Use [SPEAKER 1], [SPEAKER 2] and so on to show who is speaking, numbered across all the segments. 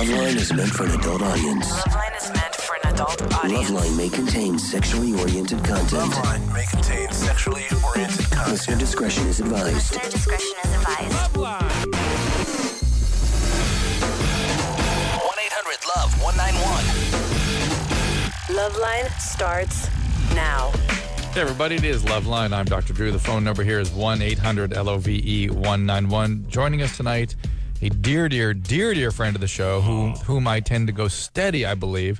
[SPEAKER 1] Loveline is meant for an adult audience.
[SPEAKER 2] Loveline is meant for an adult audience.
[SPEAKER 1] Loveline may contain sexually oriented content.
[SPEAKER 3] Loveline may contain sexually oriented content.
[SPEAKER 1] Listener discretion is advised.
[SPEAKER 2] Listener discretion is advised.
[SPEAKER 3] Loveline.
[SPEAKER 4] 1-800-LOVE-191.
[SPEAKER 2] Loveline starts now.
[SPEAKER 5] Hey everybody, it is Loveline. I'm Dr. Drew. The phone number here is 1-800-LOVE-191. Joining us tonight, a dear friend of the show, whom I tend to go steady, I believe,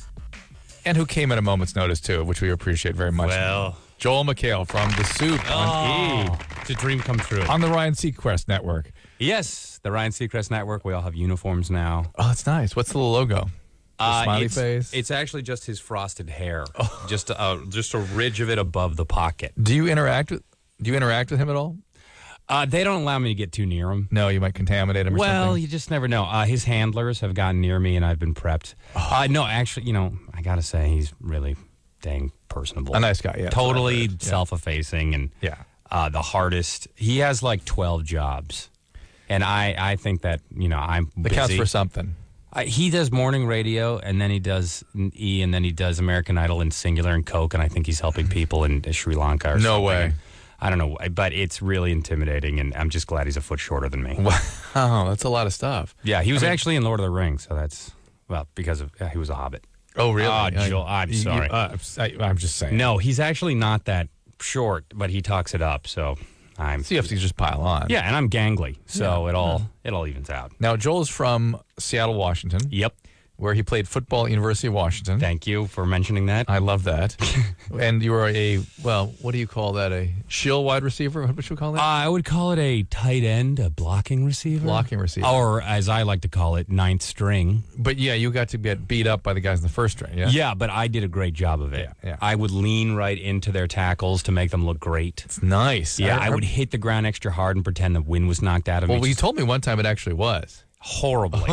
[SPEAKER 5] and who came at a moment's notice too, which we appreciate very much.
[SPEAKER 6] Well,
[SPEAKER 5] Joel McHale from The Soup on E!
[SPEAKER 6] It's a dream come true.
[SPEAKER 5] On the Ryan Seacrest Network.
[SPEAKER 6] Yes, the Ryan Seacrest Network. We all have uniforms now.
[SPEAKER 5] Oh, that's nice. What's the little logo? The smiley face?
[SPEAKER 6] It's actually just his frosted hair. Just a ridge of it above the pocket.
[SPEAKER 5] Do you interact with him at all?
[SPEAKER 6] They don't allow me to get too near him.
[SPEAKER 5] No, you might contaminate him or
[SPEAKER 6] Well,
[SPEAKER 5] something.
[SPEAKER 6] you just never know. His handlers have gotten near me, and I've been prepped. No, actually, I got to say, he's really dang personable.
[SPEAKER 5] A nice guy, yeah.
[SPEAKER 6] Totally
[SPEAKER 5] Yeah.
[SPEAKER 6] self-effacing, and
[SPEAKER 5] Yeah.
[SPEAKER 6] the hardest. He has like 12 jobs, and I think that, I'm
[SPEAKER 5] That
[SPEAKER 6] busy.
[SPEAKER 5] counts for something.
[SPEAKER 6] He does morning radio, and then he does E, and then he does American Idol and Singular and Coke, and I think he's helping people in Sri Lanka or something.
[SPEAKER 5] No way.
[SPEAKER 6] I don't know, but it's really intimidating, and I'm just glad he's a foot shorter than me.
[SPEAKER 5] Wow, that's a lot of stuff.
[SPEAKER 6] Yeah, he was actually in Lord of the Rings, so that's, because of he was a hobbit.
[SPEAKER 5] Oh, really?
[SPEAKER 6] Joel, I'm sorry.
[SPEAKER 5] I'm just saying.
[SPEAKER 6] No, he's actually not that short, but he talks it up, so I'm...
[SPEAKER 5] So you have to just pile on.
[SPEAKER 6] Yeah, and I'm gangly, so it all evens out.
[SPEAKER 5] Now, Joel is from Seattle, Washington.
[SPEAKER 6] Yep.
[SPEAKER 5] Where he played football at University of Washington.
[SPEAKER 6] Thank you for mentioning that.
[SPEAKER 5] I love that. And you were what do you call that? A shield wide receiver? What would you call that?
[SPEAKER 6] I would call it a tight end, a blocking receiver.
[SPEAKER 5] Blocking receiver.
[SPEAKER 6] Or, as I like to call it, ninth string.
[SPEAKER 5] But yeah, you got to get beat up by the guys in the first string, yeah?
[SPEAKER 6] Yeah, but I did a great job of it.
[SPEAKER 5] Yeah.
[SPEAKER 6] I would lean right into their tackles to make them look great.
[SPEAKER 5] It's nice.
[SPEAKER 6] Yeah, I would hit the ground extra hard and pretend the wind was knocked out of me.
[SPEAKER 5] Well, you told me one time it actually was.
[SPEAKER 6] Horribly.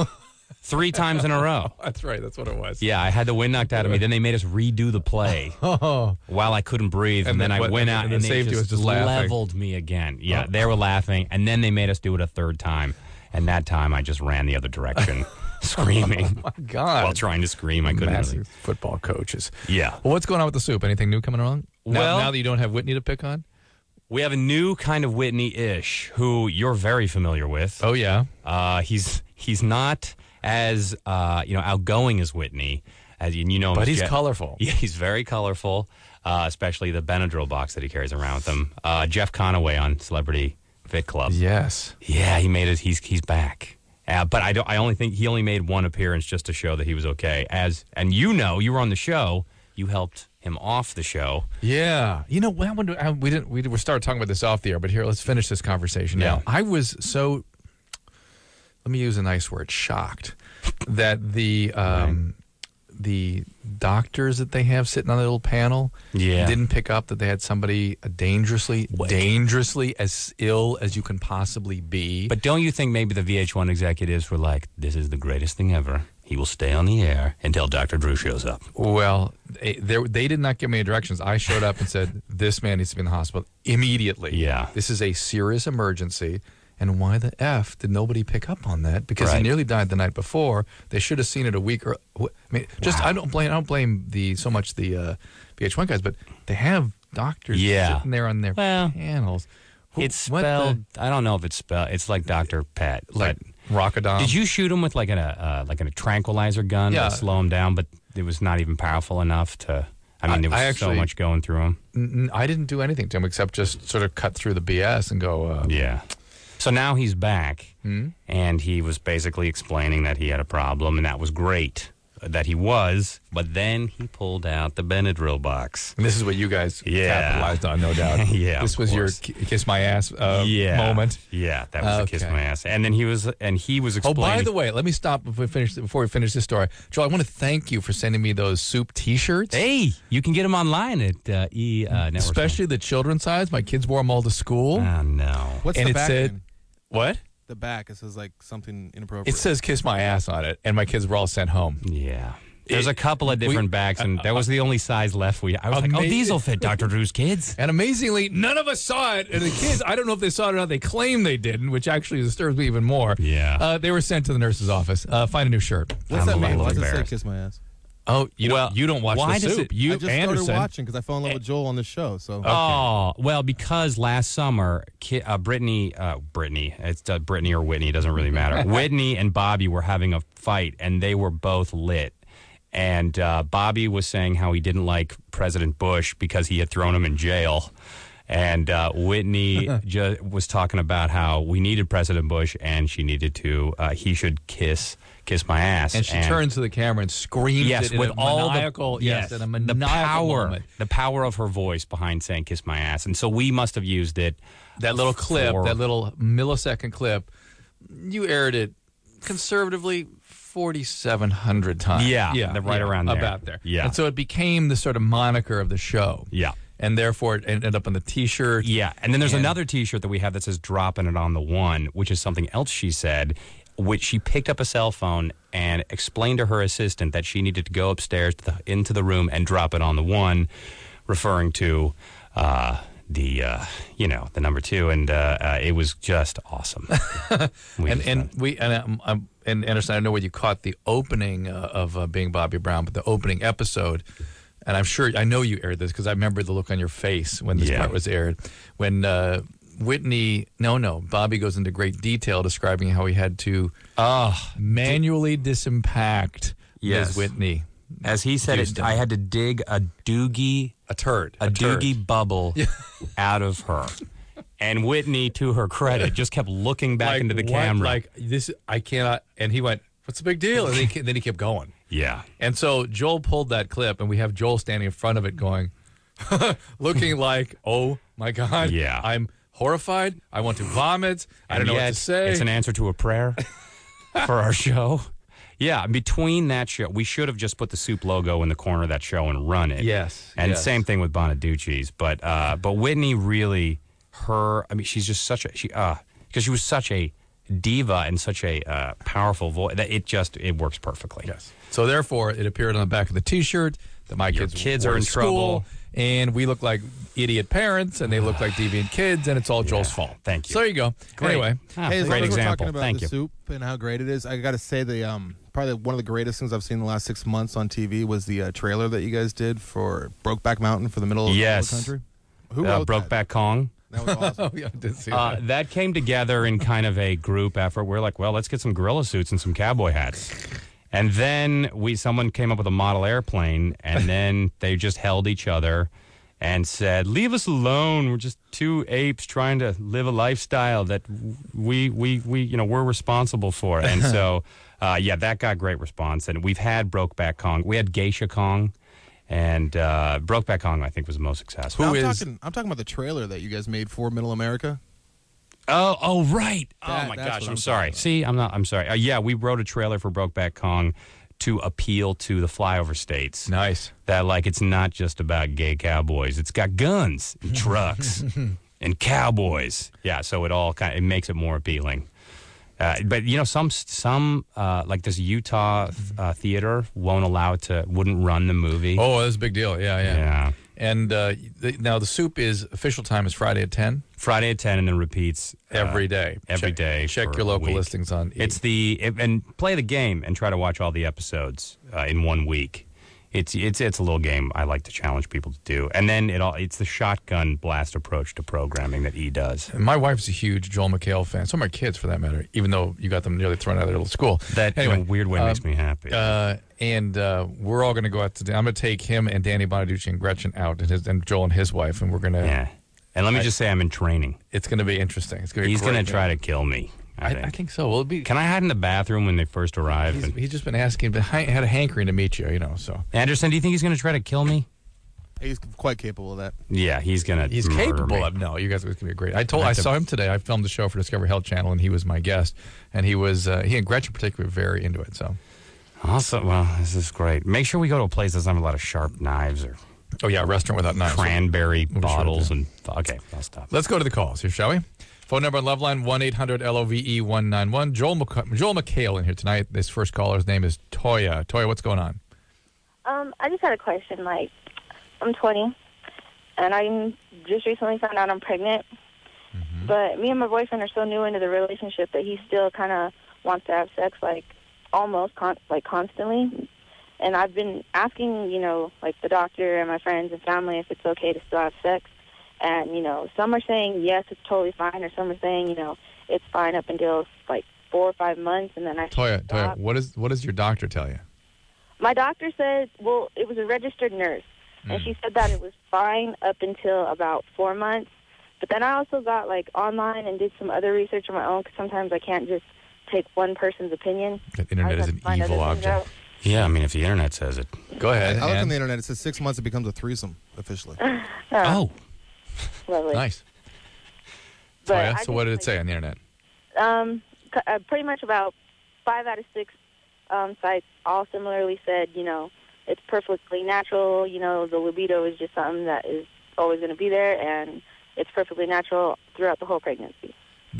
[SPEAKER 6] 3 times in a row.
[SPEAKER 5] That's right. That's what it was.
[SPEAKER 6] Yeah, I had the wind knocked out of me. Then they made us redo the play while I couldn't breathe. And then I went out and they
[SPEAKER 5] safety was just
[SPEAKER 6] leveled me again. Yeah, they were laughing. And then they made us do it a third time. And that time I just ran the other direction, screaming.
[SPEAKER 5] Oh, my God.
[SPEAKER 6] While trying to scream, I couldn't
[SPEAKER 5] Massive
[SPEAKER 6] really.
[SPEAKER 5] football coaches.
[SPEAKER 6] Yeah.
[SPEAKER 5] Well, what's going on with the Soup? Anything new coming along?
[SPEAKER 6] Well-
[SPEAKER 5] now that you don't have Whitney to pick on?
[SPEAKER 6] We have a new kind of Whitney-ish who you're very familiar with.
[SPEAKER 5] Oh, yeah.
[SPEAKER 6] He's not as outgoing as Whitney, as you know.
[SPEAKER 5] But he's colorful.
[SPEAKER 6] Yeah, he's very colorful, especially the Benadryl box that he carries around with him. Jeff Conaway on Celebrity Fit Club.
[SPEAKER 5] Yes.
[SPEAKER 6] Yeah, he made it. He's back. But I only think he only made one appearance just to show that he was okay. And you were on the show. You helped him off the show.
[SPEAKER 5] Yeah. We started talking about this off the air, but here, let's finish this conversation
[SPEAKER 6] Yeah.
[SPEAKER 5] now. I was so, let me use a nice word, shocked that the doctors that they have sitting on the little panel didn't pick up that they had somebody dangerously as ill as you can possibly be.
[SPEAKER 6] But don't you think maybe the VH1 executives were like, this is the greatest thing ever. He will stay on the air until Dr. Drew shows up.
[SPEAKER 5] Well, they did not give me any directions. I showed up and said, this man needs to be in the hospital immediately.
[SPEAKER 6] Yeah.
[SPEAKER 5] This is a serious emergency. And why the F did nobody pick up on that? Because he
[SPEAKER 6] Right.
[SPEAKER 5] nearly died the night before. They should have seen it a week. I don't blame so much the VH1 guys, but they have doctors sitting there on their panels.
[SPEAKER 6] It's spelled. I don't know if it's spelled. It's like Dr. Pet.
[SPEAKER 5] Like Rockadom.
[SPEAKER 6] Did you shoot him with like a tranquilizer gun to slow him down? But it was not even powerful enough to. I mean, there was so much going through him.
[SPEAKER 5] I didn't do anything to him except just sort of cut through the BS and go.
[SPEAKER 6] Yeah. So now he's back, and he was basically explaining that he had a problem, and that was great that he was. But then he pulled out the Benadryl box.
[SPEAKER 5] And this is what you guys capitalized on, no doubt.
[SPEAKER 6] Yeah,
[SPEAKER 5] this was your kiss my ass moment.
[SPEAKER 6] Yeah, that was a kiss my ass. And then he was explaining.
[SPEAKER 5] Oh, by the way, let me stop before we finish this story. Joel, I want to thank you for sending me those Soup T-shirts.
[SPEAKER 6] Hey, you can get them online at Network.
[SPEAKER 5] Especially the children's size. My kids wore them all to school.
[SPEAKER 6] Oh, no.
[SPEAKER 7] What's
[SPEAKER 5] and
[SPEAKER 7] the
[SPEAKER 5] it
[SPEAKER 7] back
[SPEAKER 5] said,
[SPEAKER 7] end?
[SPEAKER 5] what?
[SPEAKER 7] The back, it says like something inappropriate.
[SPEAKER 5] It says kiss my ass on it, and my kids were all sent home.
[SPEAKER 6] Yeah. There's a couple of different backs, and that was the only size left. I was like, oh, these will fit Dr. Drew's kids.
[SPEAKER 5] And amazingly, none of us saw it. And the kids, I don't know if they saw it or not. They claim they didn't, which actually disturbs me even more.
[SPEAKER 6] Yeah.
[SPEAKER 5] They were sent to the nurse's office. Find a new shirt.
[SPEAKER 4] What's that mean? Why does it say
[SPEAKER 6] embarrassed.
[SPEAKER 4] Kiss My Ass?
[SPEAKER 5] Oh, you don't watch
[SPEAKER 6] why
[SPEAKER 5] the
[SPEAKER 6] does
[SPEAKER 5] soup.
[SPEAKER 6] it-
[SPEAKER 5] You,
[SPEAKER 4] I just
[SPEAKER 5] Anderson.
[SPEAKER 4] started watching because I fell in love with Joel on this show. So
[SPEAKER 6] Oh, well, because last summer, Brittany, it's Brittany or Whitney, it doesn't really matter. Whitney and Bobby were having a fight, and they were both lit. And Bobby was saying how he didn't like President Bush because he had thrown him in jail. And Whitney was talking about how we needed President Bush, and she needed to, he should kiss my ass.
[SPEAKER 5] And she turns to the camera and screams
[SPEAKER 6] Yes,
[SPEAKER 5] it in
[SPEAKER 6] with
[SPEAKER 5] a
[SPEAKER 6] all
[SPEAKER 5] maniacal,
[SPEAKER 6] the
[SPEAKER 5] in a maniacal moment.
[SPEAKER 6] the power of her voice behind saying "kiss my ass," and so we must have used it.
[SPEAKER 5] That little clip,
[SPEAKER 6] for-
[SPEAKER 5] that little millisecond clip, you aired it conservatively 4,700 times.
[SPEAKER 6] Yeah, right around there.
[SPEAKER 5] About there.
[SPEAKER 6] Yeah.
[SPEAKER 5] And so it became the sort of moniker of the show.
[SPEAKER 6] Yeah.
[SPEAKER 5] And therefore it ended up on the T-shirt.
[SPEAKER 6] Yeah, and then there's another T-shirt that we have that says "dropping it on the one," which is something else she said, which she picked up a cell phone and explained to her assistant that she needed to go upstairs into the room and drop it on the one, referring to the number 2, and it was just awesome.
[SPEAKER 5] And Anderson, I know when you caught the opening of Being Bobby Brown, but the opening episode, and I know you aired this because I remember the look on your face when this part was aired. When Bobby goes into great detail describing how he had to manually disimpact Ms. Whitney.
[SPEAKER 6] As he said, I had to dig a doogie,
[SPEAKER 5] a turd,
[SPEAKER 6] doogie bubble out of her. And Whitney, to her credit, just kept looking back into the camera.
[SPEAKER 5] Like, this, I cannot. And he went, "What's the big deal?" And then he kept going.
[SPEAKER 6] Yeah.
[SPEAKER 5] And so Joel pulled that clip, and we have Joel standing in front of it going, looking like, "Oh, my God.
[SPEAKER 6] Yeah.
[SPEAKER 5] I'm horrified. I want to vomit. I don't know what to say."
[SPEAKER 6] It's an answer to a prayer for our show. Yeah, between that show, we should have just put the soup logo in the corner of that show and run it.
[SPEAKER 5] Yes.
[SPEAKER 6] And
[SPEAKER 5] yes.
[SPEAKER 6] same thing with Bonaducci's. But Whitney really, she's just because she was such a diva and such a powerful voice that it works perfectly.
[SPEAKER 5] Yes. So therefore, it appeared on the back of the T-shirt that my kids
[SPEAKER 6] are
[SPEAKER 5] wore
[SPEAKER 6] in
[SPEAKER 5] to school,
[SPEAKER 6] trouble.
[SPEAKER 5] and we look like idiot parents, and they look like deviant kids, and it's all Joel's fault.
[SPEAKER 6] Thank you.
[SPEAKER 5] So there you go.
[SPEAKER 6] Great.
[SPEAKER 5] Anyway,
[SPEAKER 4] hey, as
[SPEAKER 6] great
[SPEAKER 4] long as we're
[SPEAKER 6] example.
[SPEAKER 4] talking about
[SPEAKER 6] Thank
[SPEAKER 4] the
[SPEAKER 6] you.
[SPEAKER 4] soup and how great it is, I got to say the probably one of the greatest things I've seen in the last 6 months on TV was the trailer that you guys did for Brokeback Mountain for the middle of the country. Who wrote
[SPEAKER 6] Brokeback
[SPEAKER 4] that?
[SPEAKER 6] Kong.
[SPEAKER 4] That was awesome.
[SPEAKER 5] oh yeah, I did see that.
[SPEAKER 6] That came together in kind of a group effort. We're like, well, let's get some gorilla suits and some cowboy hats. And then someone came up with a model airplane, and then they just held each other and said, "Leave us alone. We're just two apes trying to live a lifestyle that we're responsible for." And so, that got great response. And we've had Brokeback Kong. We had Geisha Kong. And Brokeback Kong, I think, was the most successful.
[SPEAKER 4] I'm talking about the trailer that you guys made for Middle America.
[SPEAKER 6] Oh, right. Oh, my
[SPEAKER 4] That's
[SPEAKER 6] gosh.
[SPEAKER 4] what
[SPEAKER 6] I'm
[SPEAKER 4] I'm
[SPEAKER 6] sorry.
[SPEAKER 4] talking about.
[SPEAKER 6] See, I'm sorry. We wrote a trailer for Brokeback Kong to appeal to the flyover states.
[SPEAKER 5] Nice.
[SPEAKER 6] That, it's not just about gay cowboys. It's got guns and trucks and cowboys. Yeah, so it makes it more appealing. But some like this Utah theater wouldn't run the movie.
[SPEAKER 5] Oh, that's a big deal. Yeah.
[SPEAKER 6] Yeah.
[SPEAKER 5] And now the soup official time is Friday at 10
[SPEAKER 6] Friday at 10 and then repeats
[SPEAKER 5] every day.
[SPEAKER 6] Every day.
[SPEAKER 5] Check
[SPEAKER 6] for
[SPEAKER 5] your
[SPEAKER 6] a
[SPEAKER 5] local
[SPEAKER 6] week.
[SPEAKER 5] listings on.
[SPEAKER 6] And play the game and try to watch all the episodes in 1 week. It's a little game I like to challenge people to do. And then it's the shotgun blast approach to programming that he does.
[SPEAKER 5] And my wife's a huge Joel McHale fan. So are my kids, for that matter. Even though you got them nearly thrown out of their little school.
[SPEAKER 6] That in a weird way makes me happy.
[SPEAKER 5] And we're all going to go out today. I'm going to take him and Danny Bonaducci and Gretchen out, and Joel and his wife, and we're going to.
[SPEAKER 6] Yeah. And let me just say, I'm in training.
[SPEAKER 5] It's going to be interesting. It's going to be.
[SPEAKER 6] He's going to try to kill me.
[SPEAKER 5] I think so. Well,
[SPEAKER 6] Can I hide in the bathroom when they first arrive?
[SPEAKER 5] He's just been asking, but had a hankering to meet you, So
[SPEAKER 6] Anderson, do you think he's going to try to kill me?
[SPEAKER 4] He's quite capable of that.
[SPEAKER 6] Yeah, he's going to.
[SPEAKER 5] He's capable of. No, you guys are going to be great. I saw him today. I filmed the show for Discovery Health Channel, and he was my guest. And he and Gretchen particularly were very into it. So.
[SPEAKER 6] Awesome. Well, this is great. Make sure we go to a place that doesn't have a lot of sharp knives or.
[SPEAKER 5] Oh yeah, a restaurant without knives.
[SPEAKER 6] Cranberry bottles
[SPEAKER 5] sure
[SPEAKER 6] okay, I'll stop.
[SPEAKER 5] Let's go to the calls here, shall we? Phone number on Loveline, 1-800-LOVE-191. Joel McHale in here tonight. This first caller's name is Toya. Toya, what's going on?
[SPEAKER 7] I just had a question. Like, I'm 20, and I just recently found out I'm pregnant. Mm-hmm. But me and my boyfriend are so new into the relationship that he still kind of wants to have sex, like, almost constantly. And I've been asking, like the doctor and my friends and family if it's okay to still have sex. And, some are saying, yes, it's totally fine, or some are saying, it's fine up until, like, 4 or 5 months, and then I
[SPEAKER 5] Toya, what does your doctor tell you?
[SPEAKER 7] My doctor said, well, it was a registered nurse, and she said that it was fine up until about 4 months. But then I also got, like, online and did some other research on my own, because sometimes I can't just take one person's opinion.
[SPEAKER 5] The internet is an evil object.
[SPEAKER 6] Yeah, I mean, if the internet says it.
[SPEAKER 5] Go ahead.
[SPEAKER 4] I look on the internet. It says 6 months it becomes a threesome, officially.
[SPEAKER 6] Oh.
[SPEAKER 7] Lovely.
[SPEAKER 5] Nice.
[SPEAKER 7] But
[SPEAKER 5] so what did it say on the internet?
[SPEAKER 7] Pretty much about 5 out of 6 sites all similarly said, it's perfectly natural. The libido is just something that is always going to be there, and it's perfectly natural throughout the whole pregnancy.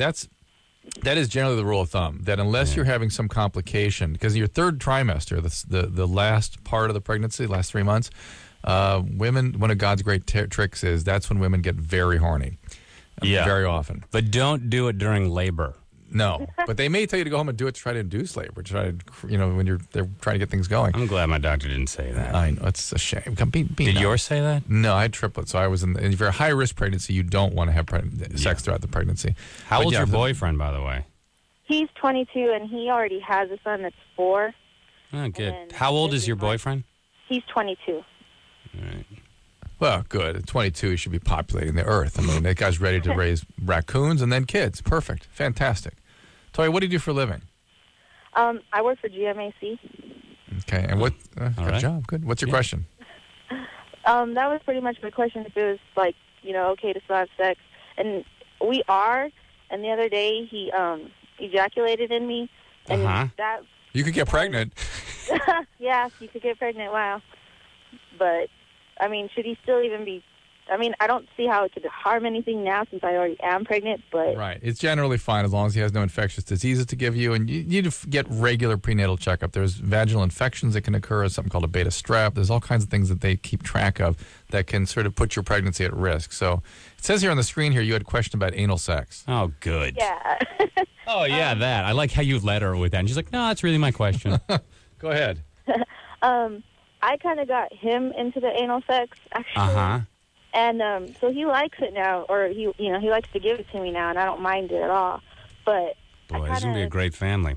[SPEAKER 5] That is generally the rule of thumb, that unless you're having some complication, because your third trimester, the last part of the pregnancy, last 3 months, women, one of God's great tricks is that's when women get very horny. Very often.
[SPEAKER 6] But don't do it during labor.
[SPEAKER 5] No, but they may tell you to go home and do it to try to induce labor, to try to, when they're trying to get things going.
[SPEAKER 6] I'm glad my doctor didn't say that.
[SPEAKER 5] I know, it's a shame.
[SPEAKER 6] Did yours say that?
[SPEAKER 5] No, I had triplets, so I was in. If you're a high risk pregnancy, you don't want to have sex throughout the pregnancy.
[SPEAKER 6] How old's your boyfriend, by the way?
[SPEAKER 7] He's 22, and he already has a son that's 4.
[SPEAKER 6] Oh, good. How old is your boyfriend?
[SPEAKER 7] He's 22.
[SPEAKER 6] All right.
[SPEAKER 5] Well, good. At 22, he should be populating the earth. I mean, that guy's ready to raise raccoons and then kids. Perfect. Fantastic. Toya, what do you do for a living?
[SPEAKER 7] I work for GMAC.
[SPEAKER 5] Okay. And what?
[SPEAKER 6] Good
[SPEAKER 5] job. Good. What's your question?
[SPEAKER 7] That was pretty much my question. If it was, like, okay to still have sex. And we are. And the other day, he ejaculated in me. And that...
[SPEAKER 5] You could get pregnant.
[SPEAKER 7] Yeah, you could get pregnant. Wow. But... I mean, should he still even be... I mean, I don't see how it could harm anything now since I already am pregnant, but...
[SPEAKER 5] Right. It's generally fine as long as he has no infectious diseases to give you, and you need to get regular prenatal checkup. There's vaginal infections that can occur, something called a beta strep. There's all kinds of things that they keep track of that can sort of put your pregnancy at risk. So it says here on the screen here you had a question about anal sex.
[SPEAKER 6] Oh, good.
[SPEAKER 7] Yeah.
[SPEAKER 6] Oh, yeah, that. I like how you led her with that. And she's like, no, that's really my question.
[SPEAKER 5] Go ahead.
[SPEAKER 7] I kind of got him into the anal sex, actually. And so he likes it now, or he likes to give it to me now, and I don't mind it at all. But
[SPEAKER 6] boy, this is gonna be a great family.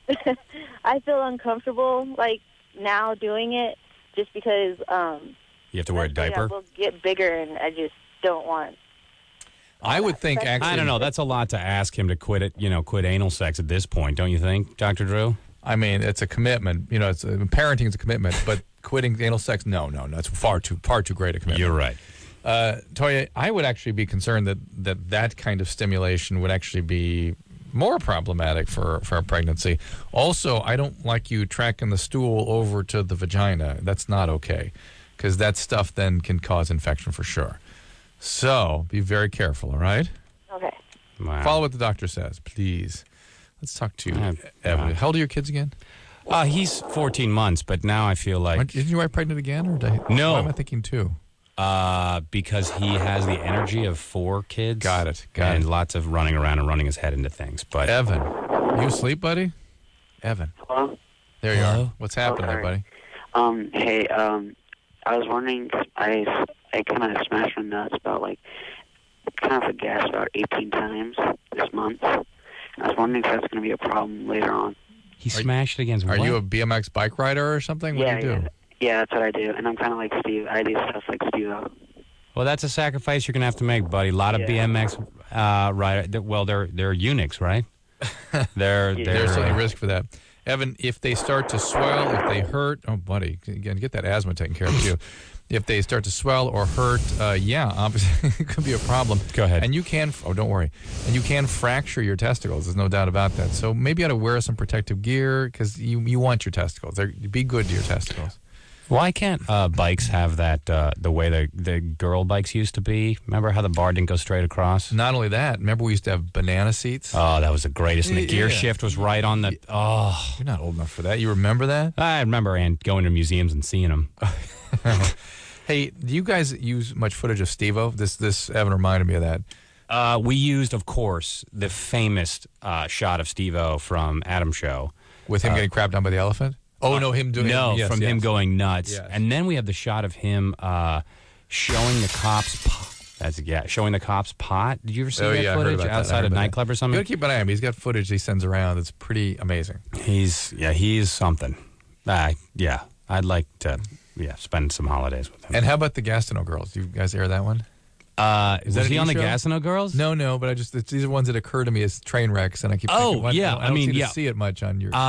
[SPEAKER 7] I feel uncomfortable, like, now doing it, just because
[SPEAKER 6] you have to wear a diaper.
[SPEAKER 7] I will get bigger, and I just don't want.
[SPEAKER 5] I would think actually.
[SPEAKER 6] I don't know. That's a lot to ask him to quit it. Quit anal sex at this point, don't you think, Dr. Drew?
[SPEAKER 5] I mean, it's a commitment. Parenting is a commitment, but quitting anal sex, no, it's far too great a commitment.
[SPEAKER 6] You're right.
[SPEAKER 5] Toya, I would actually be concerned that kind of stimulation would actually be more problematic for a pregnancy. Also, I don't like you tracking the stool over to the vagina. That's not okay, because that stuff then can cause infection for sure. So be very careful, all right?
[SPEAKER 7] Okay.
[SPEAKER 6] Wow.
[SPEAKER 5] Follow what the doctor says, please. Let's talk to Evan. How old are your kids again?
[SPEAKER 6] He's 14 months, but now I feel like...
[SPEAKER 5] Isn't your wife pregnant again?
[SPEAKER 6] No.
[SPEAKER 5] Why am I thinking 2?
[SPEAKER 6] Because he has the energy of 4 kids.
[SPEAKER 5] Got it.
[SPEAKER 6] And lots of running around and running his head into things. But
[SPEAKER 5] Evan, you asleep, buddy? Evan.
[SPEAKER 8] Hello?
[SPEAKER 5] There you are. What's happening there, buddy?
[SPEAKER 8] Hey, I was wondering, I kind of smashed my nuts about, like, kind of a gas about 18 times this month. I was wondering if that's going to be a problem later on.
[SPEAKER 6] He smashed it against what?
[SPEAKER 5] Are you a BMX bike rider or something? What do you do?
[SPEAKER 8] Yeah, that's what I do. And I'm kind of like Steve. I do stuff like Steve.
[SPEAKER 6] Well, that's a sacrifice you're going to have to make, buddy. A lot of BMX riders, well, they're eunuchs, right? There's
[SPEAKER 5] certainly risk for that. Evan, if they start to swell, if they hurt, oh, buddy, again, get that asthma taken care of too. If they start to swell or hurt, obviously it could be a problem.
[SPEAKER 6] Go ahead.
[SPEAKER 5] And you can, don't worry. And you can fracture your testicles. There's no doubt about that. So maybe you ought to wear some protective gear because you want your testicles. Be good to your testicles.
[SPEAKER 6] Why can't bikes have that the way the girl bikes used to be? Remember how the bar didn't go straight across?
[SPEAKER 5] Not only that, remember we used to have banana seats?
[SPEAKER 6] Oh, that was the greatest. And the gear
[SPEAKER 5] Yeah.
[SPEAKER 6] shift was right on the... Oh.
[SPEAKER 5] You're not old enough for that. You remember that?
[SPEAKER 6] I remember going to museums and seeing them.
[SPEAKER 5] Hey, do you guys use much footage of Steve-O? This Evan reminded me of that.
[SPEAKER 6] We used, of course, the famous shot of Steve-O from Adam's Show.
[SPEAKER 5] With him getting crapped on by the elephant? Oh, no, him doing
[SPEAKER 6] No,
[SPEAKER 5] it. Yes,
[SPEAKER 6] from
[SPEAKER 5] yes.
[SPEAKER 6] him going nuts.
[SPEAKER 5] Yes.
[SPEAKER 6] And then we have the shot of him showing the cops pot. Showing the cops pot. Did you ever see
[SPEAKER 5] Oh,
[SPEAKER 6] that
[SPEAKER 5] yeah, I heard
[SPEAKER 6] footage
[SPEAKER 5] about that. I
[SPEAKER 6] outside
[SPEAKER 5] heard
[SPEAKER 6] a
[SPEAKER 5] about that.
[SPEAKER 6] nightclub or
[SPEAKER 5] You
[SPEAKER 6] something?
[SPEAKER 5] gotta keep an eye on him. He's got footage he sends around that's pretty amazing.
[SPEAKER 6] He's something. I'd like to spend some holidays with him.
[SPEAKER 5] And how about the Gastineau Girls? Do you guys air that one?
[SPEAKER 6] Was
[SPEAKER 5] that
[SPEAKER 6] he
[SPEAKER 5] an
[SPEAKER 6] on the
[SPEAKER 5] E-show?
[SPEAKER 6] Gastineau Girls?
[SPEAKER 5] No, but these are ones that occur to me as train wrecks, and I keep thinking,
[SPEAKER 6] Oh, yeah,
[SPEAKER 5] I don't
[SPEAKER 6] I mean,
[SPEAKER 5] seem
[SPEAKER 6] yeah.
[SPEAKER 5] to see it much on your...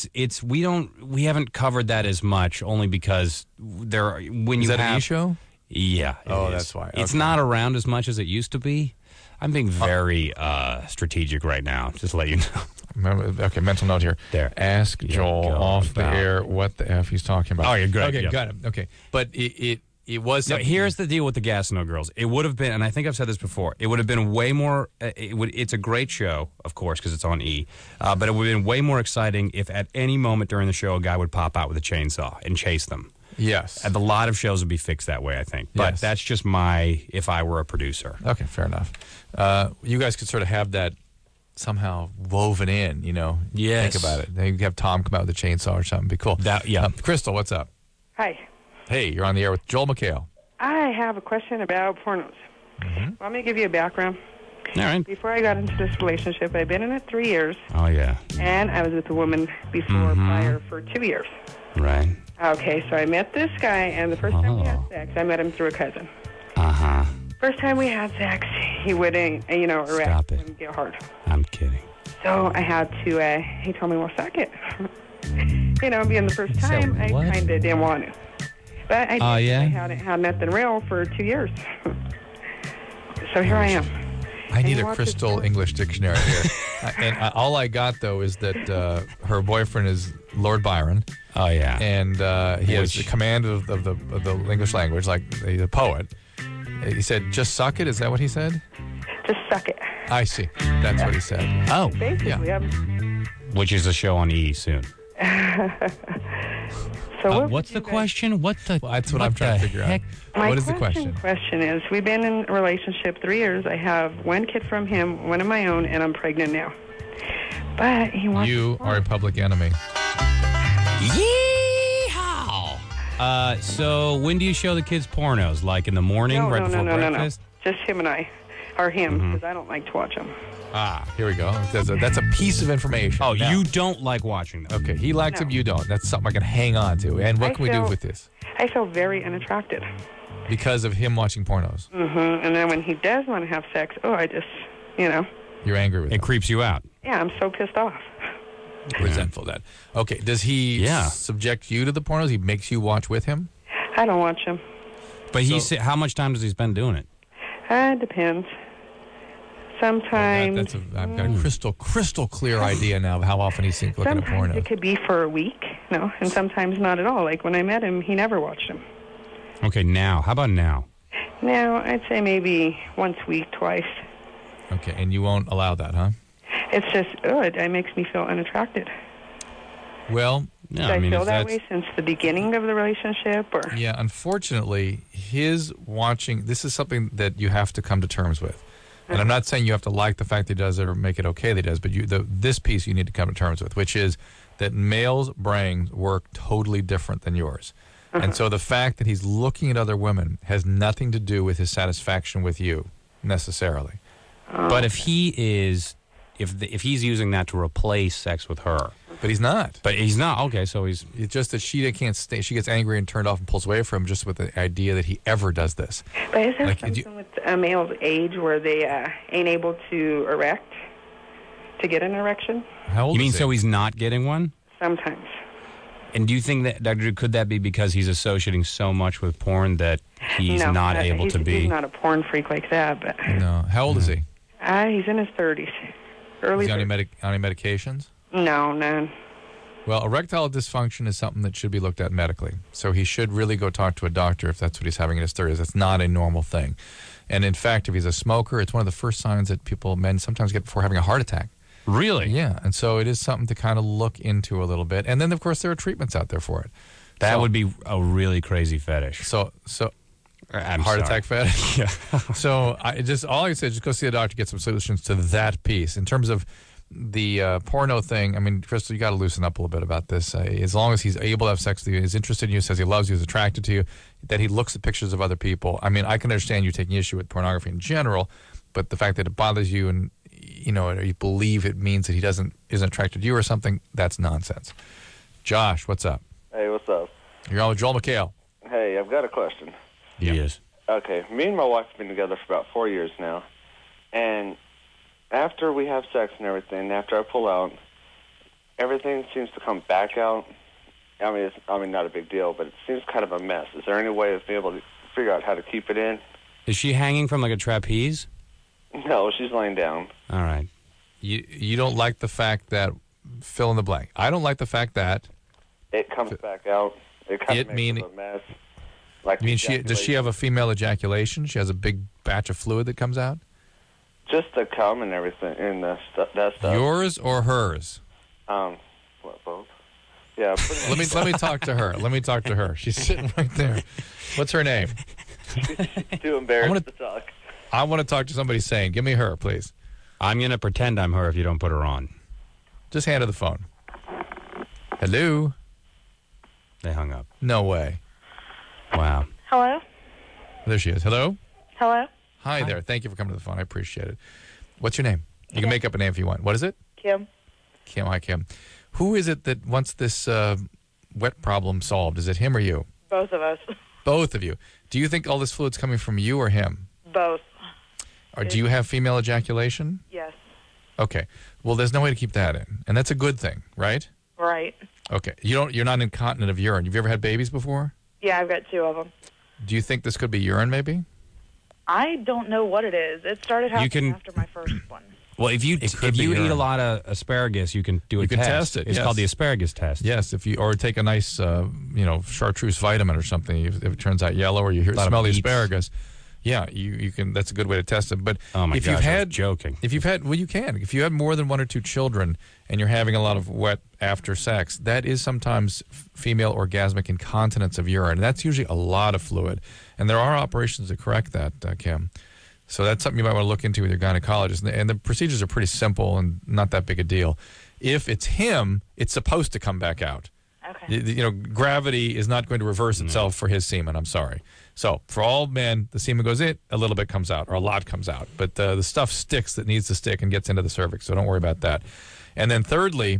[SPEAKER 6] We haven't covered that as much only because when
[SPEAKER 5] Is
[SPEAKER 6] you
[SPEAKER 5] that
[SPEAKER 6] have
[SPEAKER 5] an E-show?
[SPEAKER 6] Yeah. it
[SPEAKER 5] Oh,
[SPEAKER 6] is.
[SPEAKER 5] that's why.
[SPEAKER 6] It's
[SPEAKER 5] Okay.
[SPEAKER 6] not around as much as it used to be. I'm being very strategic right now, just to let you know.
[SPEAKER 5] Remember, okay, mental note here.
[SPEAKER 6] There.
[SPEAKER 5] Ask
[SPEAKER 6] Yeah,
[SPEAKER 5] Joel
[SPEAKER 6] go
[SPEAKER 5] off the
[SPEAKER 6] about-
[SPEAKER 5] air what the F he's talking about.
[SPEAKER 6] Oh, you're good.
[SPEAKER 5] Okay,
[SPEAKER 6] Yeah.
[SPEAKER 5] got it. Okay. But it was
[SPEAKER 6] No,
[SPEAKER 5] something.
[SPEAKER 6] here's the deal with the Gastineau Girls. It would have been, and I think I've said this before, it would have been way more, it's a great show, of course, because it's on E, but it would have been way more exciting if at any moment during the show a guy would pop out with a chainsaw and chase them.
[SPEAKER 5] Yes.
[SPEAKER 6] And a lot of shows would be fixed that way, I think. But
[SPEAKER 5] Yes.
[SPEAKER 6] that's just if I were a producer.
[SPEAKER 5] Okay, fair enough. You guys could sort of have that somehow woven in,
[SPEAKER 6] Yes.
[SPEAKER 5] Think about it. Then you could have Tom come out with a chainsaw or something. Be cool.
[SPEAKER 6] Yeah.
[SPEAKER 5] Crystal, what's up?
[SPEAKER 9] Hi.
[SPEAKER 5] Hey, you're on the air with Joel McHale.
[SPEAKER 9] I have a question about pornos. Want me to give you a background?
[SPEAKER 6] All right.
[SPEAKER 9] Before I got into this relationship, I've been in it 3 years,
[SPEAKER 6] Oh, yeah.
[SPEAKER 9] and I was with a woman before prior for 2 years.
[SPEAKER 6] Right.
[SPEAKER 9] Okay, so I met this guy, and the first time we had sex, I met him through a cousin.
[SPEAKER 6] Uh-huh.
[SPEAKER 9] First time we had sex, he wouldn't, erect.
[SPEAKER 6] Stop it.
[SPEAKER 9] Wouldn't get hard.
[SPEAKER 6] I'm kidding.
[SPEAKER 9] So I had to, he told me, well, suck it. Being the first
[SPEAKER 6] said
[SPEAKER 9] time, I
[SPEAKER 6] what?
[SPEAKER 9] kind of didn't want to. But I did.
[SPEAKER 6] Oh, yeah?
[SPEAKER 9] I hadn't had nothing real for 2 years. So here I am.
[SPEAKER 5] I need
[SPEAKER 9] you
[SPEAKER 5] a
[SPEAKER 9] want
[SPEAKER 5] Crystal
[SPEAKER 9] to-
[SPEAKER 5] English dictionary here. And all I got, though, is that her boyfriend is Lord Byron.
[SPEAKER 6] Oh, yeah.
[SPEAKER 5] And he has the
[SPEAKER 6] Which-
[SPEAKER 5] command of the English language, like he's a poet. He said, just suck it? Is that what he said?
[SPEAKER 9] Just suck it.
[SPEAKER 5] I see. That's what he said.
[SPEAKER 6] Oh,
[SPEAKER 9] Basically,
[SPEAKER 6] which is a show on E soon.
[SPEAKER 9] So what
[SPEAKER 6] What's
[SPEAKER 9] would
[SPEAKER 6] the
[SPEAKER 9] you
[SPEAKER 6] question? What the?
[SPEAKER 5] Well, that's what I'm trying to figure
[SPEAKER 6] heck?
[SPEAKER 5] out.
[SPEAKER 9] My
[SPEAKER 5] What is the question?
[SPEAKER 9] question is, we've been in a relationship 3 years. I have one kid from him, one of my own, and I'm pregnant now. But he wants
[SPEAKER 5] You are a public enemy.
[SPEAKER 6] Yeehaw! So when do you show the kids pornos? Like in the morning,
[SPEAKER 9] no,
[SPEAKER 6] right
[SPEAKER 9] no,
[SPEAKER 6] before
[SPEAKER 9] no, no, no, no.
[SPEAKER 6] breakfast?
[SPEAKER 9] Just him and I. Or him, because I don't like to watch him.
[SPEAKER 5] Ah, here we go. That's a piece of information.
[SPEAKER 6] Oh,
[SPEAKER 5] Now-
[SPEAKER 6] you don't like watching them?
[SPEAKER 5] Okay, he likes
[SPEAKER 9] No.
[SPEAKER 5] him, you don't. That's something I can hang on to. And what
[SPEAKER 9] I
[SPEAKER 5] can we do
[SPEAKER 9] feel-
[SPEAKER 5] with this?
[SPEAKER 9] I feel very unattracted.
[SPEAKER 5] Because of him watching pornos.
[SPEAKER 9] And then when he does want to have sex, I just,
[SPEAKER 5] You're angry with
[SPEAKER 6] It
[SPEAKER 5] him.
[SPEAKER 6] creeps you out.
[SPEAKER 9] yeah, I'm so pissed off.
[SPEAKER 5] Resentful of that. Okay, does he
[SPEAKER 6] Yeah.
[SPEAKER 5] subject you to the pornos? He makes you watch with him?
[SPEAKER 9] I don't watch him.
[SPEAKER 6] But how much time does he spend doing it?
[SPEAKER 9] It depends. Sometimes,
[SPEAKER 5] I've got a crystal clear idea now of how often he's looking at
[SPEAKER 9] sometimes
[SPEAKER 5] pornos.
[SPEAKER 9] it could be for a week, and sometimes not at all. Like when I met him, he never watched him.
[SPEAKER 6] Okay, now. How about now?
[SPEAKER 9] Now, I'd say maybe once a week, twice.
[SPEAKER 5] Okay, and you won't allow that, huh?
[SPEAKER 9] It's just, it makes me feel unattracted.
[SPEAKER 5] Well,
[SPEAKER 6] No,
[SPEAKER 9] Did I feel
[SPEAKER 6] if
[SPEAKER 9] that
[SPEAKER 6] that's-
[SPEAKER 9] way since the beginning of the relationship? Or
[SPEAKER 5] yeah, unfortunately, his watching, this is something that you have to come to terms with. And I'm not saying you have to like the fact that he does it or make it okay that he does, but this piece you need to come to terms with, which is that males' brains work totally different than yours. And so the fact that he's looking at other women has nothing to do with his satisfaction with you, necessarily.
[SPEAKER 6] But if he is, if he's using that to replace sex with her,
[SPEAKER 5] But he's not.
[SPEAKER 6] but he's not. Okay, so he's
[SPEAKER 5] It's just that she can't stay. She gets angry and turned off and pulls away from him just with the idea that he ever does this.
[SPEAKER 9] But is there
[SPEAKER 5] Like,
[SPEAKER 9] something with a male's age where they ain't able to erect, to get an erection?
[SPEAKER 5] How old
[SPEAKER 6] You mean
[SPEAKER 5] is he?
[SPEAKER 6] so he's not getting one?
[SPEAKER 9] Sometimes.
[SPEAKER 6] And do you think that could that be because he's associating so much with porn that he's
[SPEAKER 9] No,
[SPEAKER 6] not able to be?
[SPEAKER 9] He's not a porn freak like that, but
[SPEAKER 5] No. How old is he?
[SPEAKER 9] he's in his 30s. Early
[SPEAKER 5] Is he on
[SPEAKER 9] 30s.
[SPEAKER 5] any medications?
[SPEAKER 9] No, none.
[SPEAKER 5] Well, erectile dysfunction is something that should be looked at medically. So he should really go talk to a doctor if that's what he's having in his 30s. It's not a normal thing. And in fact, if he's a smoker, it's one of the first signs that men sometimes get before having a heart attack.
[SPEAKER 6] Really?
[SPEAKER 5] Yeah. And so it is something to kind of look into a little bit. And then, of course, there are treatments out there for it.
[SPEAKER 6] That would be a really crazy fetish.
[SPEAKER 5] Heart attack fetish.
[SPEAKER 6] Yeah.
[SPEAKER 5] So all I said, just go see a doctor, get some solutions to that piece. In terms of the porno thing, I mean, Crystal, you got to loosen up a little bit about this. As long as he's able to have sex with you, he's interested in you, says he loves you, is attracted to you, that he looks at pictures of other people. I mean, I can understand you taking issue with pornography in general, but the fact that it bothers you and you believe it means that he isn't attracted to you or something, that's nonsense. Josh, what's up?
[SPEAKER 10] Hey, what's up?
[SPEAKER 5] You're on with Joel McHale.
[SPEAKER 10] Hey, I've got a question.
[SPEAKER 6] Yes.
[SPEAKER 10] Okay, me and my wife have been together for about 4 years now, and after we have sex and everything, after I pull out, everything seems to come back out. I mean, not a big deal, but it seems kind of a mess. Is there any way of being able to figure out how to keep it in?
[SPEAKER 6] Is she hanging from like a trapeze?
[SPEAKER 10] No, she's laying down.
[SPEAKER 6] All right.
[SPEAKER 5] You don't like the fact that, fill in the blank. I don't like the fact that
[SPEAKER 10] it comes back out. It kind of makes it a mess. Like,
[SPEAKER 5] does she have a female ejaculation? She has a big batch of fluid that comes out?
[SPEAKER 10] Just the cum and everything, and that stuff.
[SPEAKER 5] Yours or hers?
[SPEAKER 10] Both. Yeah.
[SPEAKER 5] Let me talk to her. Let me talk to her. She's sitting right there. What's her name?
[SPEAKER 10] She's too embarrassed to talk.
[SPEAKER 5] I want to talk to somebody sane. Give me her, please.
[SPEAKER 6] I'm going to pretend I'm her if you don't put her on.
[SPEAKER 5] Just hand her the phone. Hello?
[SPEAKER 6] They hung up.
[SPEAKER 5] No way.
[SPEAKER 6] Wow.
[SPEAKER 7] Hello?
[SPEAKER 5] There she is. Hello?
[SPEAKER 7] Hello?
[SPEAKER 5] Hi there. Thank you for coming to the phone. I appreciate it. What's your name? You can make up a name if you want. What is it?
[SPEAKER 7] Kim.
[SPEAKER 5] Kim. Hi, Kim. Who is it that wants this wet problem solved? Is it him or you?
[SPEAKER 7] Both of us.
[SPEAKER 5] Both of you. Do you think all this fluid's coming from you or him?
[SPEAKER 7] Both.
[SPEAKER 5] Or do you have female ejaculation?
[SPEAKER 7] Yes.
[SPEAKER 5] Okay. Well, there's no way to keep that in. And that's a good thing, right?
[SPEAKER 7] Right.
[SPEAKER 5] Okay. You're not incontinent of urine. Have you ever had babies before?
[SPEAKER 7] Yeah, I've got 2 of them.
[SPEAKER 5] Do you think this could be urine maybe?
[SPEAKER 7] I don't know what it is. It started happening after my first one.
[SPEAKER 6] Well, if you eat a lot of asparagus, you can do a test.
[SPEAKER 5] You can test it.
[SPEAKER 6] It's called the asparagus test.
[SPEAKER 5] Yes, or take a nice chartreuse vitamin or something. If it turns out yellow or you smell the asparagus, yeah, you can. That's a good way to test it. But
[SPEAKER 6] oh my gosh, I was joking.
[SPEAKER 5] If you've had, well, you can. If you had more than 1 or 2 children and you're having a lot of wet after sex, that is sometimes female orgasmic incontinence of urine. And that's usually a lot of fluid. And there are operations to correct that, Kim. So that's something you might want to look into with your gynecologist. And the procedures are pretty simple and not that big a deal. If it's him, it's supposed to come back out.
[SPEAKER 7] Okay.
[SPEAKER 5] Gravity is not going to reverse itself for his semen. I'm sorry. So for all men, the semen goes in, a little bit comes out, or a lot comes out. But the stuff sticks that needs to stick and gets into the cervix. So don't worry about that. And then thirdly,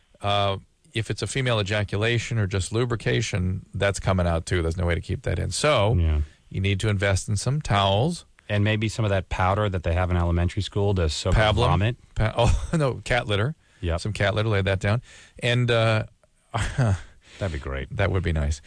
[SPEAKER 5] if it's a female ejaculation or just lubrication, that's coming out too. There's no way to keep that in. So you need to invest in some towels.
[SPEAKER 6] And maybe some of that powder that they have in elementary school to soak up vomit.
[SPEAKER 5] Cat litter.
[SPEAKER 6] Yeah.
[SPEAKER 5] Some cat litter, lay that down. And
[SPEAKER 6] that'd be great.
[SPEAKER 5] That would be nice.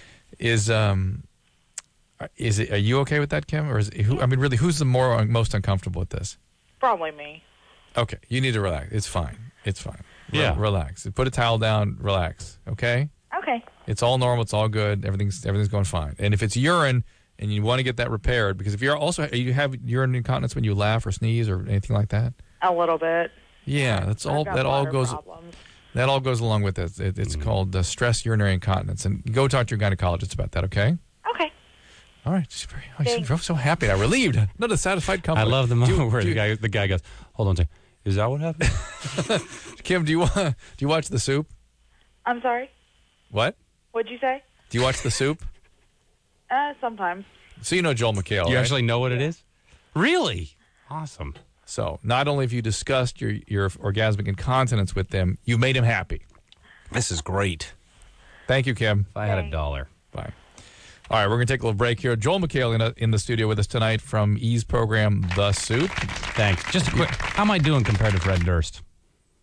[SPEAKER 5] Are you okay with that, Kim? Or who's the most uncomfortable with this?
[SPEAKER 7] Probably me.
[SPEAKER 5] Okay. You need to relax. It's fine. It's fine.
[SPEAKER 6] Yeah.
[SPEAKER 5] Relax. Put a towel down, relax. Okay?
[SPEAKER 7] Okay.
[SPEAKER 5] It's all normal, it's all good, everything's going fine. And if it's urine and you want to get that repaired, because if you have urine incontinence when you laugh or sneeze or anything like that?
[SPEAKER 7] A little bit.
[SPEAKER 5] Yeah, that all goes along with it. It's called stress urinary incontinence. And go talk to your gynecologist about that, okay?
[SPEAKER 7] Okay.
[SPEAKER 5] All right. I'm so happy now. Relieved. Not a satisfied company.
[SPEAKER 6] I love the moment where the guy goes, hold on a second. Is that what happened?
[SPEAKER 5] Kim, do you watch The Soup?
[SPEAKER 7] I'm sorry?
[SPEAKER 5] What?
[SPEAKER 7] What'd you say?
[SPEAKER 5] Do you watch The Soup?
[SPEAKER 7] Sometimes.
[SPEAKER 5] So you know Joel McHale,
[SPEAKER 6] You
[SPEAKER 5] right?
[SPEAKER 6] actually know what it is? Really? Awesome.
[SPEAKER 5] So not only have you discussed your orgasmic incontinence with them, you've made him happy.
[SPEAKER 6] This is great.
[SPEAKER 5] Thank you, Kim.
[SPEAKER 6] If I had $1.
[SPEAKER 5] Bye. All right, we're going to take a little break here. Joel McHale in the studio with us tonight from E's program, The Soup.
[SPEAKER 6] Thanks. Just a quick, how am I doing compared to Fred Durst?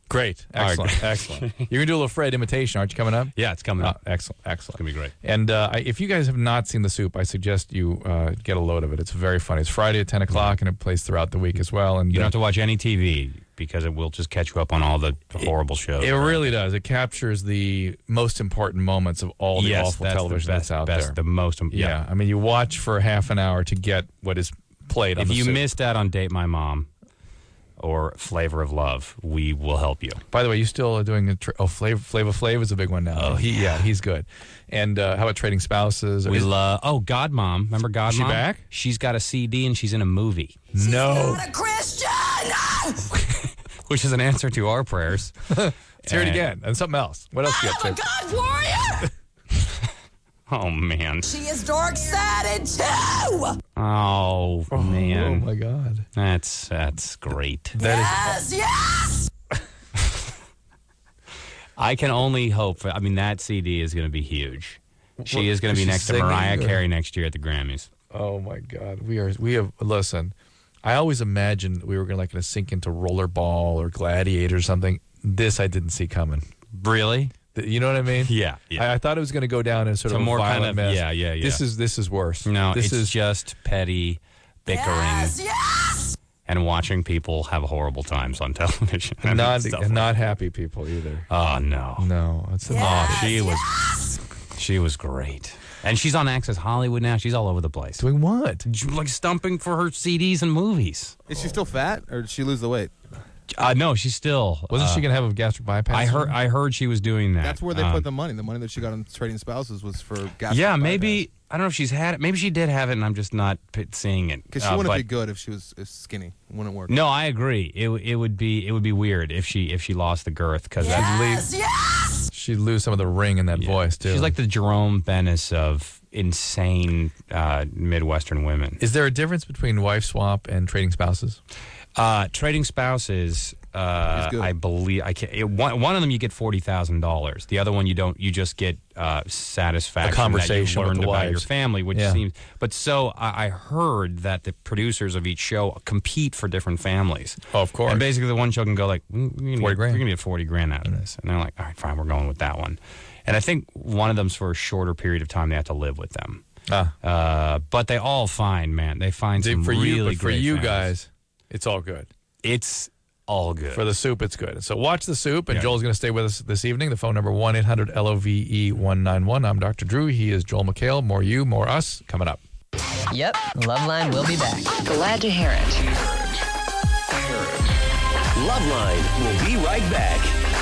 [SPEAKER 5] Great. Excellent. Excellent. You're going to do a little Fred imitation, aren't you, coming up?
[SPEAKER 6] Yeah, it's coming up.
[SPEAKER 5] Excellent. Excellent.
[SPEAKER 6] It's going to be great.
[SPEAKER 5] And if you guys have not seen The Soup, I suggest you get a load of it. It's very funny. It's Friday at 10 o'clock, and it plays throughout the week as well. And
[SPEAKER 6] you don't have to watch any TV because it will just catch you up on all the horrible shows.
[SPEAKER 5] It really does. It captures the most important moments of all the awful television that's out there.
[SPEAKER 6] The most.
[SPEAKER 5] Yeah. I mean, you watch for half an hour to get what is played on
[SPEAKER 6] If
[SPEAKER 5] The
[SPEAKER 6] you
[SPEAKER 5] Soup.
[SPEAKER 6] missed out on Date My Mom or Flavor of Love, we will help you.
[SPEAKER 5] By the way, you still doing Flavor Flav is a big one now.
[SPEAKER 6] Oh,
[SPEAKER 5] he's good. And how about Trading Spouses?
[SPEAKER 6] We love. God Mom. Remember God
[SPEAKER 5] Is she
[SPEAKER 6] Mom?
[SPEAKER 5] back?
[SPEAKER 6] She's got a CD and she's in a movie.
[SPEAKER 5] No.
[SPEAKER 2] Not a Christian!
[SPEAKER 6] Which is an answer to our prayers.
[SPEAKER 5] Let's hear it again. And something else. What else you
[SPEAKER 2] I'm
[SPEAKER 5] got,
[SPEAKER 2] a God warrior!
[SPEAKER 6] Oh, man.
[SPEAKER 2] She is dark-sided too!
[SPEAKER 6] Oh, man.
[SPEAKER 5] Oh, my God.
[SPEAKER 6] That's great.
[SPEAKER 2] Yes!
[SPEAKER 6] I can only hope for, that CD is going to be huge. She is going to be
[SPEAKER 5] Is she
[SPEAKER 6] next to
[SPEAKER 5] singing,
[SPEAKER 6] Mariah
[SPEAKER 5] or-
[SPEAKER 6] Carey next year at the Grammys.
[SPEAKER 5] Oh, my God. Listen, I always imagined we were going to sink into Rollerball or Gladiator or something. This I didn't see coming.
[SPEAKER 6] Really?
[SPEAKER 5] You know what I mean?
[SPEAKER 6] Yeah.
[SPEAKER 5] I thought it was going to go down in sort of a
[SPEAKER 6] more
[SPEAKER 5] violent
[SPEAKER 6] kind of
[SPEAKER 5] mess.
[SPEAKER 6] yeah.
[SPEAKER 5] This is worse.
[SPEAKER 6] No,
[SPEAKER 5] this
[SPEAKER 6] it's
[SPEAKER 5] is
[SPEAKER 6] just petty bickering
[SPEAKER 2] Yes!
[SPEAKER 6] and watching people have horrible times on television. and stuff like
[SPEAKER 5] not happy people either.
[SPEAKER 6] Oh no,
[SPEAKER 5] No, it's
[SPEAKER 6] she was great, and she's on Access Hollywood now. She's all over the place,
[SPEAKER 5] doing what?
[SPEAKER 6] like stumping for her CDs and movies.
[SPEAKER 4] Is she still fat, or did she lose the weight?
[SPEAKER 6] No, she's still.
[SPEAKER 5] Wasn't she going to have a gastric bypass?
[SPEAKER 6] I heard she was doing that.
[SPEAKER 4] That's where they put the money. The money that she got on Trading Spouses was for gastric
[SPEAKER 6] Yeah,
[SPEAKER 4] bypass.
[SPEAKER 6] maybe. I don't know if she's had it. Maybe she did have it, and I'm just not seeing it.
[SPEAKER 4] Because she wouldn't be good if she was skinny. It wouldn't work.
[SPEAKER 6] No, I agree. It would be weird if she lost the girth because
[SPEAKER 2] Yes!
[SPEAKER 5] She'd lose some of the ring in that voice too.
[SPEAKER 6] she's like the Jerome Bennis of insane Midwestern women.
[SPEAKER 5] Is there a difference between Wife Swap and Trading Spouses?
[SPEAKER 6] Trading Spouses, I believe one of them you get $40,000. The other one you don't. You just get satisfaction.
[SPEAKER 5] A conversation
[SPEAKER 6] that you
[SPEAKER 5] with
[SPEAKER 6] learned
[SPEAKER 5] the
[SPEAKER 6] about your
[SPEAKER 5] wives.
[SPEAKER 6] family, which seems. But so I heard that the producers of each show compete for different families.
[SPEAKER 5] Oh, of course.
[SPEAKER 6] And basically, the one show can go like, "40 grand. We're going to get 40 grand out of this," and they're like, "All right, fine, we're going with that one." And I think one of them's for a shorter period of time. They have to live with them. But they all find, man. They find some really great
[SPEAKER 5] for you
[SPEAKER 6] families.
[SPEAKER 5] guys, it's all good.
[SPEAKER 6] It's all good.
[SPEAKER 5] For The Soup, it's good. So watch The Soup, and Joel's going to stay with us this evening. The phone number 1-800-LOVE-191. I'm Dr. Drew. He is Joel McHale. More you, more us. Coming up.
[SPEAKER 11] Yep, Loveline will be back.
[SPEAKER 2] Glad to hear it.
[SPEAKER 1] Loveline will be right back.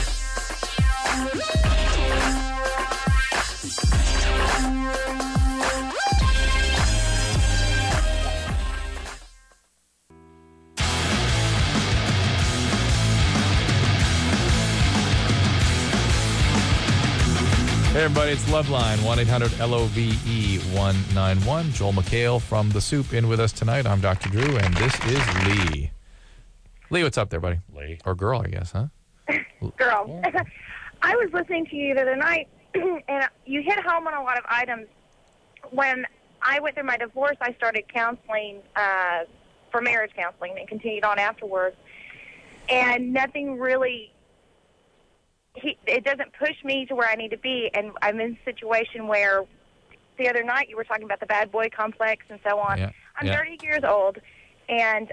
[SPEAKER 5] Hey, everybody, it's Loveline, 1-800-LOVE-191. Joel McHale from The Soup in with us tonight. I'm Dr. Drew, and this is Lee. Lee, what's up there, buddy?
[SPEAKER 6] Lee.
[SPEAKER 5] Or girl, I guess, huh?
[SPEAKER 7] Girl. I was listening to you the other night, and you hit home on a lot of items. When I went through my divorce, I started counseling for marriage counseling and continued on afterwards. And nothing really, it doesn't push me to where I need to be. And I'm in a situation where the other night you were talking about the bad boy complex and so on.
[SPEAKER 5] Yeah.
[SPEAKER 7] I'm 30 years old, and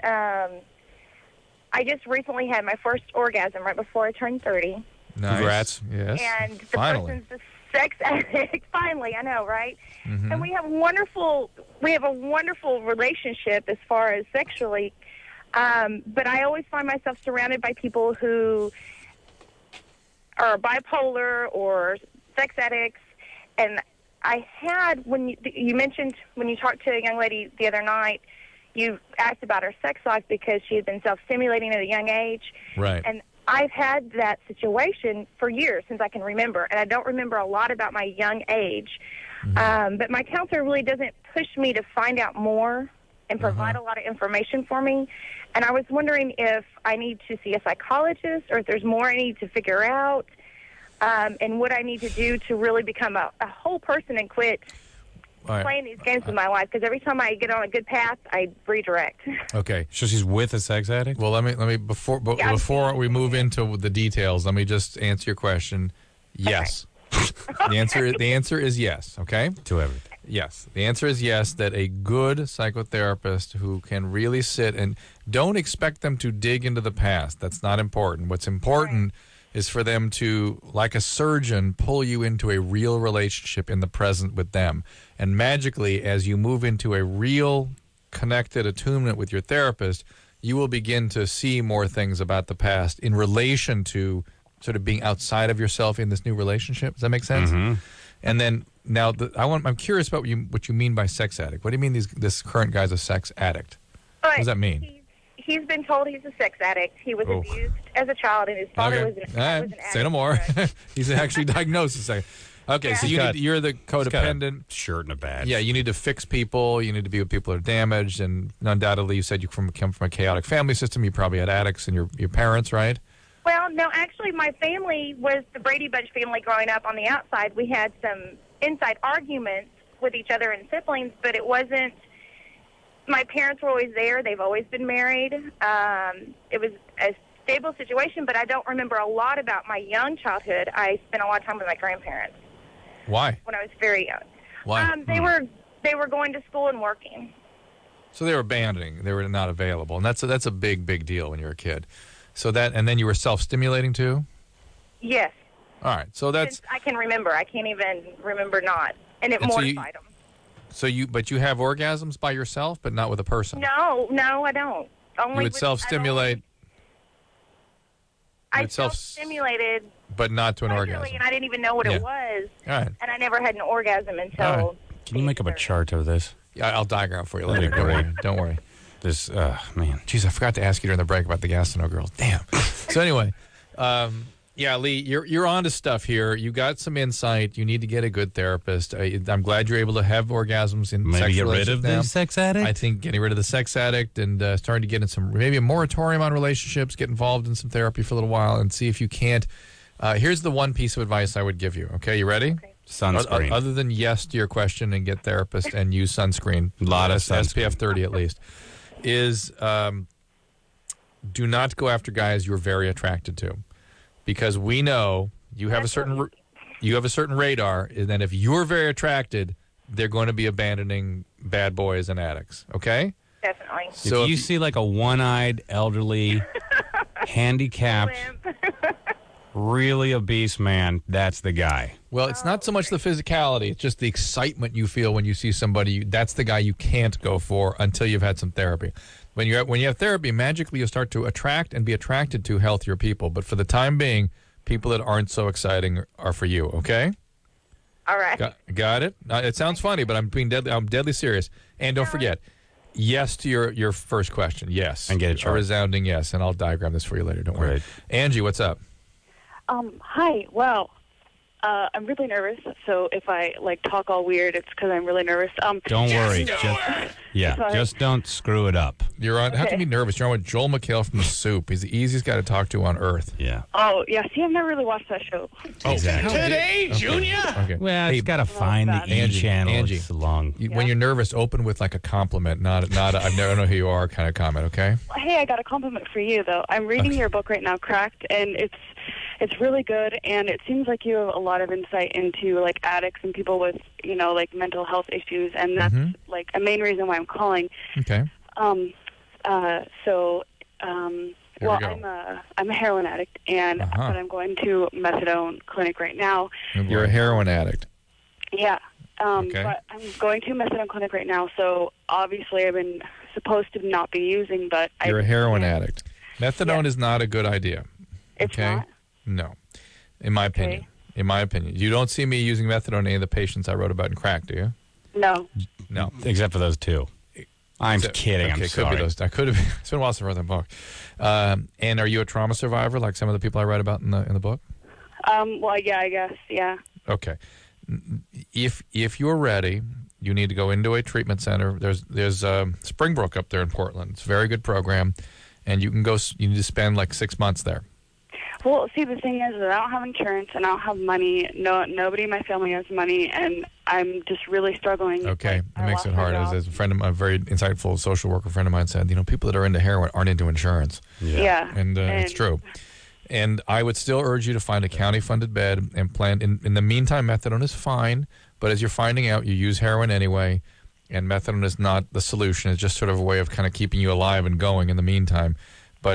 [SPEAKER 7] I just recently had my first orgasm right before I turned 30.
[SPEAKER 5] Nice. Congrats. Yes.
[SPEAKER 7] And the
[SPEAKER 5] Finally.
[SPEAKER 7] person's a sex addict. Finally, I know, right?
[SPEAKER 5] Mm-hmm.
[SPEAKER 7] And we have a wonderful relationship as far as sexually. But I always find myself surrounded by people who are bipolar or sex addicts. And I had, when you mentioned, when you talked to a young lady the other night, you asked about her sex life because she had been self-stimulating at a young age.
[SPEAKER 5] Right.
[SPEAKER 7] And I've had that situation for years, since I can remember, and I don't remember a lot about my young age.
[SPEAKER 5] Mm-hmm.
[SPEAKER 7] But my counselor really doesn't push me to find out more and provide a lot of information for me. And I was wondering if I need to see a psychologist or if there's more I need to figure out, and what I need to do to really become a whole person and quit
[SPEAKER 5] right.
[SPEAKER 7] playing these games with my life because every time I get on a good path, I redirect.
[SPEAKER 5] Okay.
[SPEAKER 6] So she's with a sex addict?
[SPEAKER 5] Well, let me before we move into the details, let me just answer your question. Yes. The answer is yes, okay?
[SPEAKER 6] To everything.
[SPEAKER 5] Yes. The answer is yes, that a good psychotherapist who can really sit and don't expect them to dig into the past. That's not important. What's important is for them to, like a surgeon, pull you into a real relationship in the present with them. And magically, as you move into a real connected attunement with your therapist, you will begin to see more things about the past in relation to sort of being outside of yourself in this new relationship. Does that make sense?
[SPEAKER 6] Mm-hmm.
[SPEAKER 5] And then now, I'm curious about what you mean by sex addict. What do you mean this current guy's a sex addict? What does that mean?
[SPEAKER 7] He's been told he's a sex addict. He was abused as a child, and his father was an addict.
[SPEAKER 5] Say no more. He's actually diagnosed as a sex. Okay, so you're the codependent.
[SPEAKER 6] Shirt and a badge.
[SPEAKER 5] Yeah, you need to fix people. You need to be with people that are damaged, and undoubtedly, you said you come from a chaotic family system. You probably had addicts and your parents, right?
[SPEAKER 7] Well, no, actually, my family was the Brady Bunch family growing up. On the outside, we had some inside arguments with each other and siblings, but it wasn't. My parents were always there. They've always been married. It was a stable situation, but I don't remember a lot about my young childhood. I spent a lot of time with my grandparents.
[SPEAKER 5] Why?
[SPEAKER 7] When I was very young.
[SPEAKER 5] Why?
[SPEAKER 7] They were going to school and working.
[SPEAKER 5] So they were abandoning. They were not available, and that's a big deal when you're a kid. So and then you were self-stimulating too?
[SPEAKER 7] Yes.
[SPEAKER 5] All right. So that's.
[SPEAKER 7] Since I can remember. I can't even remember not, and it mortified them.
[SPEAKER 5] But you have orgasms by yourself, but not with a person.
[SPEAKER 7] No, I don't. Only
[SPEAKER 5] you would self-stimulate.
[SPEAKER 7] I self-stimulated,
[SPEAKER 5] but not to an orgasm.
[SPEAKER 7] And I didn't even know what it was.
[SPEAKER 5] All right.
[SPEAKER 7] And I never had an orgasm until.
[SPEAKER 6] Right. Can you make up a chart of this?
[SPEAKER 5] Yeah, I'll diagram for you later. Don't worry.
[SPEAKER 6] This, man.
[SPEAKER 5] Jeez, I forgot to ask you during the break about the Gastineau girls. Damn. So anyway, yeah, Lee, you're onto stuff here. You got some insight. You need to get a good therapist. I'm glad you're able to have orgasms in
[SPEAKER 6] maybe
[SPEAKER 5] sex
[SPEAKER 6] get rid of the sex addict.
[SPEAKER 5] I think getting rid of the sex addict and starting to get in maybe a moratorium on relationships. Get involved in some therapy for a little while and see if you can't. Here's the one piece of advice I would give you. Okay, you ready?
[SPEAKER 7] Okay.
[SPEAKER 6] Sunscreen.
[SPEAKER 5] Other than yes to your question and get therapist and use sunscreen.
[SPEAKER 6] A lot of sunscreen.
[SPEAKER 5] SPF 30 at least. Is do not go after guys you're very attracted to, because we know you have a certain radar, and then if you're very attracted, they're going to be abandoning bad boys and addicts. Okay?
[SPEAKER 7] Definitely.
[SPEAKER 5] So
[SPEAKER 6] if you see like a one-eyed, elderly, handicapped, really obese man, that's the guy.
[SPEAKER 5] Well, it's not so much the physicality; it's just the excitement you feel when you see somebody. That's the guy you can't go for until you've had some therapy. When you have therapy, magically you'll start to attract and be attracted to healthier people. But for the time being, people that aren't so exciting are for you. Okay?
[SPEAKER 7] All right.
[SPEAKER 5] Got it. It sounds funny, but I'm deadly serious. And don't forget, yes to your first question. Yes,
[SPEAKER 6] and get
[SPEAKER 5] a resounding yes. And I'll diagram this for you later. Don't worry.
[SPEAKER 6] Right.
[SPEAKER 5] Angie, what's up?
[SPEAKER 12] Hi. Well, I'm really nervous, so if I talk all weird, it's because I'm really nervous.
[SPEAKER 6] Don't worry. Just don't screw it up.
[SPEAKER 5] You're on. Have to be nervous. You're on with Joel McHale from The Soup. He's the easiest guy to talk to on earth.
[SPEAKER 6] Yeah.
[SPEAKER 12] Oh yeah. See, I've never really watched that show.
[SPEAKER 5] Oh,
[SPEAKER 6] exactly.
[SPEAKER 5] Today, Junior. Okay.
[SPEAKER 6] Well, it's got to find the E channel.
[SPEAKER 5] Angie,
[SPEAKER 6] it's long.
[SPEAKER 5] When you're nervous, open with like a compliment, not a, I don't know who you are kind of comment. Okay.
[SPEAKER 12] Hey, I got a compliment for you though. I'm reading your book right now, Cracked, and it's really good, and it seems like you have a lot of insight into addicts and people with mental health issues, and that's a main reason why I'm calling.
[SPEAKER 5] Okay.
[SPEAKER 12] I'm a heroin addict, and but I'm going to methadone clinic right now.
[SPEAKER 5] You're a heroin addict.
[SPEAKER 12] Yeah.
[SPEAKER 5] Okay.
[SPEAKER 12] But I'm going to a methadone clinic right now, so obviously I've been supposed to not be using, but
[SPEAKER 5] you're a heroin addict. Methadone is not a good idea.
[SPEAKER 12] It's not?
[SPEAKER 5] No, in my opinion. In my opinion, you don't see me using methadone in any of the patients I wrote about in Crack, do you?
[SPEAKER 12] No.
[SPEAKER 5] No,
[SPEAKER 6] except for those two. I'm kidding.
[SPEAKER 5] Okay,
[SPEAKER 6] I'm sorry.
[SPEAKER 5] Could be those. I could have. It's been a while since I wrote that book. And are you a trauma survivor, like some of the people I write about in the book?
[SPEAKER 12] Well, yeah, I guess, yeah.
[SPEAKER 5] Okay. If you're ready, you need to go into a treatment center. There's Springbrook up there in Portland. It's a very good program, and you can go. You need to spend like 6 months there.
[SPEAKER 12] Well, see, the thing is that I don't have insurance and I don't have money. Nobody in my family has money, and I'm just really struggling.
[SPEAKER 5] Okay, it makes it hard.
[SPEAKER 12] job.
[SPEAKER 5] As a friend of mine, a very insightful social worker friend of mine said, people that are into heroin aren't into insurance.
[SPEAKER 12] Yeah.
[SPEAKER 5] And it's true. And I would still urge you to find a county-funded bed and plan. In the meantime, methadone is fine, but as you're finding out, you use heroin anyway, and methadone is not the solution. It's just sort of a way of kind of keeping you alive and going in the meantime. But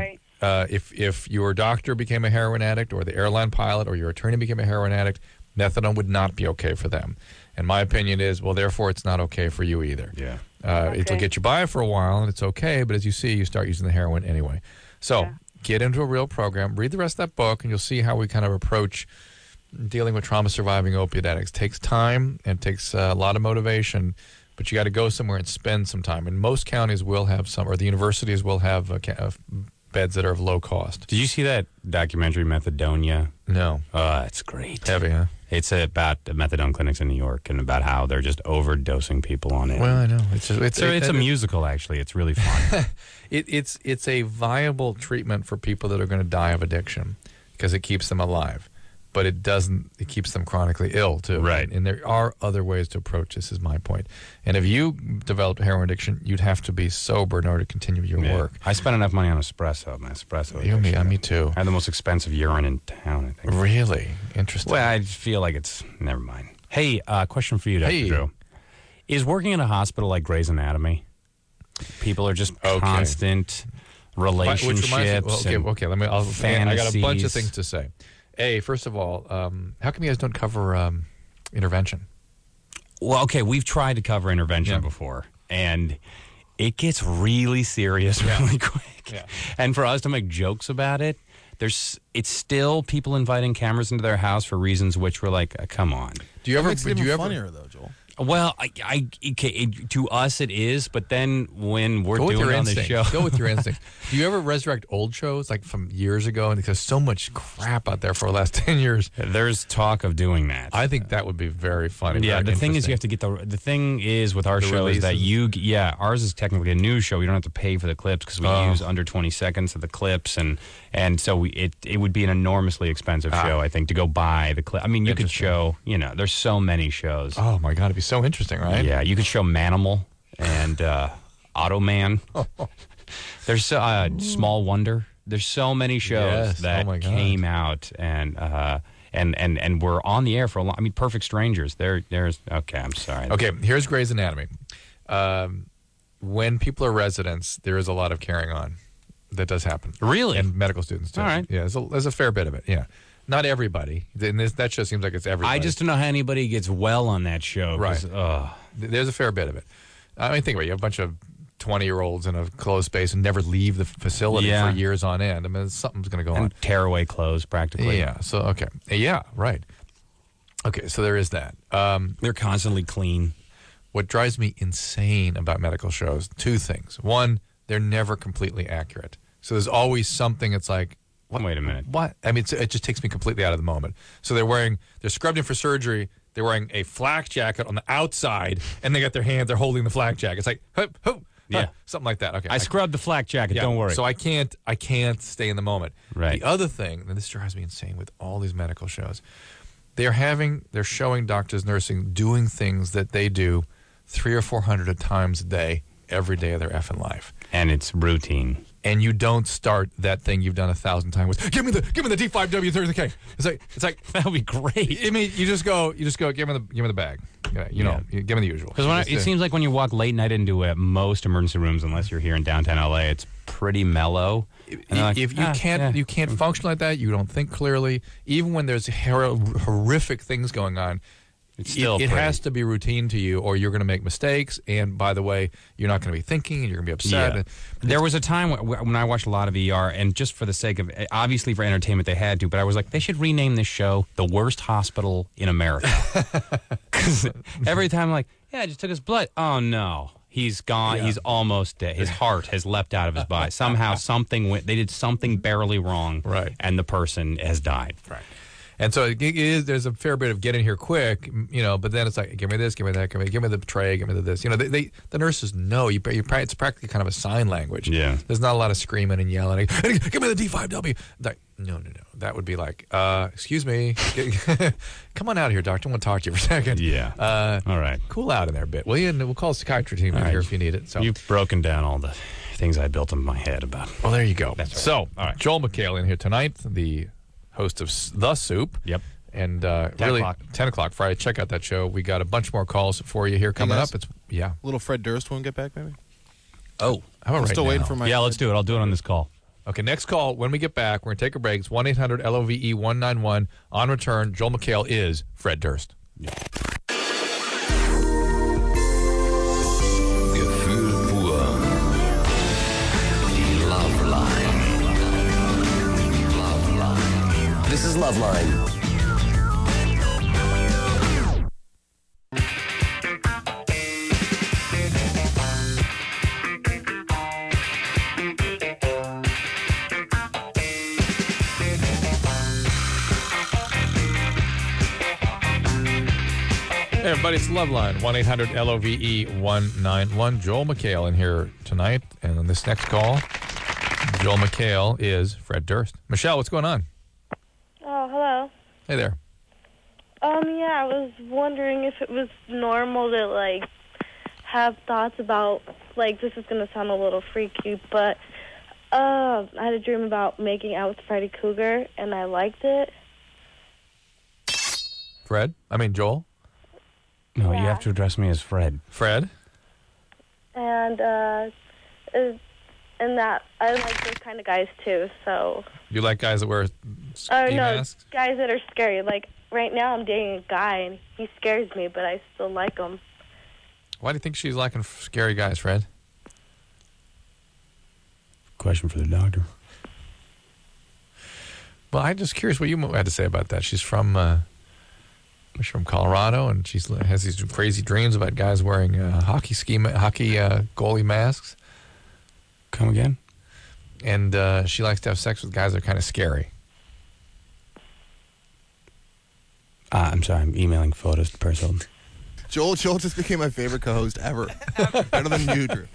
[SPEAKER 5] if your doctor became a heroin addict, or the airline pilot, or your attorney became a heroin addict, methadone would not be okay for them. And my opinion is, well, therefore, it's not okay for you either.
[SPEAKER 6] Yeah.
[SPEAKER 5] It'll get you by for a while, and it's okay, but as you see, you start using the heroin anyway. So get into a real program. Read the rest of that book, and you'll see how we kind of approach dealing with trauma-surviving opiate addicts. It takes time, and it takes a lot of motivation, but you got to go somewhere and spend some time. And most counties will have some, or the universities will have beds that are of low cost.
[SPEAKER 6] Did you see that documentary, Methadonia?
[SPEAKER 5] No.
[SPEAKER 6] It's great.
[SPEAKER 5] Heavy, huh?
[SPEAKER 6] It's about methadone clinics in New York and about how they're just overdosing people on it.
[SPEAKER 5] Well, I know. It's
[SPEAKER 6] a musical, actually. It's really fun.
[SPEAKER 5] It's a viable treatment for people that are going to die of addiction because it keeps them alive. But it keeps them chronically ill, too.
[SPEAKER 6] Right.
[SPEAKER 5] And there are other ways to approach this, is my point. And if you developed heroin addiction, you'd have to be sober in order to continue your work.
[SPEAKER 6] I spent enough money on espresso. My espresso.
[SPEAKER 5] Me too.
[SPEAKER 6] I have the most expensive urine in town, I think.
[SPEAKER 5] Really? Interesting.
[SPEAKER 6] Well, I feel like it's... Never mind. Hey, question for you, Dr. Drew. Is working in a hospital like Grey's Anatomy? People are just constant relationships.
[SPEAKER 5] Okay.
[SPEAKER 6] Fantasies.
[SPEAKER 5] I got a bunch of things to say. First of all, how come you guys don't cover intervention?
[SPEAKER 6] Well, okay, we've tried to cover intervention before, and it gets really serious really quick. Yeah. And for us to make jokes about it, it's still people inviting cameras into their house for reasons which we're like, come on.
[SPEAKER 4] Do you ever? It makes it even funnier though, Joel.
[SPEAKER 6] Well, to us it is, but then when we're doing it on the show...
[SPEAKER 5] Go with your instinct. Do you ever resurrect old shows, like from years ago? And there's so much crap out there for the last 10 years.
[SPEAKER 6] There's talk of doing that.
[SPEAKER 5] I think that would be very funny.
[SPEAKER 6] Yeah, the thing is you have to get the thing is with our show is that ours is technically a news show. You don't have to pay for the clips because we use under 20 seconds of the clips, and so it would be an enormously expensive show, I think, to go buy the clip. I mean, you could show, there's so many shows.
[SPEAKER 5] Oh my God, it'd be so interesting, right?
[SPEAKER 6] Yeah, you could show Manimal and Automan. There's Small Wonder. There's so many shows that came out and were on the air for a long. I mean, Perfect Strangers. There's okay. I'm sorry.
[SPEAKER 5] Okay, here's Grey's Anatomy. When people are residents, there is a lot of carrying on that does happen.
[SPEAKER 6] Really,
[SPEAKER 5] and medical students too.
[SPEAKER 6] All right.
[SPEAKER 5] Yeah, there's a fair bit of it. Yeah. Not everybody. That show seems like it's everybody.
[SPEAKER 6] I just don't know how anybody gets well on that show.
[SPEAKER 5] Right. There's a fair bit of it. I mean, think about it. You have a bunch of 20-year-olds in a closed space and never leave the facility for years on end. I mean, something's going to go on.
[SPEAKER 6] Tear away clothes, practically.
[SPEAKER 5] Yeah. So, okay. Yeah, right. Okay, so there is that.
[SPEAKER 6] They're constantly clean.
[SPEAKER 5] What drives me insane about medical shows, two things. One, they're never completely accurate. So there's always something that's like,
[SPEAKER 6] wait a minute.
[SPEAKER 5] What? I mean, it just takes me completely out of the moment. So they're scrubbed in for surgery. They're wearing a flak jacket on the outside, and they got they're holding the flak jacket. It's like, something like that. Okay,
[SPEAKER 6] I scrubbed the flak jacket.
[SPEAKER 5] Yeah,
[SPEAKER 6] don't worry.
[SPEAKER 5] So I can't stay in the moment.
[SPEAKER 6] Right.
[SPEAKER 5] The other thing, and this drives me insane with all these medical shows, they're showing doctors, nursing doing things that they do 300 or 400 times a day, every day of their effing life,
[SPEAKER 6] and it's routine.
[SPEAKER 5] And you don't start that thing you've done 1,000 times with, give me the D5W30K. It's like
[SPEAKER 6] that would be great.
[SPEAKER 5] I mean, you just go, give me the bag. Give me the usual.
[SPEAKER 6] Because it seems like when you walk late night into most emergency rooms, unless you're here in downtown LA, it's pretty mellow.
[SPEAKER 5] If you can't function like that, you don't think clearly. Even when there's horrific things going on, it has to be routine to you, or you're going to make mistakes. And by the way, you're not going to be thinking, and you're going to be upset.
[SPEAKER 6] Yeah. There was a time when I watched a lot of ER, and just for the sake of, obviously for entertainment, they had to. But I was like, they should rename this show "The Worst Hospital in America." Because every time, I'm like, I just took his blood. Oh no, he's gone. Yeah. He's almost dead. His heart has leapt out of his body. Somehow, something went. They did something barely wrong,
[SPEAKER 5] right?
[SPEAKER 6] And the person has died.
[SPEAKER 5] Right. And so there's a fair bit of get in here quick, but then it's like, give me this, give me that, give me the tray, give me this. The nurses know. It's practically kind of a sign language.
[SPEAKER 6] Yeah.
[SPEAKER 5] There's not a lot of screaming and yelling. Give me the D5W. No. That would be like, excuse me. Come on out here, doctor. I want to talk to you for a second.
[SPEAKER 6] Yeah. All right.
[SPEAKER 5] Cool out in there a bit, will you? And we'll call a psychiatry team in here if you need it. So
[SPEAKER 6] you've broken down all the things I built in my head about.
[SPEAKER 5] Well, there you go.
[SPEAKER 6] That's right.
[SPEAKER 5] So, all right. Joel McHale in here tonight, the host of The Soup.
[SPEAKER 6] Yep.
[SPEAKER 5] And
[SPEAKER 6] 10
[SPEAKER 5] really,
[SPEAKER 6] o'clock.
[SPEAKER 5] 10 o'clock Friday. Check out that show. We got a bunch more calls for you here coming up. It's
[SPEAKER 4] Little Fred Durst won't get back, maybe?
[SPEAKER 6] Oh.
[SPEAKER 5] How about
[SPEAKER 4] I'm
[SPEAKER 5] right
[SPEAKER 4] still
[SPEAKER 5] now?
[SPEAKER 4] waiting for my...
[SPEAKER 6] Yeah, let's do it. I'll do it on this call.
[SPEAKER 5] Okay, next call. When we get back, we're going to take a break. It's 1-800-LOVE-191. On return, Joel McHale is Fred Durst.
[SPEAKER 1] Gefühl pur. Die Love Line. Love Line. This is Love Line.
[SPEAKER 5] Hey, everybody, it's Loveline, 1-800-LOVE-191. Joel McHale in here tonight. And on this next call, Joel McHale is Fred Durst. Michelle, what's going on?
[SPEAKER 13] Oh, hello.
[SPEAKER 5] Hey there.
[SPEAKER 13] Yeah, I was wondering if it was normal to, like, have thoughts about, like, this is going to sound a little freaky, but I had a dream about making out with Freddy Cougar, and I liked it.
[SPEAKER 5] Joel?
[SPEAKER 6] No, you have to address me as Fred.
[SPEAKER 5] Fred?
[SPEAKER 13] And that I like those kind of guys, too, so...
[SPEAKER 5] You like guys that wear ski masks?
[SPEAKER 13] Guys that are scary. Like, right now I'm dating a guy, and he scares me, but I still like him.
[SPEAKER 5] Why do you think she's liking scary guys, Fred?
[SPEAKER 6] Question for the doctor.
[SPEAKER 5] Well, I'm just curious what you had to say about that. She's from Colorado, and she has these crazy dreams about guys wearing hockey goalie masks.
[SPEAKER 6] Come again?
[SPEAKER 5] And she likes to have sex with guys that are kind of scary.
[SPEAKER 6] I'm sorry, I'm emailing photos to person.
[SPEAKER 4] Joel just became my favorite co-host ever. Better than you, Drew.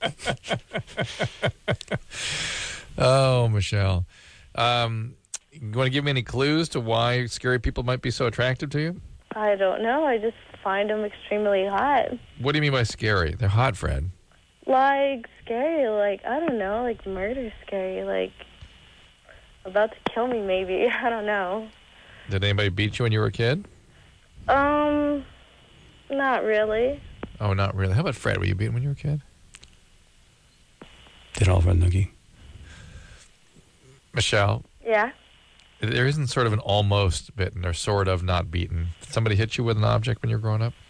[SPEAKER 5] Oh, Michelle. You want to give me any clues to why scary people might be so attractive to you?
[SPEAKER 13] I don't know. I just find them extremely hot.
[SPEAKER 5] What do you mean by scary? They're hot, Fred.
[SPEAKER 13] Like, scary, like, I don't know, like murder scary, like, about to kill me maybe. I don't know.
[SPEAKER 5] Did anybody beat you when you were a kid?
[SPEAKER 13] Not really.
[SPEAKER 5] Oh, not really. How about Fred? Were you beaten when you were a kid?
[SPEAKER 6] Did Oliver Noogie?
[SPEAKER 5] Michelle?
[SPEAKER 13] Yeah?
[SPEAKER 5] There isn't sort of an almost bitten or sort of not beaten. Did somebody hit you with an object when you were growing up?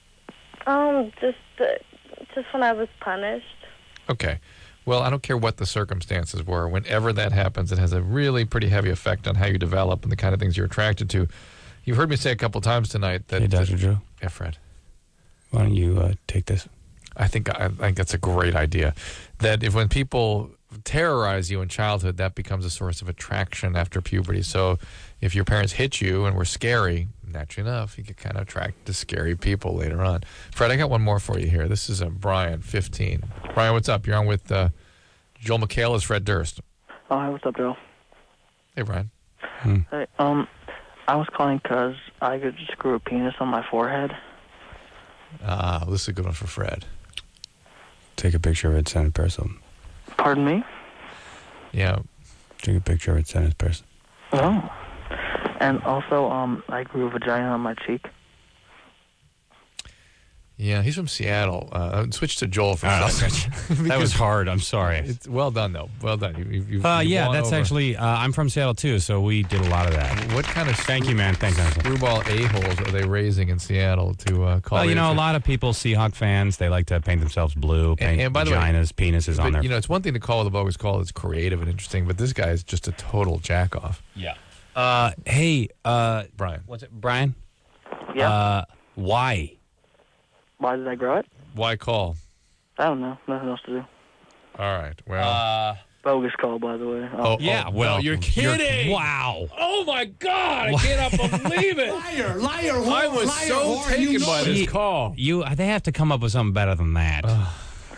[SPEAKER 13] Just when I was punished.
[SPEAKER 5] Okay. Well, I don't care what the circumstances were. Whenever that happens, it has a really pretty heavy effect on how you develop and the kind of things you're attracted to. You've heard me say a couple times tonight that...
[SPEAKER 6] Hey, Dr. Drew?
[SPEAKER 5] Yeah, Fred.
[SPEAKER 6] Why don't you take this?
[SPEAKER 5] I think that's a great idea. That when people terrorize you in childhood, that becomes a source of attraction after puberty. So if your parents hit you and were scary, naturally enough, you get kind of attracted to scary people later on. Fred, I got one more for you here. This is Brian, 15. Brian, what's up? You're on with Joel McHale as Fred Durst.
[SPEAKER 14] Oh, hi, what's up, Joel?
[SPEAKER 5] Hey, Brian.
[SPEAKER 14] Hey, I was calling because I just grew a penis on my forehead.
[SPEAKER 5] This is a good one for Fred.
[SPEAKER 6] Take a picture of it, send it person.
[SPEAKER 14] Pardon me?
[SPEAKER 5] Yeah.
[SPEAKER 6] Take a picture of it, send it person.
[SPEAKER 14] Oh. And also, I grew a vagina on my cheek.
[SPEAKER 5] Yeah, he's from Seattle. Switch to Joel for a second.
[SPEAKER 6] That was hard. I'm sorry.
[SPEAKER 5] It's well done, though. Well done. You've
[SPEAKER 6] yeah,
[SPEAKER 5] won
[SPEAKER 6] that's
[SPEAKER 5] over.
[SPEAKER 6] actually... I'm from Seattle, too, so we did a lot of that.
[SPEAKER 5] What kind of...
[SPEAKER 6] Thank you, man. Thanks, Ansel.
[SPEAKER 5] Screwball a-holes are they raising in Seattle to call...
[SPEAKER 6] Well, you know, a lot of people, Seahawk fans, they like to paint themselves blue, paint
[SPEAKER 5] and by
[SPEAKER 6] vaginas,
[SPEAKER 5] the way,
[SPEAKER 6] penises on their...
[SPEAKER 5] You know, it's one thing to call the bogus call that's creative and interesting, but this guy is just a total jack-off.
[SPEAKER 6] Yeah. Hey,
[SPEAKER 5] Brian.
[SPEAKER 6] What's it? Brian?
[SPEAKER 14] Yeah?
[SPEAKER 6] Why?
[SPEAKER 14] Why did I grow it?
[SPEAKER 5] Why call?
[SPEAKER 14] I don't know. Nothing else to do.
[SPEAKER 5] All right. Well...
[SPEAKER 14] bogus call, by the way.
[SPEAKER 5] Well, you're kidding.
[SPEAKER 6] Wow.
[SPEAKER 5] Oh, my God. I cannot believe it.
[SPEAKER 15] Liar, whore,
[SPEAKER 5] I was
[SPEAKER 15] liar,
[SPEAKER 5] so
[SPEAKER 15] whore,
[SPEAKER 5] taken
[SPEAKER 15] you
[SPEAKER 5] by
[SPEAKER 15] know
[SPEAKER 5] this
[SPEAKER 15] it.
[SPEAKER 5] call.
[SPEAKER 6] They have to come up with something better than that.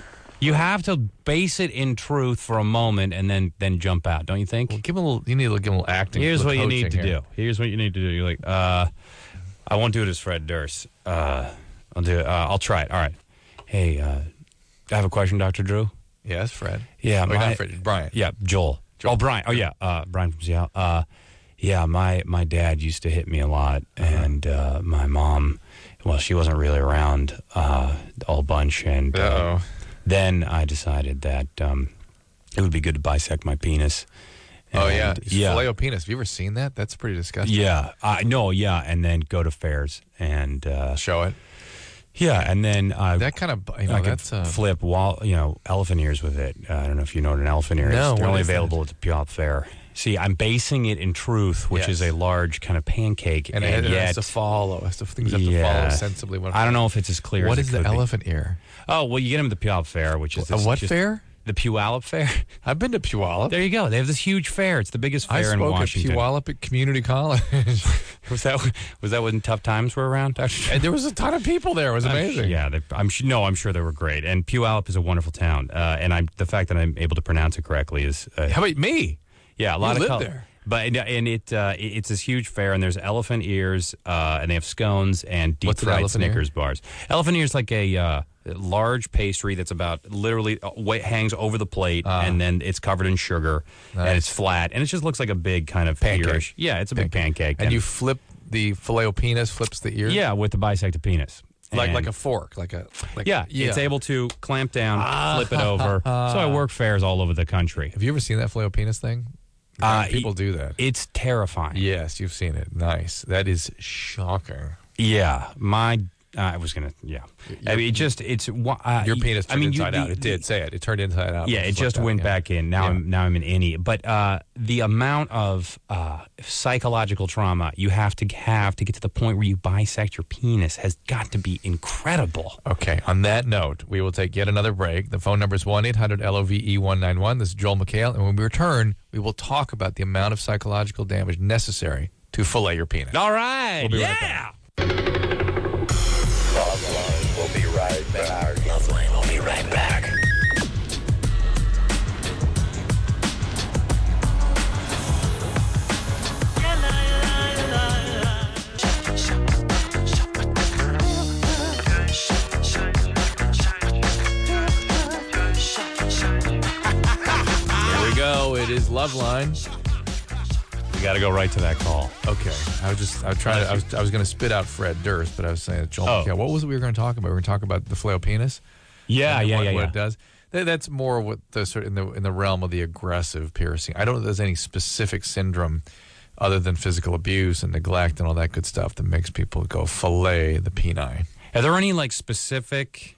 [SPEAKER 6] You have to base it in truth for a moment and then jump out, don't you think?
[SPEAKER 5] Well, give him a little. You need to give him a little acting.
[SPEAKER 6] Here's what you need to
[SPEAKER 5] here.
[SPEAKER 6] do. Here's what you need to do. You're like, I won't do it as Fred Durst. I'll do it. I'll try it. All right. Hey, I have a question, Dr. Drew.
[SPEAKER 5] Yes, Fred.
[SPEAKER 6] Yeah,
[SPEAKER 5] not Fred. Brian.
[SPEAKER 6] Yeah, Joel. Oh, Brian. Oh, yeah. Brian from Seattle. Yeah, my dad used to hit me a lot, and my mom, well, she wasn't really around a whole bunch, and then I decided that it would be good to bisect my penis. And,
[SPEAKER 5] filet penis. Have you ever seen that? That's pretty disgusting.
[SPEAKER 6] Yeah, and then go to fairs and
[SPEAKER 5] show it.
[SPEAKER 6] Yeah, and then
[SPEAKER 5] that kind of
[SPEAKER 6] I could flip elephant ears with it. I don't know if you know what an elephant ear is.
[SPEAKER 5] No,
[SPEAKER 6] they're
[SPEAKER 5] what
[SPEAKER 6] only
[SPEAKER 5] is
[SPEAKER 6] available at the Puyallup Fair. See, I'm basing it in truth, which is a large kind of pancake,
[SPEAKER 5] and
[SPEAKER 6] yet
[SPEAKER 5] it has to follow. Things have to follow sensibly.
[SPEAKER 6] I don't know if it's as clear.
[SPEAKER 5] What
[SPEAKER 6] as
[SPEAKER 5] is
[SPEAKER 6] it
[SPEAKER 5] the
[SPEAKER 6] could be.
[SPEAKER 5] elephant ear?
[SPEAKER 6] Oh, well, you get them at the Puyallup Fair, which is
[SPEAKER 5] what fair?
[SPEAKER 6] The Puyallup Fair.
[SPEAKER 5] I've been to Puyallup.
[SPEAKER 6] There you go. They have this huge fair. It's the biggest fair in Washington.
[SPEAKER 5] I spoke at Puyallup at Community College.
[SPEAKER 6] Was that when Tough Times were around?
[SPEAKER 5] And there was a ton of people there. It was amazing.
[SPEAKER 6] I'm sure they were great. And Puyallup is a wonderful town. And the fact that I'm able to pronounce it correctly is.
[SPEAKER 5] How about me?
[SPEAKER 6] Yeah, a lot
[SPEAKER 5] you
[SPEAKER 6] of
[SPEAKER 5] live there.
[SPEAKER 6] But it's this huge fair, and there's elephant ears, and they have scones and deep fried Snickers bars. Elephant ears like a large pastry that's about literally hangs over the plate, and then it's covered in sugar, and it's flat, and it just looks like a big kind of
[SPEAKER 5] pancake.
[SPEAKER 6] earish. Yeah, it's a big pancake.
[SPEAKER 5] And you flip the filet penis, flips the ear.
[SPEAKER 6] Yeah, with the bisected penis.
[SPEAKER 5] Like a fork,
[SPEAKER 6] it's able to clamp down, flip it over. So I work fairs all over the country.
[SPEAKER 5] Have you ever seen that filet penis thing? People do that.
[SPEAKER 6] It's terrifying.
[SPEAKER 5] Yes, you've seen it. Nice. That is shocking.
[SPEAKER 6] Yeah, I was gonna. Yeah, I mean, it's
[SPEAKER 5] your penis turned inside out. It did say it. It turned inside out.
[SPEAKER 6] Yeah, it just went back in. Now I'm an innie. But the amount of psychological trauma you have to get to the point where you bisect your penis has got to be incredible.
[SPEAKER 5] Okay. On that note, we will take yet another break. The phone number is 1-800-LOVE-191. This is Joel McHale, and when we return, we will talk about the amount of psychological damage necessary to fillet your penis.
[SPEAKER 6] All right.
[SPEAKER 5] We'll be right back.
[SPEAKER 3] Loveline will be right back.
[SPEAKER 1] Loveline will be right back.
[SPEAKER 5] Here we go. It is Loveline.
[SPEAKER 6] We got to go right to that call.
[SPEAKER 5] Okay. I was going to spit out Fred Durst, but I was saying Joel McHale. What was it we were going to talk about? We were going to talk about the filet penis.
[SPEAKER 6] Yeah,
[SPEAKER 5] what it does. That's more what in the realm of the aggressive piercing. I don't know if there's any specific syndrome other than physical abuse and neglect and all that good stuff that makes people go fillet the peni.
[SPEAKER 6] Are there any specific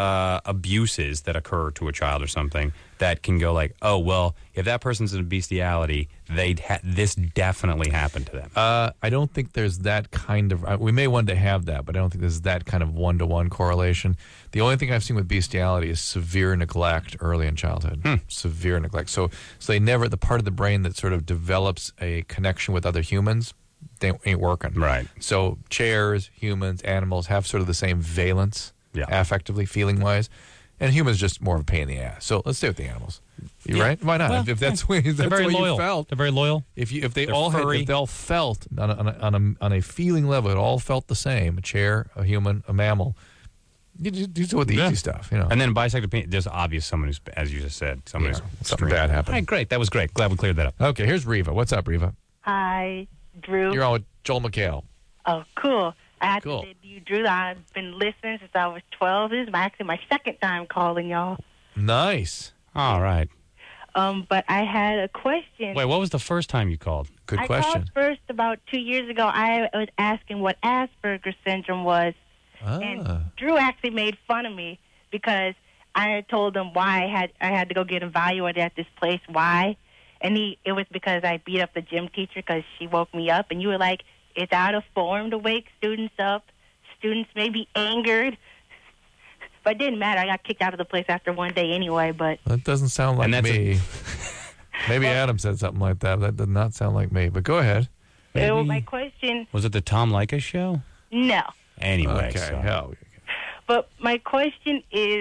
[SPEAKER 6] abuses that occur to a child or something that can go oh, well, if that person's in a bestiality, this definitely happened to them?
[SPEAKER 5] I don't think there's that kind of... we may one day have that, but I don't think there's that kind of one-to-one correlation. The only thing I've seen with bestiality is severe neglect early in childhood. Severe neglect. So they never... The part of the brain that sort of develops a connection with other humans, they ain't working.
[SPEAKER 6] Right.
[SPEAKER 5] So chairs, humans, animals have sort of the same valence, affectively, feeling-wise. And humans just more of a pain in the ass. So let's stay with the animals. You right? Why not?
[SPEAKER 6] Well,
[SPEAKER 5] if that's the way you felt,
[SPEAKER 6] they're very loyal.
[SPEAKER 5] If they all felt on a feeling level, it all felt the same. A chair, a human, a mammal. You do with the easy stuff,
[SPEAKER 6] And then bisected penis, there's obvious someone who's, as you just said, someone who's
[SPEAKER 5] something bad happened.
[SPEAKER 6] All right, great. That was great. Glad we cleared that up.
[SPEAKER 5] Okay, here's Reva. What's up, Reva?
[SPEAKER 15] Hi, Drew.
[SPEAKER 5] You're on with Joel McHale.
[SPEAKER 15] Oh, cool. I have to say to you, Drew, I've been listening since I was 12. This is actually my second time calling y'all.
[SPEAKER 5] Nice.
[SPEAKER 6] All right.
[SPEAKER 15] But I had a question.
[SPEAKER 6] Wait, what was the first time you called?
[SPEAKER 5] Good
[SPEAKER 15] question.
[SPEAKER 5] I
[SPEAKER 15] called first about 2 years ago. I was asking what Asperger's syndrome was. And Drew actually made fun of me because I had told him why I had to go get evaluated at this place. Why? And it was because I beat up the gym teacher because she woke me up. And you were like, it's out of form to wake students up. Students may be angered. But it didn't matter. I got kicked out of the place after one day anyway. But
[SPEAKER 5] that doesn't sound like me. Maybe Adam said something like that. That did not sound like me. But go ahead.
[SPEAKER 15] My question...
[SPEAKER 6] Was it the Tom Leykis show?
[SPEAKER 15] No.
[SPEAKER 6] Anyway.
[SPEAKER 5] Okay.
[SPEAKER 15] But my question is,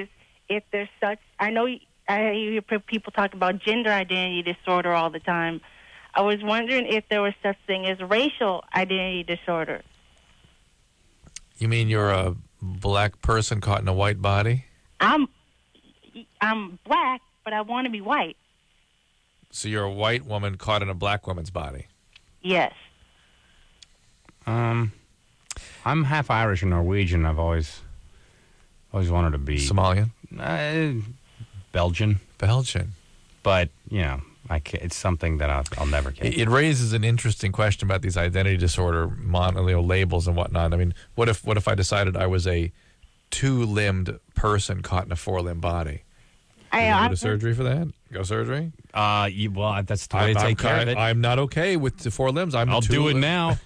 [SPEAKER 15] if there's such. I know I hear people talk about gender identity disorder all the time. I was wondering if there was such thing as racial identity disorder.
[SPEAKER 5] You mean you're a black person caught in a white body?
[SPEAKER 15] I'm black, but I want to be white.
[SPEAKER 5] So you're a white woman caught in a black woman's body?
[SPEAKER 15] Yes.
[SPEAKER 6] I'm half Irish and Norwegian. I've always wanted to be
[SPEAKER 5] Somalian,
[SPEAKER 6] Belgian. But it's something that I'll never get.
[SPEAKER 5] It raises an interesting question about these identity disorder labels and whatnot. I mean, what if I decided I was a two-limbed person caught in a four-limb body? Can you go to surgery for that? Go surgery?
[SPEAKER 6] That's the way to take care of it.
[SPEAKER 5] I'm not okay with the four limbs.
[SPEAKER 6] I'll do it now.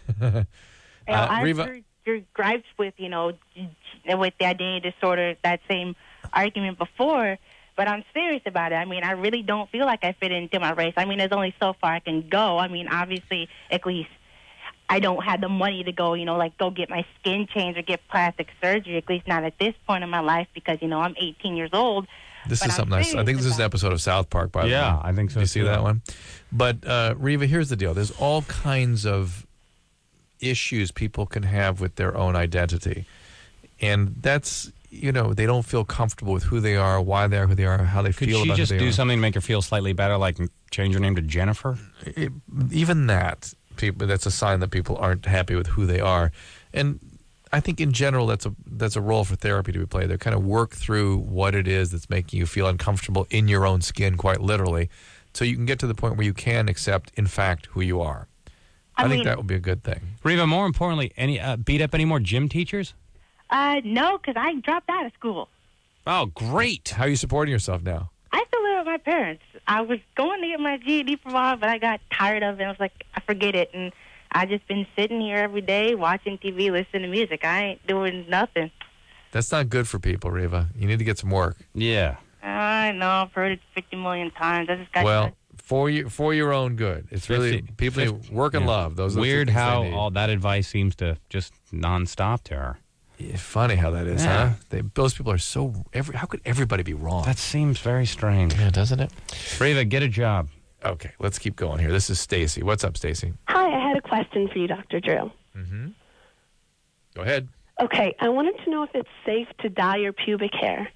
[SPEAKER 15] I
[SPEAKER 5] Reva,
[SPEAKER 15] heard your gripes with with the identity disorder, that same argument before, but I'm serious about it. I mean, I really don't feel like I fit into my race. I mean, there's only so far I can go. I mean, obviously, at least I don't have the money to go, go get my skin changed or get plastic surgery, at least not at this point in my life because, I'm 18 years old.
[SPEAKER 5] This is something nice. I think this is an episode of South Park, by the way.
[SPEAKER 6] Yeah, I think so.
[SPEAKER 5] Did you see that one? But, Reva, here's the deal. There's all kinds of issues people can have with their own identity. And that's, they don't feel comfortable with who they are, why they are who they are, how they feel about who they are.
[SPEAKER 6] Could she just do something to make her feel slightly better, like change her name to Jennifer?
[SPEAKER 5] Even that, that's a sign that people aren't happy with who they are. And I think in general that's a role for therapy to be played. They kind of work through what it is that's making you feel uncomfortable in your own skin, quite literally, so you can get to the point where you can accept, in fact, who you are. I think that would be a good thing.
[SPEAKER 6] Reva, more importantly, beat up any more gym teachers?
[SPEAKER 15] No, because I dropped out of school.
[SPEAKER 6] Oh, great.
[SPEAKER 5] How are you supporting yourself now?
[SPEAKER 15] I still live with my parents. I was going to get my GED for a while, but I got tired of it. I was like, I forget it, and I just been sitting here every day watching TV, listening to music. I ain't doing nothing.
[SPEAKER 5] That's not good for people, Reva. You need to get some work.
[SPEAKER 6] Yeah.
[SPEAKER 15] I know. I've heard it 50 million times. I just got
[SPEAKER 5] for your own good. It's really people need work and love. Those are
[SPEAKER 6] weird how all that advice seems to just nonstop to her.
[SPEAKER 5] Yeah, funny how that is, huh? Those people are so. How could everybody be wrong?
[SPEAKER 6] That seems very strange.
[SPEAKER 5] Yeah, doesn't it?
[SPEAKER 6] Reva, get a job.
[SPEAKER 5] Okay, let's keep going here. This is Stacy. What's up, Stacy?
[SPEAKER 16] Hi, I had a question for you, Dr. Drew.
[SPEAKER 5] Mm-hmm. Go ahead.
[SPEAKER 16] Okay, I wanted to know if it's safe to dye your pubic hair.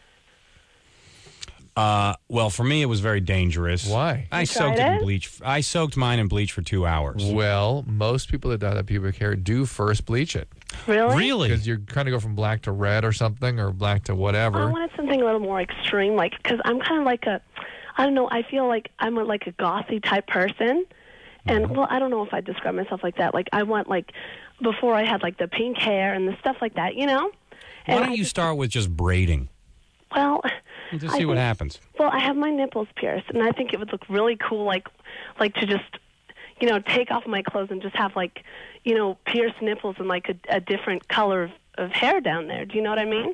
[SPEAKER 6] Well, for me, it was very dangerous.
[SPEAKER 5] Why?
[SPEAKER 6] I soaked it in bleach. I soaked mine in bleach for 2 hours.
[SPEAKER 5] Well, most people that dye their pubic hair do first bleach it.
[SPEAKER 16] Really?
[SPEAKER 5] Because you're kind of go from black to red or something, or black to whatever.
[SPEAKER 16] I wanted something a little more extreme, because I'm kind of like I don't know, I feel like I'm a gothy type person. And, well, I don't know if I describe myself like that. I want, before I had, the pink hair and the stuff like that,
[SPEAKER 6] Why don't you start with just braiding?
[SPEAKER 16] Well,
[SPEAKER 6] and just see what happens.
[SPEAKER 16] Well, I have my nipples pierced, and I think it would look really cool, to just, take off my clothes and just have, pierced nipples and, a different color of hair down there. Do you know what I mean?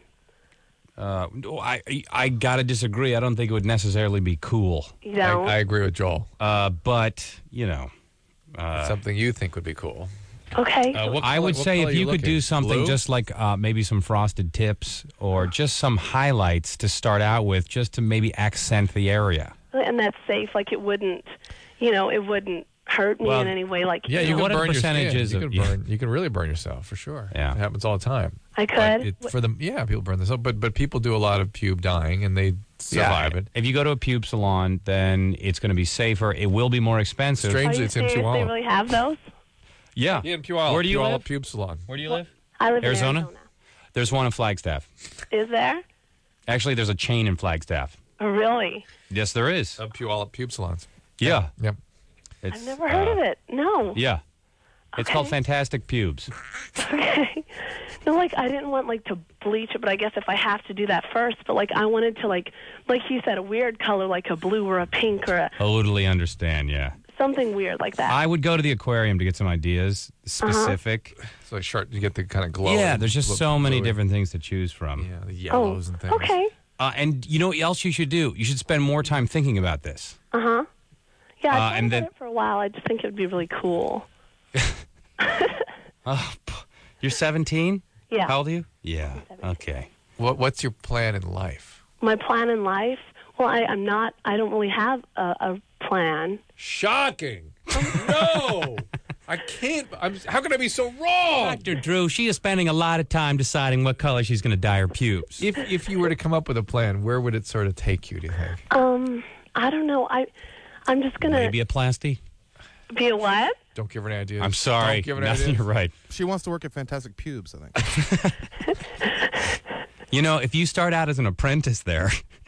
[SPEAKER 6] I gotta disagree. I don't think it would necessarily be cool.
[SPEAKER 16] You know?
[SPEAKER 5] I agree with Joel.
[SPEAKER 6] But,
[SPEAKER 5] something you think would be cool.
[SPEAKER 16] Okay.
[SPEAKER 6] I would say if you could do something
[SPEAKER 5] blue?
[SPEAKER 6] just like maybe some frosted tips or just some highlights to start out with, just to maybe accent the area.
[SPEAKER 16] And that's safe. It wouldn't, it wouldn't hurt me in any way.
[SPEAKER 5] You can burn
[SPEAKER 6] percentages
[SPEAKER 5] your skin. You can really burn yourself for sure.
[SPEAKER 6] Yeah,
[SPEAKER 5] it happens all the time.
[SPEAKER 16] I could.
[SPEAKER 5] People burn themselves, but people do a lot of pube dyeing and they survive it.
[SPEAKER 6] If you go to a pube salon, then it's going to be safer. It will be more expensive.
[SPEAKER 5] Strangely, it's in Puyallup.
[SPEAKER 16] They really have those?
[SPEAKER 6] Yeah.
[SPEAKER 5] In Puyallup.
[SPEAKER 6] Where do you live?
[SPEAKER 5] Pube salon.
[SPEAKER 6] Where do you live?
[SPEAKER 16] I live
[SPEAKER 6] Arizona?
[SPEAKER 16] in Arizona.
[SPEAKER 6] There's one in Flagstaff.
[SPEAKER 16] Is there?
[SPEAKER 6] Actually, there's a chain in Flagstaff.
[SPEAKER 16] Oh, really?
[SPEAKER 6] Yes, there is.
[SPEAKER 5] Of Puyallup pube salons.
[SPEAKER 6] Yeah.
[SPEAKER 5] Yep.
[SPEAKER 16] I've never heard of it. No.
[SPEAKER 6] Yeah. It's called Fantastic Pubes.
[SPEAKER 16] Okay. No, I didn't want, to bleach it, but I guess if I have to do that first, but, I wanted to, like you said, a weird color, like a blue or a pink or
[SPEAKER 6] Totally understand, yeah.
[SPEAKER 16] Something weird like that.
[SPEAKER 6] I would go to the aquarium to get some ideas, specific.
[SPEAKER 5] So you get the kind of glow.
[SPEAKER 6] Yeah, there's just so many different things to choose from.
[SPEAKER 5] Yeah, the yellows and things.
[SPEAKER 16] Okay.
[SPEAKER 6] And you know what else you should do? You should spend more time thinking about this.
[SPEAKER 16] Uh-huh. Yeah, I've
[SPEAKER 6] and
[SPEAKER 16] thought about it for a while. I just think it would be really cool.
[SPEAKER 6] You're 17?
[SPEAKER 16] Yeah.
[SPEAKER 6] How old are you? Yeah. Okay.
[SPEAKER 5] What's your plan in life?
[SPEAKER 16] my plan in life. Well, I'm not. I don't really have a plan.
[SPEAKER 5] Shocking! No, I can't. How can I be so wrong?
[SPEAKER 6] Dr. Drew, she is spending a lot of time deciding what color she's going to dye her pubes.
[SPEAKER 5] If you were to come up with a plan, where would it sort of take you? Do you think?
[SPEAKER 16] I don't know. I'm just gonna
[SPEAKER 6] Maybe a plasty.
[SPEAKER 16] be a what?
[SPEAKER 5] Don't give her any ideas.
[SPEAKER 6] I'm sorry.
[SPEAKER 5] Don't give her any
[SPEAKER 6] Nothing,
[SPEAKER 5] ideas.
[SPEAKER 6] you're right.
[SPEAKER 4] She wants to work at Fantastic Pubes, I think.
[SPEAKER 6] If you start out as an apprentice there,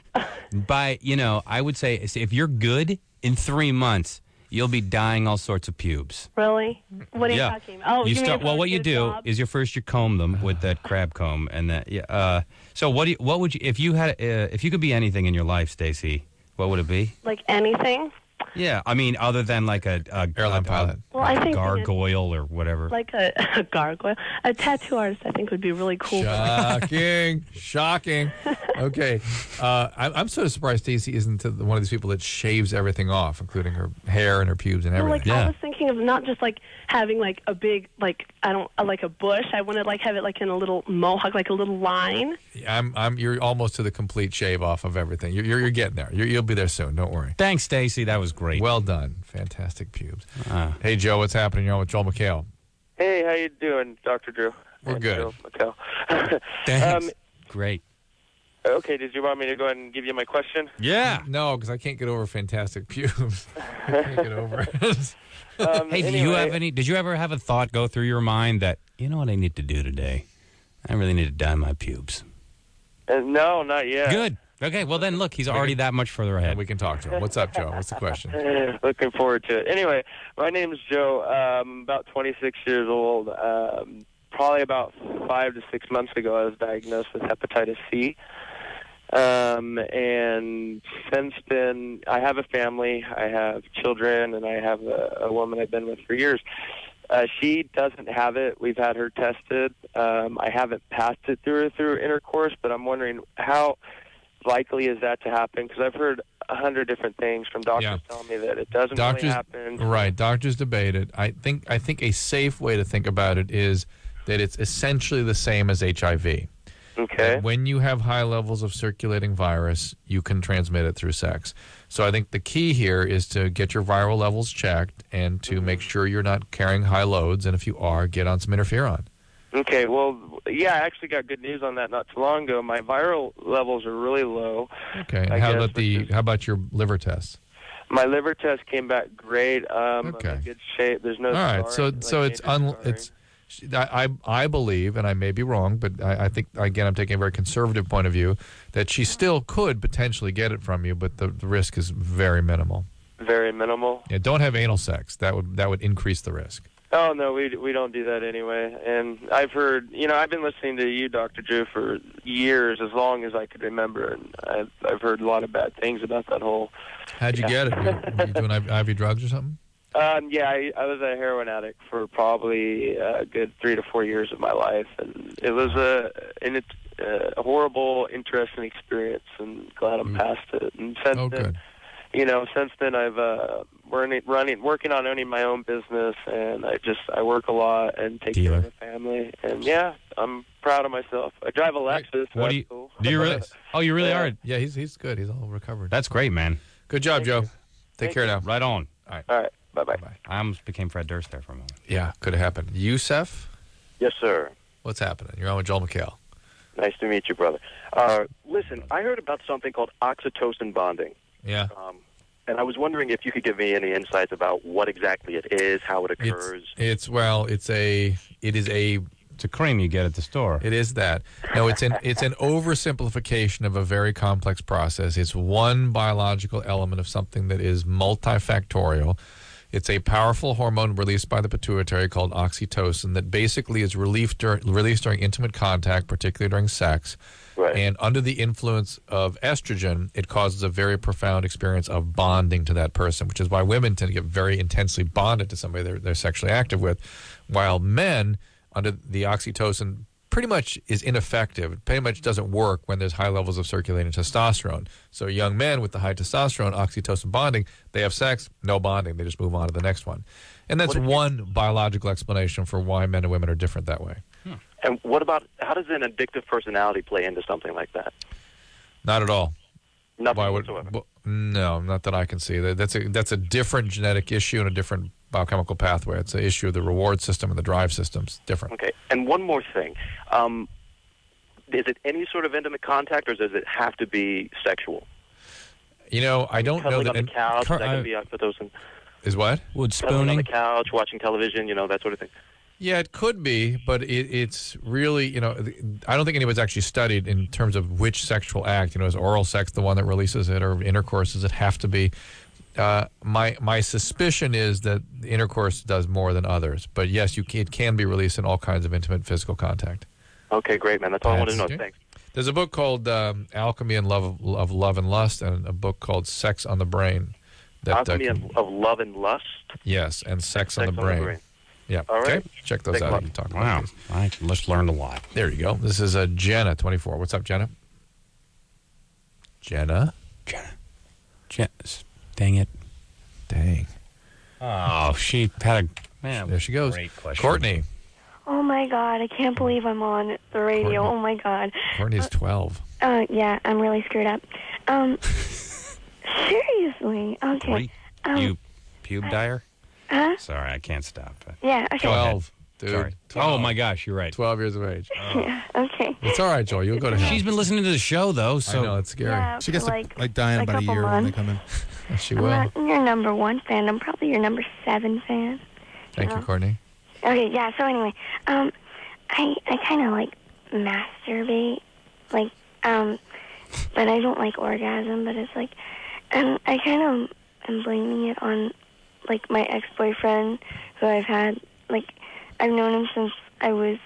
[SPEAKER 6] I would say if you're good, in 3 months, you'll be dyeing all sorts of pubes.
[SPEAKER 16] Really? What are you talking about? Oh,
[SPEAKER 6] you
[SPEAKER 16] mean
[SPEAKER 6] start. Well, what you
[SPEAKER 16] good
[SPEAKER 6] do
[SPEAKER 16] job?
[SPEAKER 6] is you comb them with that crab comb, and that. Yeah. So what would you if you had if you could be anything in your life, Stacey? What would it be?
[SPEAKER 16] Like anything?
[SPEAKER 6] Yeah, I mean, other than like a
[SPEAKER 5] airline pilot,
[SPEAKER 16] Well, I think
[SPEAKER 6] gargoyle or whatever.
[SPEAKER 16] like a gargoyle, a tattoo artist. I think would be really cool.
[SPEAKER 5] Shocking. Okay, I'm sort of surprised Stacey isn't one of these people that shaves everything off, including her hair and her pubes and
[SPEAKER 16] Well,
[SPEAKER 5] everything.
[SPEAKER 16] I was thinking of not just like having like a big like like a bush. I want to like have it like in a little mohawk, like a little line.
[SPEAKER 5] You're almost to the complete shave off of everything. You're getting there. You'll be there soon. Don't worry.
[SPEAKER 6] Thanks, Stacey. That was great.
[SPEAKER 5] Well done. Fantastic pubes. Hey, Joe, what's happening? You're on with Joel McHale.
[SPEAKER 17] Hey, how you doing, Dr. Drew?
[SPEAKER 5] We're good.
[SPEAKER 17] Joel McHale.
[SPEAKER 6] Thanks. Great.
[SPEAKER 17] Okay, did you want me to go ahead and give you my question?
[SPEAKER 6] Yeah.
[SPEAKER 5] No, because I can't get over fantastic pubes. I can't get over it.
[SPEAKER 6] Hey, did you ever have a thought go through your mind that, you know what I need to do today? I really need to dye my pubes.
[SPEAKER 17] No, not yet.
[SPEAKER 6] Good. Okay, well then, look, he's already that much further ahead.
[SPEAKER 5] We can talk to him. What's up, Joe? What's the question?
[SPEAKER 17] Looking forward to it. Anyway, my name's Joe. I'm about 26 years old. Probably about 5 to 6 months ago, I was diagnosed with hepatitis C. And since then, I have a family, I have children, and I have a woman I've been with for years. She doesn't have it. We've had her tested. I haven't passed it through intercourse, but I'm wondering how likely is that to happen? Because I've heard 100 different things from doctors telling me that it doesn't really happen.
[SPEAKER 5] Right. Doctors debate it. I think a safe way to think about it is that it's essentially the same as HIV.
[SPEAKER 17] Okay.
[SPEAKER 5] That when you have high levels of circulating virus, you can transmit it through sex. So I think the key here is to get your viral levels checked and to make sure you're not carrying high loads. And if you are, get on some interferon.
[SPEAKER 17] Okay, well, yeah, I actually got good news on that not too long ago. My viral levels are really low.
[SPEAKER 5] Okay, and how about your liver tests?
[SPEAKER 17] My liver test came back great. I'm in good shape. There's no.
[SPEAKER 5] All right,
[SPEAKER 17] scarring,
[SPEAKER 5] I believe, and I may be wrong, but I think again I'm taking a very conservative point of view that she still could potentially get it from you, but the risk is very minimal.
[SPEAKER 17] Very minimal.
[SPEAKER 5] Yeah, don't have anal sex. That would increase the risk.
[SPEAKER 17] Oh, no, we don't do that anyway. And I've heard, I've been listening to you, Dr. Drew, for years, as long as I could remember. And I've heard a lot of bad things about that whole...
[SPEAKER 5] How'd you get it? You doing IV drugs or something?
[SPEAKER 17] Yeah, I was a heroin addict for probably a good 3 to 4 years of my life. And it was a horrible, interesting experience, and glad I'm past it. And since then, since then I've working on owning my own business, and I work a lot and take care of the family, and yeah, I'm proud of myself. I drive a Lexus.
[SPEAKER 6] What do you? Cool. Do you really? Oh, you really are.
[SPEAKER 5] Yeah, he's good. He's all recovered.
[SPEAKER 6] That's great, man.
[SPEAKER 5] Good job,
[SPEAKER 17] Thank
[SPEAKER 5] Joe.
[SPEAKER 17] you.
[SPEAKER 5] Take care now.
[SPEAKER 6] Right on.
[SPEAKER 5] All right.
[SPEAKER 17] All right. Bye-bye.
[SPEAKER 6] I almost became Fred Durst there for a moment.
[SPEAKER 5] Yeah, could have happened. Yusef?
[SPEAKER 18] Yes, sir.
[SPEAKER 5] What's happening? You're on with Joel McHale.
[SPEAKER 18] Nice to meet you, brother. Listen, I heard about something called oxytocin bonding.
[SPEAKER 5] Yeah.
[SPEAKER 18] And I was wondering if you could give me any insights about what exactly it is, how it occurs.
[SPEAKER 5] It's
[SPEAKER 6] a cream you get at the store.
[SPEAKER 5] It is that. No, it's an oversimplification of a very complex process. It's one biological element of something that is multifactorial. It's a powerful hormone released by the pituitary called oxytocin that basically is released during intimate contact, particularly during sex.
[SPEAKER 18] Right.
[SPEAKER 5] And under the influence of estrogen, it causes a very profound experience of bonding to that person, which is why women tend to get very intensely bonded to somebody they're sexually active with, while men, under the oxytocin, pretty much is ineffective. It pretty much doesn't work when there's high levels of circulating testosterone. So young men with the high testosterone, oxytocin bonding, they have sex, no bonding. They just move on to the next one. And that's one biological explanation for why men and women are different that way.
[SPEAKER 18] And what about, how does an addictive personality play into something like that?
[SPEAKER 5] Not at all.
[SPEAKER 18] Nothing whatsoever.
[SPEAKER 5] No, not that I can see. That's a different genetic issue and a different biochemical pathway. It's an issue of the reward system and the drive systems. Different.
[SPEAKER 18] Okay. And one more thing. Is it any sort of intimate contact, or does it have to be sexual?
[SPEAKER 5] You know, I don't know
[SPEAKER 18] Cuddling
[SPEAKER 5] that.
[SPEAKER 18] on the couch, that can be oxytocin.
[SPEAKER 5] Is what?
[SPEAKER 6] Would
[SPEAKER 18] Cuddling on
[SPEAKER 6] spooning?
[SPEAKER 18] the couch, watching television, that sort of thing.
[SPEAKER 5] Yeah, it could be, but it's really, I don't think anybody's actually studied in terms of which sexual act. Is oral sex the one that releases it, or intercourse? Does it have to be? My suspicion is that the intercourse does more than others, but yes, it can be released in all kinds of intimate physical contact.
[SPEAKER 18] Okay, great, man. That's all I wanted to know.
[SPEAKER 5] Okay.
[SPEAKER 18] Thanks.
[SPEAKER 5] There's a book called Alchemy and Love of Love and Lust, and a book called Sex on the Brain.
[SPEAKER 18] Alchemy of Love and Lust?
[SPEAKER 5] Yes, and Sex on the Brain. Yeah.
[SPEAKER 18] All right.
[SPEAKER 5] Okay. Check those out. You talk about
[SPEAKER 6] Wow.
[SPEAKER 5] these.
[SPEAKER 6] I just learned a lot.
[SPEAKER 5] There you go. This is Jenna, 24. What's up, Jenna? Jenna?
[SPEAKER 6] Dang it.
[SPEAKER 5] Dang.
[SPEAKER 6] Oh, she had a... Man,
[SPEAKER 5] there she goes.
[SPEAKER 6] Great question.
[SPEAKER 5] Courtney.
[SPEAKER 19] Oh my God, I can't believe I'm on the radio.
[SPEAKER 5] Courtney.
[SPEAKER 19] Oh my God.
[SPEAKER 5] Courtney's 12.
[SPEAKER 19] Yeah, I'm really screwed up. Seriously. Okay.
[SPEAKER 6] You pube dyer?
[SPEAKER 19] Huh?
[SPEAKER 6] Sorry, I can't stop.
[SPEAKER 19] Yeah, okay.
[SPEAKER 5] 12, dude.
[SPEAKER 6] Sorry.
[SPEAKER 5] 12.
[SPEAKER 6] Oh, my gosh, you're right.
[SPEAKER 5] 12 years of age.
[SPEAKER 19] Yeah, okay.
[SPEAKER 5] It's all right, Joel. You'll go to hell.
[SPEAKER 6] She's been listening to the show, though, so...
[SPEAKER 5] I know, it's scary.
[SPEAKER 19] Yeah,
[SPEAKER 4] She gets
[SPEAKER 19] for
[SPEAKER 4] to die in
[SPEAKER 19] a
[SPEAKER 4] about a
[SPEAKER 19] couple
[SPEAKER 4] year when they
[SPEAKER 19] months.
[SPEAKER 4] come in.
[SPEAKER 5] She
[SPEAKER 19] I'm
[SPEAKER 5] will.
[SPEAKER 19] not your number 1 fan. I'm probably your number 7 fan.
[SPEAKER 5] Thank you, Courtney.
[SPEAKER 19] Okay, yeah, so anyway, I kind of masturbate, but I don't orgasm, but it's I kind of am blaming it on, my ex-boyfriend, who I've had, I've known him since I was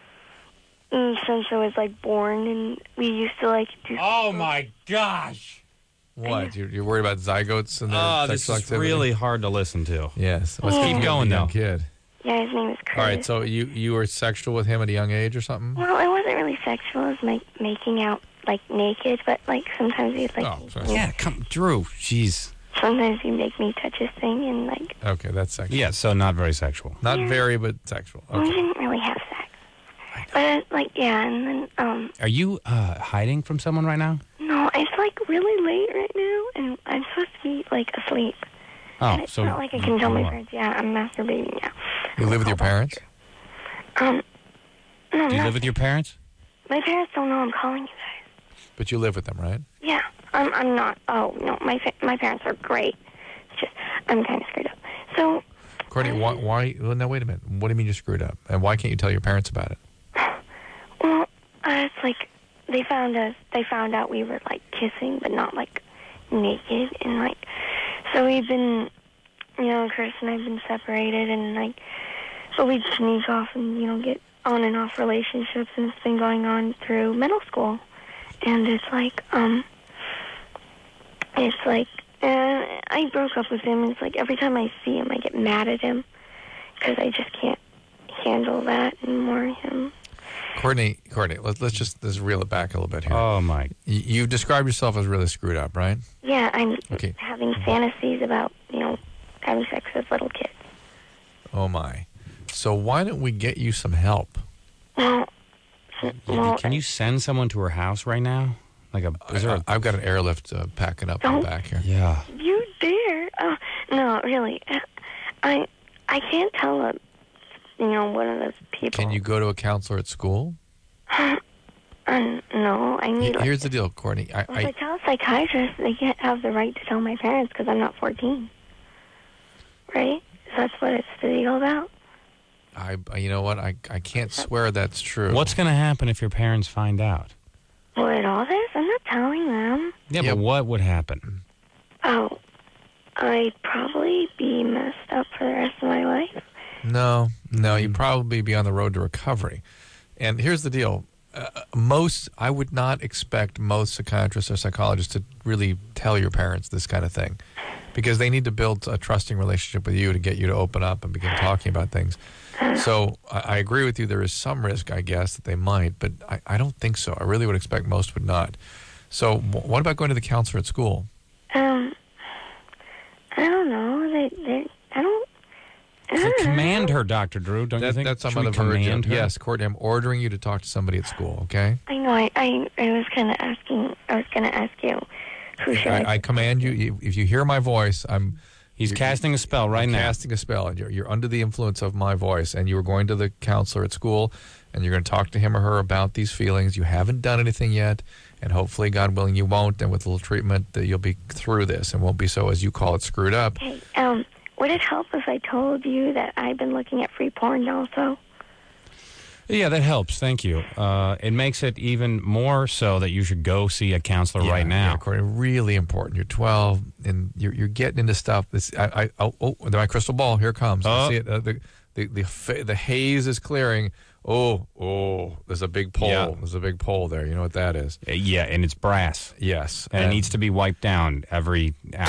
[SPEAKER 19] born, and we used to, do...
[SPEAKER 6] Oh, my gosh!
[SPEAKER 5] What? You're worried about zygotes and their
[SPEAKER 6] Oh, this
[SPEAKER 5] sexual
[SPEAKER 6] is
[SPEAKER 5] activity?
[SPEAKER 6] really hard to listen to.
[SPEAKER 5] Yes.
[SPEAKER 19] Let's keep
[SPEAKER 6] going,
[SPEAKER 5] young
[SPEAKER 6] though.
[SPEAKER 5] Kid.
[SPEAKER 19] Yeah, his name is Curtis.
[SPEAKER 5] All right, so you were sexual with him at a young age or something?
[SPEAKER 19] Well, it wasn't really sexual. It was making out, naked, but, sometimes he'd,
[SPEAKER 6] Yeah, come... Drew, jeez.
[SPEAKER 19] sometimes he'd make me touch his thing, and,
[SPEAKER 5] Okay, that's sexual.
[SPEAKER 6] Yeah, so not very sexual.
[SPEAKER 5] Not very, but sexual.
[SPEAKER 19] we
[SPEAKER 5] Okay.
[SPEAKER 19] didn't really have sex. But, yeah, and then,
[SPEAKER 6] Are you hiding from someone right now?
[SPEAKER 19] no, it's, really late right now, and I'm supposed to be, asleep.
[SPEAKER 6] Oh,
[SPEAKER 19] And it's
[SPEAKER 6] so...
[SPEAKER 19] not like I can tell my
[SPEAKER 6] you are.
[SPEAKER 19] parents, yeah, I'm masturbating now.
[SPEAKER 5] You live with your parents?
[SPEAKER 19] No,
[SPEAKER 6] Do you live with your parents?
[SPEAKER 19] my parents don't know I'm calling you guys.
[SPEAKER 5] But you live with them, right?
[SPEAKER 19] Yeah, I'm not. Oh, no, my parents are great. It's just, I'm kind of screwed up. So,
[SPEAKER 5] Courtney, why? Well, no, wait a minute. What do you mean you're screwed up? And why can't you tell your parents about it?
[SPEAKER 19] well, it's they found out we were, kissing, but not, naked, and, so we've been, Chris and I've been separated, and, but we'd sneak off and, get on and off relationships, and it's been going on through middle school. And it's I broke up with him, and it's every time I see him, I get mad at him, because I just can't handle that anymore, him.
[SPEAKER 5] Courtney, let's reel it back a little bit here.
[SPEAKER 6] Oh, my.
[SPEAKER 5] You've described yourself as really screwed up, right?
[SPEAKER 19] Yeah, I'm
[SPEAKER 5] Okay.
[SPEAKER 19] having fantasies about, having sex with little kids.
[SPEAKER 5] Oh, my. So why don't we get you some help?
[SPEAKER 19] Well,
[SPEAKER 6] Can you send someone to her house right now?
[SPEAKER 5] I've got an airlift packing up in the back here.
[SPEAKER 6] Yeah.
[SPEAKER 19] you dare? Oh, no, really. I can't tell one of those people.
[SPEAKER 5] Can you go to a counselor at school?
[SPEAKER 19] No, I need...
[SPEAKER 5] Here's the deal, Courtney.
[SPEAKER 19] If I tell a psychiatrist, they can't have the right to tell my parents because I'm not 14. Right? That's what it's the deal about.
[SPEAKER 5] You know what? I can't swear that's true.
[SPEAKER 6] What's going to happen if your parents find out?
[SPEAKER 19] What, all this? I'm not telling them.
[SPEAKER 6] Yeah, but what would happen?
[SPEAKER 19] Oh, I'd probably be messed up for the rest of my life.
[SPEAKER 5] No, you'd probably be on the road to recovery. And here's the deal. I would not expect most psychiatrists or psychologists to really tell your parents this kind of thing, because they need to build a trusting relationship with you to get you to open up and begin talking about things. So I agree with you. There is some risk, I guess, that they might, but I don't think so. I really would expect most would not. So what about going to the counselor at school?
[SPEAKER 19] I don't know. I don't
[SPEAKER 6] The
[SPEAKER 19] know.
[SPEAKER 6] command her, Dr. Drew, don't you think?
[SPEAKER 5] That's
[SPEAKER 6] Should
[SPEAKER 5] on
[SPEAKER 6] we
[SPEAKER 5] the verge
[SPEAKER 6] command
[SPEAKER 5] of,
[SPEAKER 6] her?
[SPEAKER 5] yes, Courtney, I'm ordering you to talk to somebody at school, okay?
[SPEAKER 19] I know. I was kind of asking. I was going to ask you. Who should
[SPEAKER 5] I command you, if you hear my voice,
[SPEAKER 6] He's casting a spell right now.
[SPEAKER 5] Casting a spell, and you're under the influence of my voice, and you are going to the counselor at school, and you're going to talk to him or her about these feelings. You haven't done anything yet, and hopefully, God willing, you won't, and with a little treatment, that you'll be through this and won't be so, as you call it, screwed up.
[SPEAKER 19] Hey, would it help if I told you that I've been looking at free porn also?
[SPEAKER 6] Yeah, that helps. Thank you. It makes it even more so that you should go see a counselor right now.
[SPEAKER 5] Yeah, Courtney, really important. You're 12, and you're getting into stuff. My crystal ball, here it comes. I see it. The haze is clearing. Oh, there's a big pole.
[SPEAKER 6] Yeah.
[SPEAKER 5] There's a big pole there. You know what that is?
[SPEAKER 6] Yeah, and it's brass.
[SPEAKER 5] Yes.
[SPEAKER 6] And it needs to be wiped down every hour.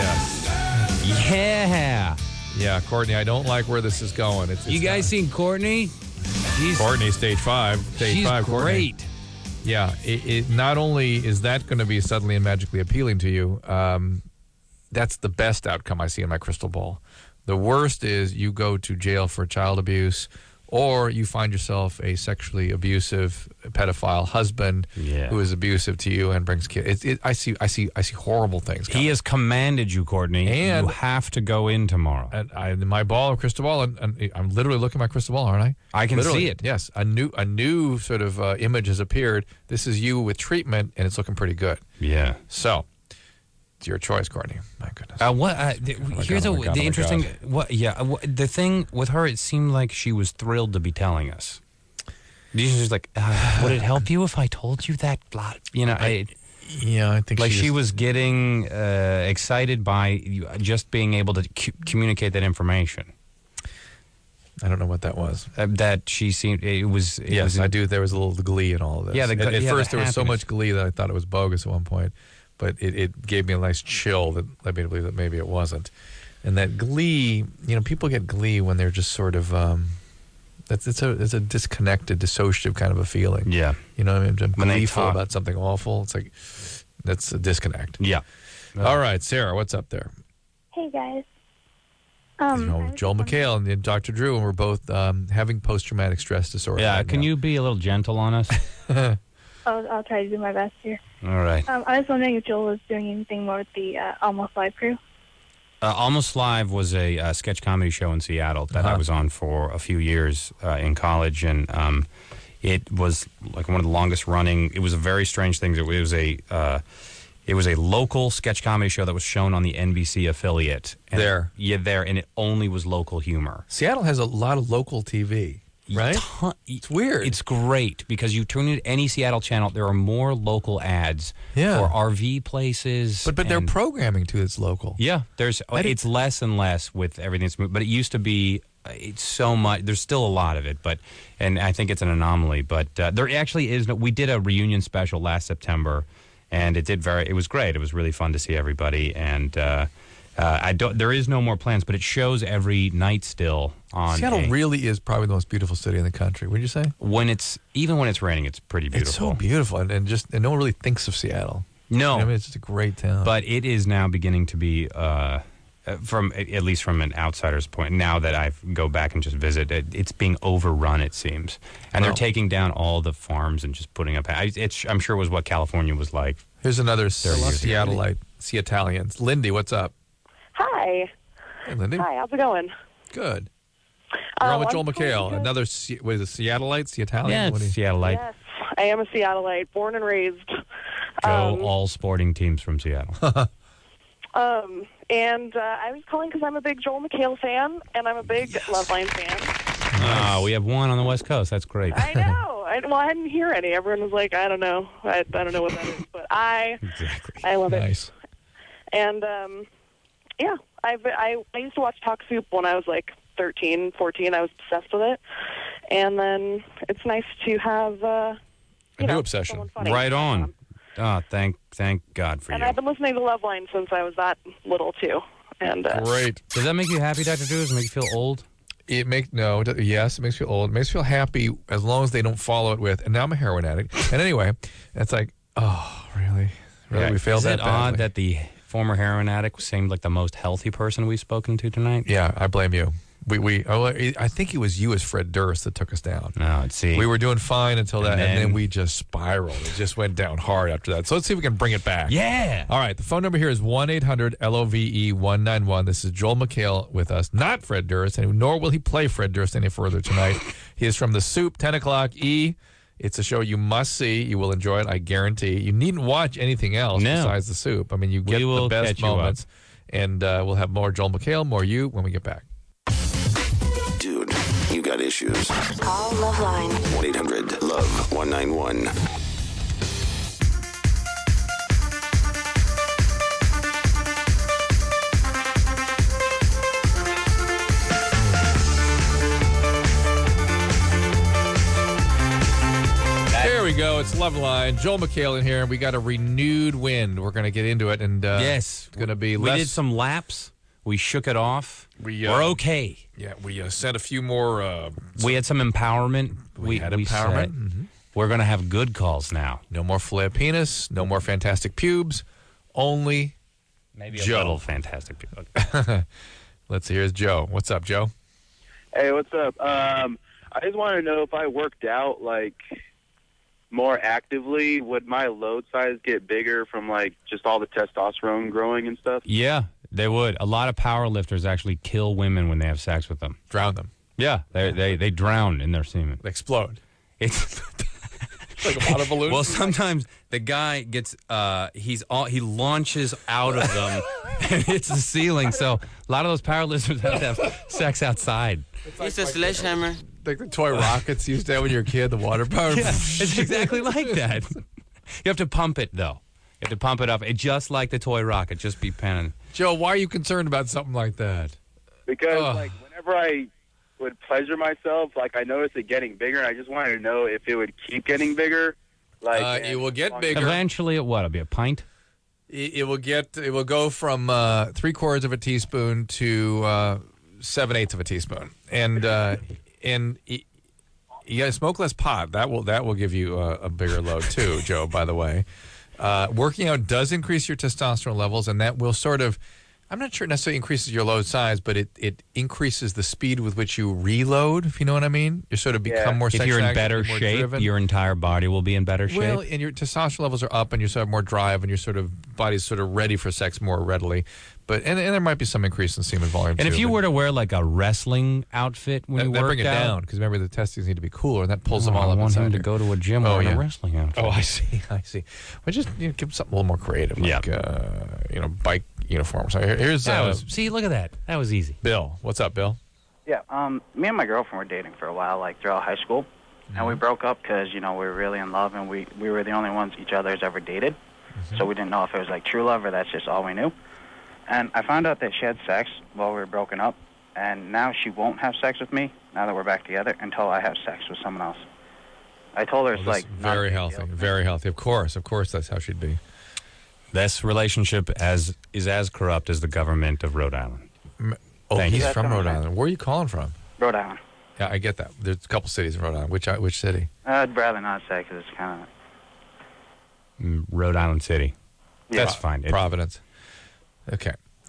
[SPEAKER 5] Yes.
[SPEAKER 6] Yeah.
[SPEAKER 5] Yeah, Courtney, I don't like where this is going. It's
[SPEAKER 6] you guys seen Courtney?
[SPEAKER 5] Courtney, stage 5.
[SPEAKER 6] She's
[SPEAKER 5] 5, Courtney.
[SPEAKER 6] great.
[SPEAKER 5] Yeah, it not only is that going to be suddenly and magically appealing to you, that's the best outcome I see in my crystal ball. The worst is you go to jail for child abuse, or you find yourself a sexually abusive pedophile husband who is abusive to you and brings kids. I see horrible things coming.
[SPEAKER 6] He has commanded you, Courtney, and you have to go in tomorrow.
[SPEAKER 5] And my crystal ball, and I'm literally looking at my crystal ball, aren't I?
[SPEAKER 6] I can
[SPEAKER 5] literally
[SPEAKER 6] see it.
[SPEAKER 5] Yes, a new sort of image has appeared. This is you with treatment, and it's looking pretty good.
[SPEAKER 6] Yeah.
[SPEAKER 5] So it's your choice, Courtney. My goodness.
[SPEAKER 6] Here's the interesting. The thing with her, it seemed like she was thrilled to be telling us. She was like, "Would it help you if I told you that?" I think like she was getting excited by just being able to communicate that information.
[SPEAKER 5] I don't know what that was.
[SPEAKER 6] That she seemed it was.
[SPEAKER 5] Yes, I do. There was a little glee in all of this.
[SPEAKER 6] Yeah,
[SPEAKER 5] at first there was so much glee that I thought it was bogus at one point, but it gave me a nice chill that led me to believe that maybe it wasn't. And that glee, people get glee when they're just sort of. It's a disconnected, dissociative kind of a feeling.
[SPEAKER 6] Yeah,
[SPEAKER 5] what I mean. I'm gleeful about something awful. It's like that's a disconnect.
[SPEAKER 6] Yeah.
[SPEAKER 5] All right, Sarah, what's up there?
[SPEAKER 19] Hey guys.
[SPEAKER 5] Joel McHale and Dr. Drew, and we're both having post-traumatic stress disorder.
[SPEAKER 6] Yeah,
[SPEAKER 5] right
[SPEAKER 6] can
[SPEAKER 5] now.
[SPEAKER 6] you be a little gentle on us?
[SPEAKER 19] I'll try to do my best here.
[SPEAKER 6] All right.
[SPEAKER 19] I was wondering if Joel was doing anything more with the Almost Live crew.
[SPEAKER 6] Almost Live was a sketch comedy show in Seattle that I was on for a few years in college, and it was like one of the longest running. It was a very strange thing. It was a local sketch comedy show that was shown on the NBC affiliate. And and it only was local humor.
[SPEAKER 5] Seattle has a lot of local TV, right?
[SPEAKER 6] It's weird. It's great because you tune in any Seattle channel, there are more local ads for RV places.
[SPEAKER 5] But they're programming too that's local.
[SPEAKER 6] Yeah, it's less and less with everything that's moved. But it used to be. It's so much. There's still a lot of it, and I think it's an anomaly. But there actually is. We did a reunion special last September. And it was great. It was really fun to see everybody. And there is no more plans, but it shows every night still on.
[SPEAKER 5] Seattle really is probably the most beautiful city in the country. Would you say?
[SPEAKER 6] Even when it's raining, it's pretty beautiful.
[SPEAKER 5] It's so beautiful, and no one really thinks of Seattle.
[SPEAKER 6] No,
[SPEAKER 5] it's just a great town.
[SPEAKER 6] But it is now beginning to be, at least from an outsider's point. Now that I go back and just visit, it's being overrun. It seems, and they're taking down all the farms and just putting up. I'm sure it was what California was like.
[SPEAKER 5] Here's another Seattleite, Seattalians. Lindy, what's up?
[SPEAKER 20] Hi.
[SPEAKER 5] Hey, Lindy.
[SPEAKER 20] Hi, how's it going?
[SPEAKER 5] Good. You're on with Joel McHale. Another, what is it, Seattleite, Seattalian?
[SPEAKER 6] Yeah, Seattleite.
[SPEAKER 20] Yes, I am a Seattleite, born and raised.
[SPEAKER 6] Joe, all sporting teams from Seattle.
[SPEAKER 20] And I was calling because I'm a big Joel McHale fan, and I'm a big Loveline fan.
[SPEAKER 6] Oh, we have one on the West Coast. That's great.
[SPEAKER 20] I know. I didn't hear any. Everyone was like, I don't know. I don't know what that is, but I love it.
[SPEAKER 5] Nice.
[SPEAKER 20] And, I used to watch Talk Soup when I was like 13, 14. I was obsessed with it. And then it's nice to have,
[SPEAKER 5] a new obsession.
[SPEAKER 6] Right on. Thank God for you.
[SPEAKER 20] And I've been listening to Loveline since I was that little, too. And
[SPEAKER 5] great.
[SPEAKER 6] Does that make you happy, Dr. Drew? Does it make you feel old?
[SPEAKER 5] Yes, it makes you feel old. It makes you feel happy as long as they don't follow it with, and now I'm a heroin addict. And anyway, it's like, oh, really? Really, we failed that badly.
[SPEAKER 6] Is it odd that the former heroin addict seemed like the most healthy person we've spoken to tonight?
[SPEAKER 5] Yeah, I blame you. I think it was you as Fred Durst that took us down.
[SPEAKER 6] No, let's see.
[SPEAKER 5] We were doing fine until that, and then we just spiraled. It just went down hard after that. So let's see if we can bring it back.
[SPEAKER 6] Yeah.
[SPEAKER 5] All right. The phone number here is 1-800-LOVE-191. This is Joel McHale with us, not Fred Durst, and nor will he play Fred Durst any further tonight. He is from The Soup, 10 o'clock E. It's a show you must see. You will enjoy it, I guarantee. You needn't watch anything else besides The Soup. I mean, you get the best moments. And we'll have more Joel McHale, more you when we get back.
[SPEAKER 1] Dude, you got issues.
[SPEAKER 2] Call Loveline.
[SPEAKER 1] 1-800-LOVE-191.
[SPEAKER 5] There we go. It's Loveline. Joel McHale in here, and we got a renewed wind. We're going to get into it, and
[SPEAKER 6] yes,
[SPEAKER 5] it's going to be
[SPEAKER 6] we
[SPEAKER 5] less.
[SPEAKER 6] did some laps. We shook it off. We're okay.
[SPEAKER 5] Yeah, we sent a few more.
[SPEAKER 6] We had some empowerment.
[SPEAKER 5] We had empowerment.
[SPEAKER 6] Mm-hmm. We're going to have good calls now.
[SPEAKER 5] No more flare penis. No more fantastic pubes. Only
[SPEAKER 6] maybe
[SPEAKER 5] Joe.
[SPEAKER 6] A little fantastic pube.
[SPEAKER 5] Let's see. Here's Joe. What's up, Joe?
[SPEAKER 17] Hey, what's up? I just want to know if I worked out more actively, would my load size get bigger from just all the testosterone growing and stuff?
[SPEAKER 6] Yeah, they would. A lot of power lifters actually kill women when they have sex with them.
[SPEAKER 5] Drown them.
[SPEAKER 6] Yeah, they drown in their semen.
[SPEAKER 5] They explode.
[SPEAKER 6] It's
[SPEAKER 5] like a lot of balloons.
[SPEAKER 6] Well, sometimes the guy gets he launches out of them and hits the ceiling. So a lot of those power lifters have to have sex outside.
[SPEAKER 21] It's a sledgehammer.
[SPEAKER 5] Like the toy rockets you used to have when you were a kid, the water power.
[SPEAKER 6] Yeah, it's exactly like that. You have to pump it, though. You have to pump it up. It just like the toy rocket, just be penning.
[SPEAKER 5] Joe, why are you concerned about something like that?
[SPEAKER 17] Because, whenever I would pleasure myself, I noticed it getting bigger, and I just wanted to know if it would keep getting bigger.
[SPEAKER 5] It will get bigger.
[SPEAKER 6] Eventually, it'll be a pint?
[SPEAKER 5] It will go from 3/4 of a teaspoon to 7/8 of a teaspoon. And you got to smoke less pot. That will give you a bigger load too, Joe, by the way. Working out does increase your testosterone levels, and that will sort of, I'm not sure it necessarily increases your load size, but it increases the speed with which you reload, if you know what I mean. You sort of become more sexual.
[SPEAKER 6] If you're in better shape,
[SPEAKER 5] driven.
[SPEAKER 6] Your entire body will be in better shape.
[SPEAKER 5] Well, and your testosterone levels are up, and you sort of have more drive, and your sort of body's sort of ready for sex more readily. But and there might be some increase in semen volume.
[SPEAKER 6] And
[SPEAKER 5] too,
[SPEAKER 6] if you were to wear a wrestling outfit when you work out,
[SPEAKER 5] bring it down, because remember the testes need to be cooler, and that pulls them all up.
[SPEAKER 6] I want
[SPEAKER 5] inside
[SPEAKER 6] him to go to a gym wearing a wrestling outfit.
[SPEAKER 5] Oh, I see. Well, just give them something a little more creative, like bike uniform. So here's
[SPEAKER 6] see, look at that. That was easy.
[SPEAKER 5] Bill, what's up, Bill?
[SPEAKER 22] Yeah, me and my girlfriend were dating for a while, throughout high school, and we broke up because we were really in love, and we were the only ones each other has ever dated, so we didn't know if it was true love or that's just all we knew. And I found out that she had sex while we were broken up, and now she won't have sex with me now that we're back together until I have sex with someone else. I told her it's
[SPEAKER 5] very healthy, very healthy. Of course, that's how she'd be.
[SPEAKER 6] This relationship is as corrupt as the government of Rhode Island.
[SPEAKER 5] He's from Rhode Island. Where are you calling from?
[SPEAKER 22] Rhode Island.
[SPEAKER 5] Yeah, I get that. There's a couple cities in Rhode Island. Which city?
[SPEAKER 22] I'd rather not say because it's kind
[SPEAKER 6] of Rhode Island City.
[SPEAKER 22] Yeah.
[SPEAKER 6] That's fine.
[SPEAKER 5] Providence. Okay.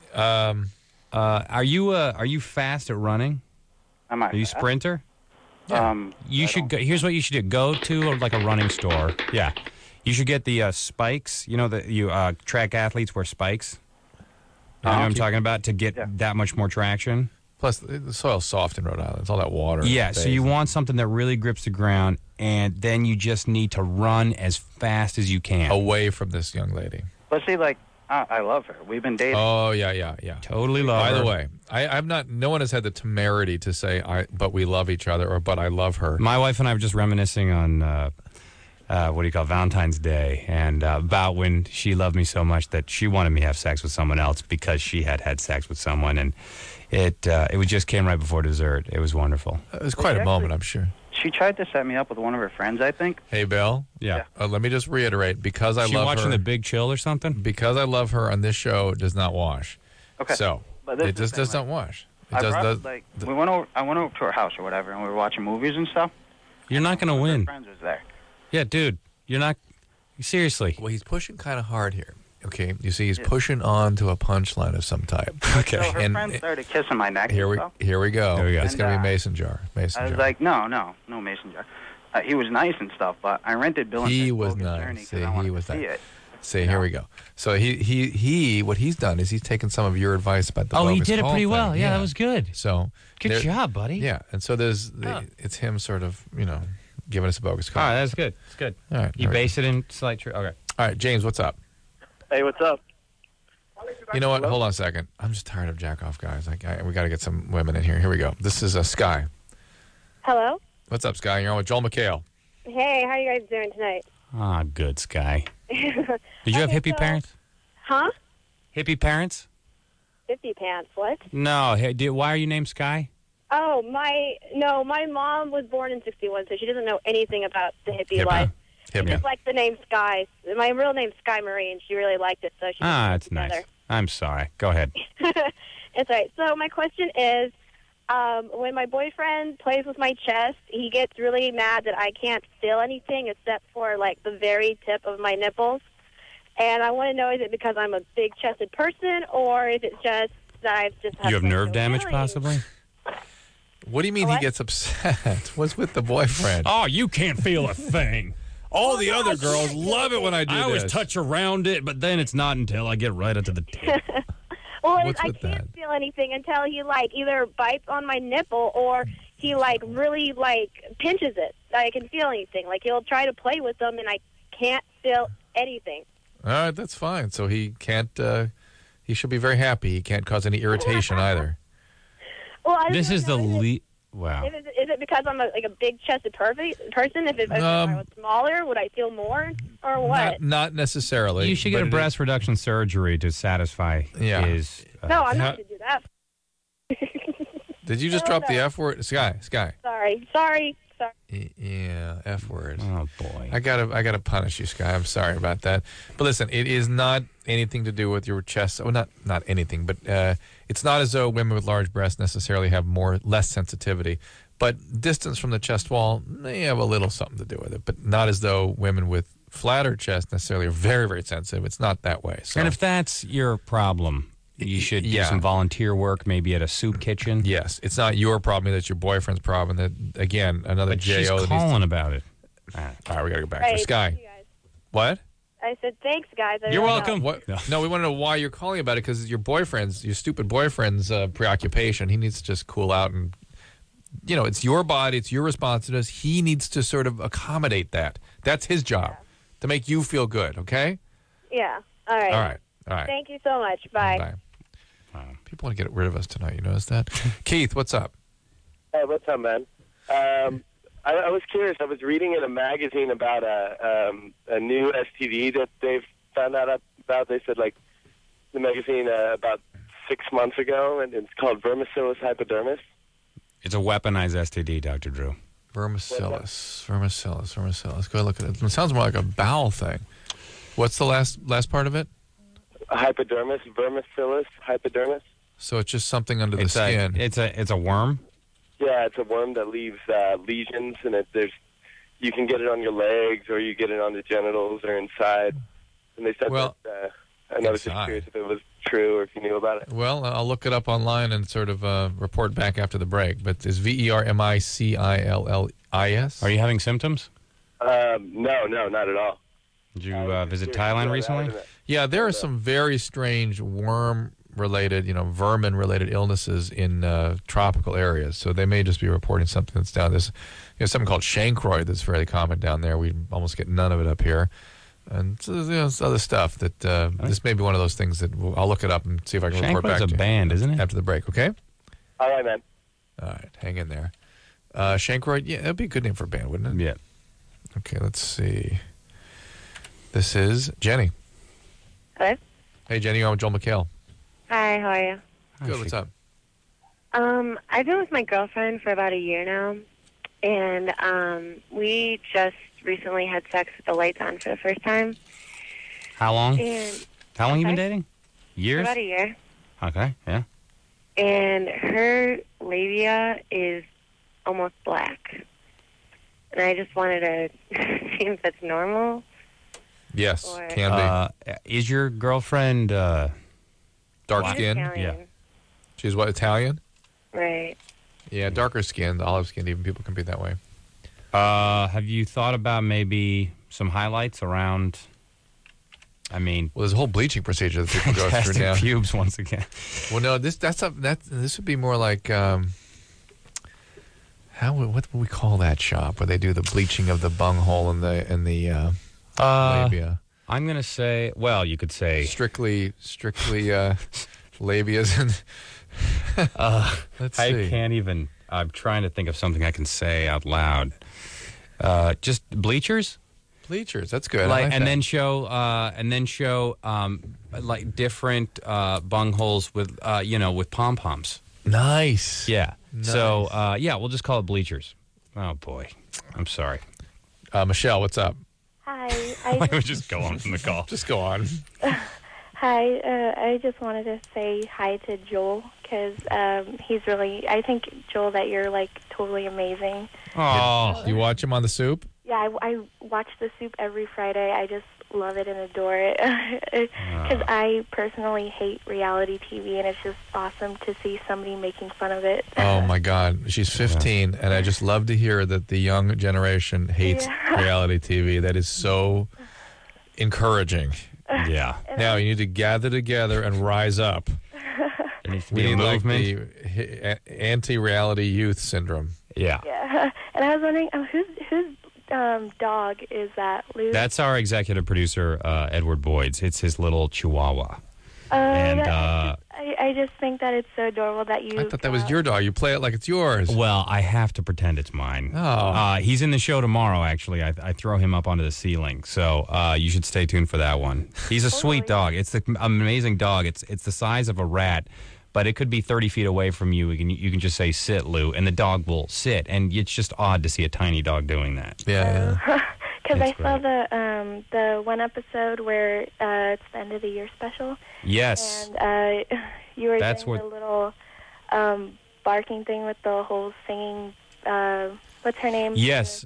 [SPEAKER 6] Are you fast at running?
[SPEAKER 22] Am I?
[SPEAKER 6] Are you a sprinter?
[SPEAKER 22] Yeah.
[SPEAKER 6] You should go. Here's what you should do. Go to a running store. Yeah. You should get the spikes. You know that track athletes wear spikes. You know what I'm talking about, to get that much more traction.
[SPEAKER 5] Plus, the soil's soft in Rhode Island. It's all that water.
[SPEAKER 6] Yeah, so you want something that really grips the ground, and then you just need to run as fast as you can.
[SPEAKER 5] Away from this young lady.
[SPEAKER 22] But see, I love her. We've been dating.
[SPEAKER 5] Oh, yeah.
[SPEAKER 6] Totally love her.
[SPEAKER 5] By the way, I'm not, no one has had the temerity to say, but we love each other, or but I love her.
[SPEAKER 6] My wife and I were just reminiscing on, Valentine's Day, and about when she loved me so much that she wanted me to have sex with someone else because she had sex with someone, and it just came right before dessert. It was wonderful.
[SPEAKER 5] It was quite a moment, I'm sure.
[SPEAKER 22] She tried to set me up with one of her friends, I think.
[SPEAKER 5] Hey, Bill.
[SPEAKER 6] Yeah.
[SPEAKER 5] Let me just reiterate, because I love her.
[SPEAKER 6] She watching The Big Chill or something?
[SPEAKER 5] Because I love her on this show does not wash.
[SPEAKER 22] Okay.
[SPEAKER 5] So, it just does not wash.
[SPEAKER 22] I went over to her house or whatever, and we were watching movies and stuff.
[SPEAKER 6] You're not going to win.
[SPEAKER 22] Her friends was there.
[SPEAKER 6] Yeah, dude. You're not. Seriously.
[SPEAKER 5] Well, he's pushing kind of hard here. Okay, you see, he's pushing on to a punchline of some type.
[SPEAKER 22] So her friend started kissing my neck.
[SPEAKER 5] Here we go. It's
[SPEAKER 22] And,
[SPEAKER 5] going to be mason jar. Mason
[SPEAKER 22] I was
[SPEAKER 5] jar.
[SPEAKER 22] like, no mason jar. He was nice and stuff, but I rented Bill and
[SPEAKER 5] He
[SPEAKER 22] Ted's
[SPEAKER 5] was
[SPEAKER 22] Bogus Journey
[SPEAKER 5] nice.
[SPEAKER 22] 'cause
[SPEAKER 5] See,
[SPEAKER 22] I wanted
[SPEAKER 5] he was
[SPEAKER 22] to see
[SPEAKER 5] nice.
[SPEAKER 22] it.
[SPEAKER 5] See, here we go. So he what he's done is he's taken some of your advice about the
[SPEAKER 6] Oh, he
[SPEAKER 5] bogus
[SPEAKER 6] did it
[SPEAKER 5] call
[SPEAKER 6] pretty well.
[SPEAKER 5] thing.
[SPEAKER 6] Yeah, that was good.
[SPEAKER 5] So
[SPEAKER 6] Good
[SPEAKER 5] there-
[SPEAKER 6] job, buddy.
[SPEAKER 5] Yeah, and so it's him sort of giving us a bogus call.
[SPEAKER 6] All right, that's good. It's good.
[SPEAKER 5] All right,
[SPEAKER 6] You base it in slight truth. Okay.
[SPEAKER 5] All right, James, what's up?
[SPEAKER 17] Hey, what's up?
[SPEAKER 5] You know what? Hold on a second. I'm just tired of jack off guys. We got to get some women in here. Here we go. This is Sky.
[SPEAKER 8] Hello.
[SPEAKER 5] What's up, Sky? You're on with Joel McHale.
[SPEAKER 8] Hey, how you guys doing tonight?
[SPEAKER 6] Ah, good, Sky. Did you have hippie parents?
[SPEAKER 8] Huh?
[SPEAKER 6] Hippie parents?
[SPEAKER 8] 50 pants. What?
[SPEAKER 6] No. Hey, why are you named Sky?
[SPEAKER 8] Oh, my mom was born in 61, so she doesn't know anything about the hippie life. She just liked the name Sky. My real name's Sky Marie, and she really liked it, so she
[SPEAKER 6] That's
[SPEAKER 8] put it
[SPEAKER 6] nice.
[SPEAKER 8] together.
[SPEAKER 6] I'm sorry. Go ahead.
[SPEAKER 8] It's all right. So my question is, when my boyfriend plays with my chest, he gets really mad that I can't feel anything except for, like, the very tip of my nipples. And I want to know, is it because I'm a big-chested person, or is it just that I've just had
[SPEAKER 6] You have nerve damage, possibly?
[SPEAKER 5] What do you mean he gets upset? What's with the boyfriend?
[SPEAKER 6] Oh, you can't feel a thing.
[SPEAKER 5] All the other girls love it when I do
[SPEAKER 6] I always
[SPEAKER 5] this.
[SPEAKER 6] touch around it, but then it's not until I get right up to the tip.
[SPEAKER 8] Well,
[SPEAKER 5] What's
[SPEAKER 8] I
[SPEAKER 5] with
[SPEAKER 8] can't feel anything until he, like, either bites on my nipple or he, like, really, like, pinches it. I can feel anything. Like, he'll try to play with them, and I can't feel anything.
[SPEAKER 5] All right, that's fine. So he can't. He should be very happy. He can't cause any irritation either.
[SPEAKER 8] Well, I
[SPEAKER 6] This
[SPEAKER 8] just
[SPEAKER 6] is the
[SPEAKER 8] wanna know,
[SPEAKER 6] wow.
[SPEAKER 8] Is it because I'm a big-chested person? If I was smaller, would I feel more, or what?
[SPEAKER 5] Not necessarily.
[SPEAKER 6] You should get a
[SPEAKER 5] but
[SPEAKER 6] breast reduction surgery to satisfy his.
[SPEAKER 8] No, I'm not going to do that.
[SPEAKER 5] Did you just
[SPEAKER 8] Hell
[SPEAKER 5] drop the
[SPEAKER 8] no.
[SPEAKER 5] F word? Sky.
[SPEAKER 8] Sorry.
[SPEAKER 5] Yeah, F word.
[SPEAKER 6] Oh boy.
[SPEAKER 5] I gotta punish you, Sky. I'm sorry about that. But listen, it is not anything to do with your chest. Well, not anything, but it's not as though women with large breasts necessarily have less sensitivity. But distance from the chest wall may have a little something to do with it. But not as though women with flatter chests necessarily are very, very sensitive. It's not that way. So.
[SPEAKER 6] And if that's your problem, you should do some volunteer work, maybe at a soup kitchen.
[SPEAKER 5] Yes, it's not your problem. That's your boyfriend's problem. That again, another
[SPEAKER 6] But
[SPEAKER 5] J.O.
[SPEAKER 6] she's
[SPEAKER 5] that needs
[SPEAKER 6] calling
[SPEAKER 5] to-
[SPEAKER 6] about it.
[SPEAKER 5] All right, we gotta go back
[SPEAKER 8] Right,
[SPEAKER 5] to Sky.
[SPEAKER 8] thank you guys.
[SPEAKER 5] What?
[SPEAKER 8] I said, thanks, guys. I
[SPEAKER 5] You're
[SPEAKER 8] really
[SPEAKER 5] welcome.
[SPEAKER 8] helped.
[SPEAKER 5] What? No, we want to know why you're calling about it because your stupid boyfriend's preoccupation. He needs to just cool out and, it's your body, it's your responsiveness. He needs to sort of accommodate that. That's his job, to make you feel good. Okay.
[SPEAKER 8] Yeah. All right.
[SPEAKER 5] All right.
[SPEAKER 8] Thank you so much. Bye.
[SPEAKER 5] Bye. People want to get rid of us tonight. You notice that? Keith, what's up?
[SPEAKER 17] Hey, what's up, man? I was curious. I was reading in a magazine about a new STD that they've found out about. They said, like, the magazine about 6 months ago, and it's called vermicillus hypodermis.
[SPEAKER 6] It's a weaponized STD, Dr. Drew.
[SPEAKER 5] Vermicillus. Go ahead and look at it. It sounds more like a bowel thing. What's the last part of it?
[SPEAKER 17] Hypodermis, vermicillus hypodermis.
[SPEAKER 5] So it's just something under the skin.
[SPEAKER 6] It's a worm?
[SPEAKER 17] Yeah, it's a worm that leaves lesions, and you can get it on your legs, or you get it on the genitals or inside. And they said that. And I was just curious if it was true or if you knew about it.
[SPEAKER 5] Well, I'll look it up online and sort of report back after the break. But it's VERMICILLIS.
[SPEAKER 6] Are you having symptoms?
[SPEAKER 17] No, not at all.
[SPEAKER 6] Did you visit Thailand recently?
[SPEAKER 5] Yeah, there are some very strange worm-related, vermin-related illnesses in tropical areas. So they may just be reporting something that's down. There's something called chancroid that's very common down there. We almost get none of it up here. And so, there's other stuff that this may be one of those things that I'll look it up and see if I can report back
[SPEAKER 6] Chancroid's
[SPEAKER 5] to
[SPEAKER 6] a
[SPEAKER 5] you.
[SPEAKER 6] band, isn't it?
[SPEAKER 5] After the break, okay?
[SPEAKER 17] All right, man.
[SPEAKER 5] All right, hang in there. Chancroid, yeah, that'd be a good name for a band, wouldn't it?
[SPEAKER 6] Yeah.
[SPEAKER 5] Okay, let's see. This is Jenny.
[SPEAKER 8] Hello.
[SPEAKER 5] Hey, Jenny, you're on with Joel McHale.
[SPEAKER 8] Hi. How are you?
[SPEAKER 5] Good, what's up?
[SPEAKER 8] I've been with my girlfriend for about a year now, and we just recently had sex with the lights on for the first time.
[SPEAKER 6] How long?
[SPEAKER 8] And
[SPEAKER 6] How long you been dating? Years?
[SPEAKER 8] About a year.
[SPEAKER 6] Okay, yeah.
[SPEAKER 8] And her labia is almost black. And I just wanted to see if that's normal.
[SPEAKER 5] Yes,
[SPEAKER 8] Or-
[SPEAKER 5] can be.
[SPEAKER 6] Is your girlfriend
[SPEAKER 5] Dark
[SPEAKER 6] black?
[SPEAKER 5] skin?
[SPEAKER 8] Italian.
[SPEAKER 6] Yeah.
[SPEAKER 5] She's what, Italian?
[SPEAKER 8] Right.
[SPEAKER 5] Yeah, darker skinned, olive skinned, even people can be that way.
[SPEAKER 6] Have you thought about maybe some highlights around? I mean,
[SPEAKER 5] well, there's a whole bleaching procedure that people go through
[SPEAKER 6] fantastic
[SPEAKER 5] now.
[SPEAKER 6] pubes once again.
[SPEAKER 5] Well, no, this would be more like what would we call that shop where they do the bleaching of the bunghole and the labia?
[SPEAKER 6] I'm gonna say, well, you could say
[SPEAKER 5] strictly labias and. Let's
[SPEAKER 6] I
[SPEAKER 5] see.
[SPEAKER 6] can't even. I'm trying to think of something I can say out loud. Just bleachers.
[SPEAKER 5] Bleachers, that's good.
[SPEAKER 6] Like,
[SPEAKER 5] I like
[SPEAKER 6] and
[SPEAKER 5] that.
[SPEAKER 6] then show like different bungholes with with pom poms.
[SPEAKER 5] Nice.
[SPEAKER 6] Yeah.
[SPEAKER 5] Nice.
[SPEAKER 6] So we'll just call it bleachers. Oh boy, I'm sorry.
[SPEAKER 5] Michelle, what's up?
[SPEAKER 19] Hi.
[SPEAKER 6] Why don't we just go on from the call?
[SPEAKER 5] Just go on.
[SPEAKER 19] Hi. I just wanted to say hi to Joel because he's really. I think Joel that you're like totally amazing.
[SPEAKER 5] Oh, you watch him on the Soup?
[SPEAKER 19] Yeah, I watch The Soup every Friday. I just love it and adore it because I personally hate reality TV, and it's just awesome to see somebody making fun of it.
[SPEAKER 5] Oh my God, she's 15, and I just love to hear that the young generation hates reality TV. That is so encouraging.
[SPEAKER 6] Yeah.
[SPEAKER 5] Now you need to gather together and rise up.
[SPEAKER 6] There needs to
[SPEAKER 5] We
[SPEAKER 6] be a
[SPEAKER 5] need like
[SPEAKER 6] movement.
[SPEAKER 5] the anti-reality youth syndrome.
[SPEAKER 6] Yeah.
[SPEAKER 19] Yeah, and I was wondering whose dog is that, Lou?
[SPEAKER 6] That's our executive producer, Edward Boyd's. It's his little Chihuahua. And
[SPEAKER 19] I just think that it's so adorable that you.
[SPEAKER 5] I thought that was your dog. You play it like it's yours.
[SPEAKER 6] Well, I have to pretend it's mine.
[SPEAKER 5] Oh.
[SPEAKER 6] He's in the show tomorrow, actually. I throw him up onto the ceiling. So you should stay tuned for that one. He's a sweet dog. It's an amazing dog. It's the size of a rat, but it could be 30 feet away from you. You can just say, sit, Lou, and the dog will sit. And it's just odd to see a tiny dog doing that.
[SPEAKER 5] Yeah.
[SPEAKER 19] Because I saw the one episode where it's the end of the year special.
[SPEAKER 6] Yes.
[SPEAKER 19] And you were
[SPEAKER 6] That's
[SPEAKER 19] doing
[SPEAKER 6] what-
[SPEAKER 19] the little barking thing with the whole singing. What's her name?
[SPEAKER 6] Yes,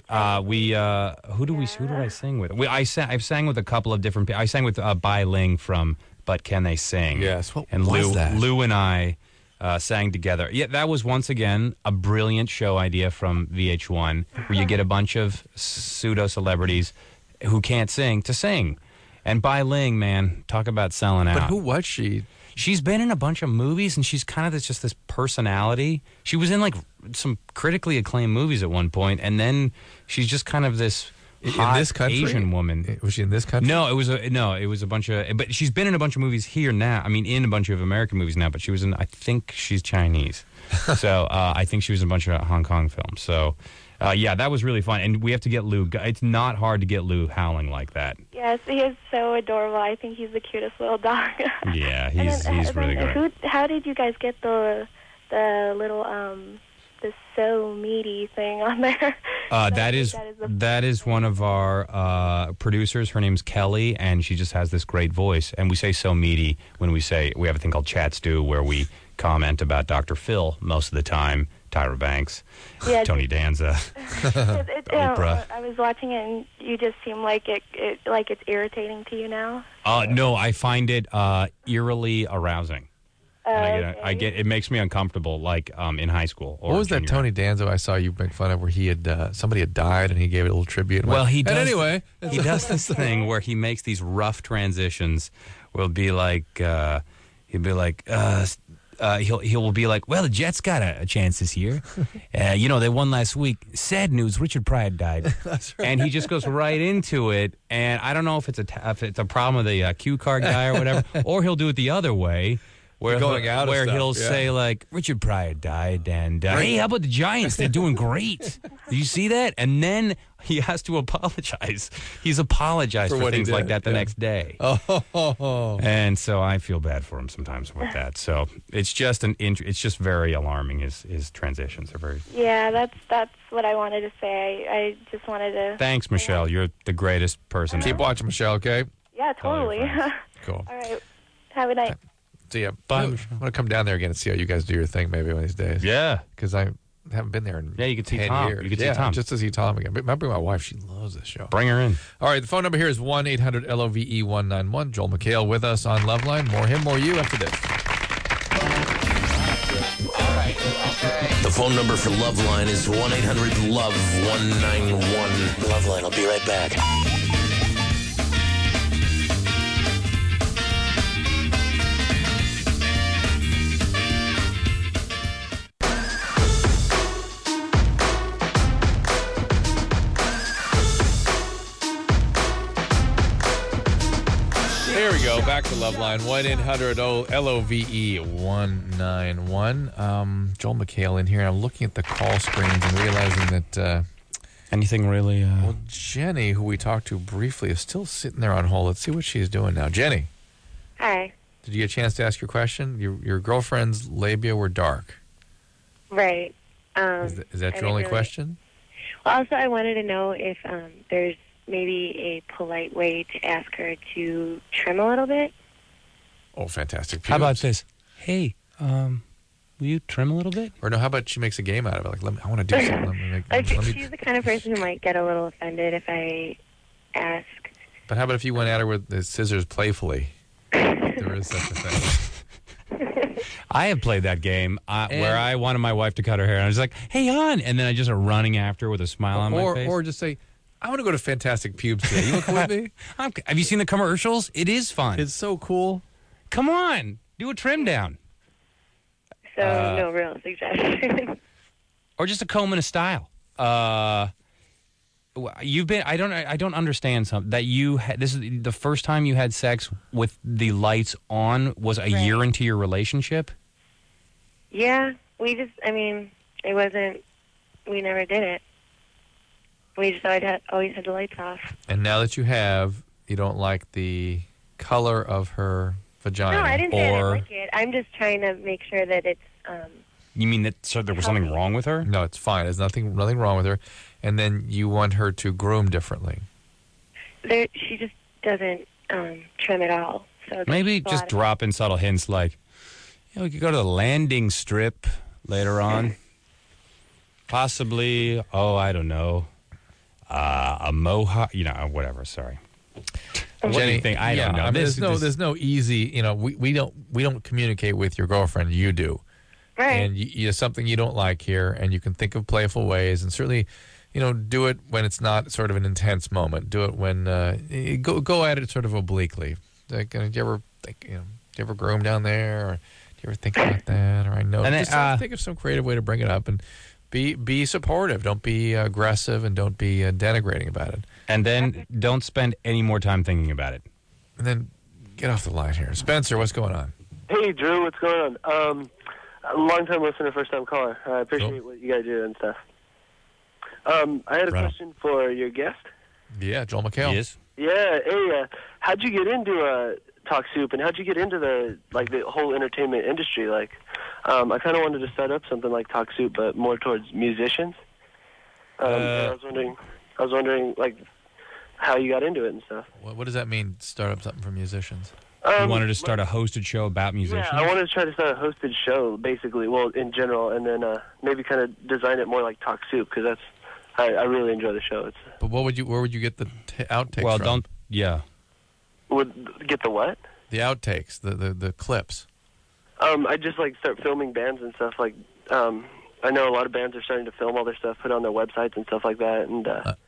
[SPEAKER 6] who do I sing with? I've sang with a couple of different people. I sang with Bai Ling from But Can They Sing?
[SPEAKER 5] Yes, what
[SPEAKER 6] and
[SPEAKER 5] was that?
[SPEAKER 6] Lou and I sang together. Yeah, that was once again a brilliant show idea from VH1, where you get a bunch of pseudo celebrities who can't sing to sing. And Bai Ling, man, talk about selling out.
[SPEAKER 5] But who was she?
[SPEAKER 6] She's been in a bunch of movies, and she's kind of just this personality. She was in like some critically acclaimed movies at one point, and then she's just kind of this hot
[SPEAKER 5] this country?
[SPEAKER 6] Asian woman.
[SPEAKER 5] Was she in this country?
[SPEAKER 6] No, it was a bunch of. But she's been in a bunch of movies here now. I mean, in a bunch of American movies now. But she was in. I think she's Chinese, so I think she was in a bunch of Hong Kong films. So. Yeah, that was really fun, and we have to get Lou. It's not hard to get Lou howling like that.
[SPEAKER 19] Yes, he is so adorable. I think he's the cutest little dog.
[SPEAKER 6] Yeah, he's really great.
[SPEAKER 19] How did you guys get the little the so meaty thing on there?
[SPEAKER 6] That is one of our producers. Her name's Kelly, and she just has this great voice. And we say so meaty when we have a thing called Chat Stew, where we comment about Dr. Phil most of the time, Tyra Banks, Tony Danza, Oprah.
[SPEAKER 19] I was watching it, and you just seem like it's irritating to you now.
[SPEAKER 6] No, I find it eerily arousing. And it makes me uncomfortable, like in high school. Or
[SPEAKER 5] What was that
[SPEAKER 6] junior
[SPEAKER 5] Tony Danza I saw you make fun of, where he had somebody had died and he gave it a little tribute?
[SPEAKER 6] Well, he does.
[SPEAKER 5] And anyway,
[SPEAKER 6] he does this thing where he makes these rough transitions. Will be like he'll be like he'll be like, well, the Jets got a chance this year. They won last week. Sad news: Richard Pryor died.
[SPEAKER 5] That's right.
[SPEAKER 6] And he just goes right into it. And I don't know if it's a problem with the cue card guy or whatever, or he'll do it the other way. Where he'll say, like, Richard Pryor died, and hey, how about the Giants? They're doing great. Do you see that? And then he has to apologize. He's apologized for things like that the next day.
[SPEAKER 5] Oh.
[SPEAKER 6] And so I feel bad for him sometimes with that. So it's just it's just very alarming. His transitions are very.
[SPEAKER 19] Yeah, that's what I wanted to say. I just wanted to.
[SPEAKER 6] Thanks, Michelle. You're the greatest person.
[SPEAKER 5] Keep
[SPEAKER 6] ever.
[SPEAKER 5] watching, Michelle. Okay.
[SPEAKER 19] Yeah, totally.
[SPEAKER 5] Cool.
[SPEAKER 19] All right. Have a night.
[SPEAKER 5] See ya.
[SPEAKER 6] Bye.
[SPEAKER 5] I want to come down there again and see how you guys do your thing maybe one of these days.
[SPEAKER 6] Yeah.
[SPEAKER 5] Because I haven't been there in
[SPEAKER 6] you could see
[SPEAKER 5] 10
[SPEAKER 6] Tom.
[SPEAKER 5] years.
[SPEAKER 6] You could see Tom.
[SPEAKER 5] Just to see Tom again. But remember my wife, she loves this show.
[SPEAKER 6] Bring her in.
[SPEAKER 5] All right, the phone number here is 1-800-LOVE-191. Joel McHale with us on Loveline. More him, more you after this.
[SPEAKER 1] The phone number for Loveline is 1-800-LOVE-191. Loveline, I'll be right back.
[SPEAKER 5] Here we go. Back to Loveline. 1-800-LOVE-191. Joel McHale in here. And I'm looking at the call screens and realizing that...
[SPEAKER 6] anything really...
[SPEAKER 5] Well, Jenny, who we talked to briefly, is still sitting there on hold. Let's see what she's doing now. Jenny.
[SPEAKER 9] Hi.
[SPEAKER 5] Did you get a chance to ask your question? Your girlfriend's labia were dark.
[SPEAKER 9] Right.
[SPEAKER 5] Is that your only question?
[SPEAKER 9] Well, also, I wanted to know if there's maybe a polite way to ask her to trim a little bit.
[SPEAKER 5] Oh, fantastic.
[SPEAKER 6] How about this? Hey, will you trim a little bit?
[SPEAKER 5] Or no, how about she makes a game out of it? Like, I want to do something.
[SPEAKER 9] She's the kind of person who might get a little offended if I ask.
[SPEAKER 5] But how about if you went at her with the scissors playfully? There is such a thing.
[SPEAKER 6] I have played that game where I wanted my wife to cut her hair, and I was like, hey, hon, and then I just start running after her with a smile on my face.
[SPEAKER 5] Or just say, I want to go to Fantastic Pubes today. You want to come with me?
[SPEAKER 6] Have you seen the commercials? It is fun.
[SPEAKER 5] It's so cool.
[SPEAKER 6] Come on. Do a trim down.
[SPEAKER 9] So no real suggestion.
[SPEAKER 6] Or just a comb and a style. You've been. I don't understand something that you. This is the first time you had sex with the lights on. Was a year into your relationship?
[SPEAKER 9] Yeah, we just. I mean, it wasn't. We never did it. We just always had the lights off.
[SPEAKER 5] And now that you have, you don't like the color of her vagina.
[SPEAKER 9] No, I didn't say I didn't like it. I'm just trying to make sure that it's.
[SPEAKER 6] You mean that? So there was something wrong with her?
[SPEAKER 5] No, it's fine. There's nothing wrong with her. And then you want her to groom differently.
[SPEAKER 9] She just doesn't trim at all. So
[SPEAKER 6] maybe just drop in subtle hints like, we could go to the landing strip later on. Possibly, I don't know, a mohawk, whatever. Sorry. What do you think? I don't know.
[SPEAKER 5] I mean, there's no easy. We don't communicate with your girlfriend. You do,
[SPEAKER 9] right?
[SPEAKER 5] And you something you don't like here, and you can think of playful ways, and certainly, do it when it's not sort of an intense moment. Do it when go at it sort of obliquely. Like, do you ever think, do you ever groom down there, or do you ever think about that? Or I know, and just think of some creative way to bring it up and. Be supportive. Don't be aggressive, and don't be denigrating about it.
[SPEAKER 6] And then don't spend any more time thinking about it.
[SPEAKER 5] And then get off the line here. Spencer, what's going on?
[SPEAKER 21] Hey, Drew, what's going on? A long-time listener, first-time caller. I appreciate what you guys do and stuff. I had a question for your guest.
[SPEAKER 5] Yeah, Joel McHale.
[SPEAKER 6] Yes.
[SPEAKER 21] Yeah, hey, how'd you get into Talk Soup, and how'd you get into the whole entertainment industry? Like, I kind of wanted to start up something like Talk Soup, but more towards musicians. And I was wondering, like, how you got into it and stuff.
[SPEAKER 5] What does that mean? Start up something for musicians?
[SPEAKER 6] You wanted to start a hosted show about musicians?
[SPEAKER 21] Yeah, I wanted to try to start a hosted show, basically. Well, in general, and then maybe kind of design it more like Talk Soup, because I really enjoy the show.
[SPEAKER 5] But where would you get the outtakes?
[SPEAKER 6] Well,
[SPEAKER 5] from?
[SPEAKER 21] Would get the what?
[SPEAKER 5] The outtakes, the clips.
[SPEAKER 21] I just start filming bands and stuff. Like, I know a lot of bands are starting to film all their stuff, put it on their websites and stuff like that. And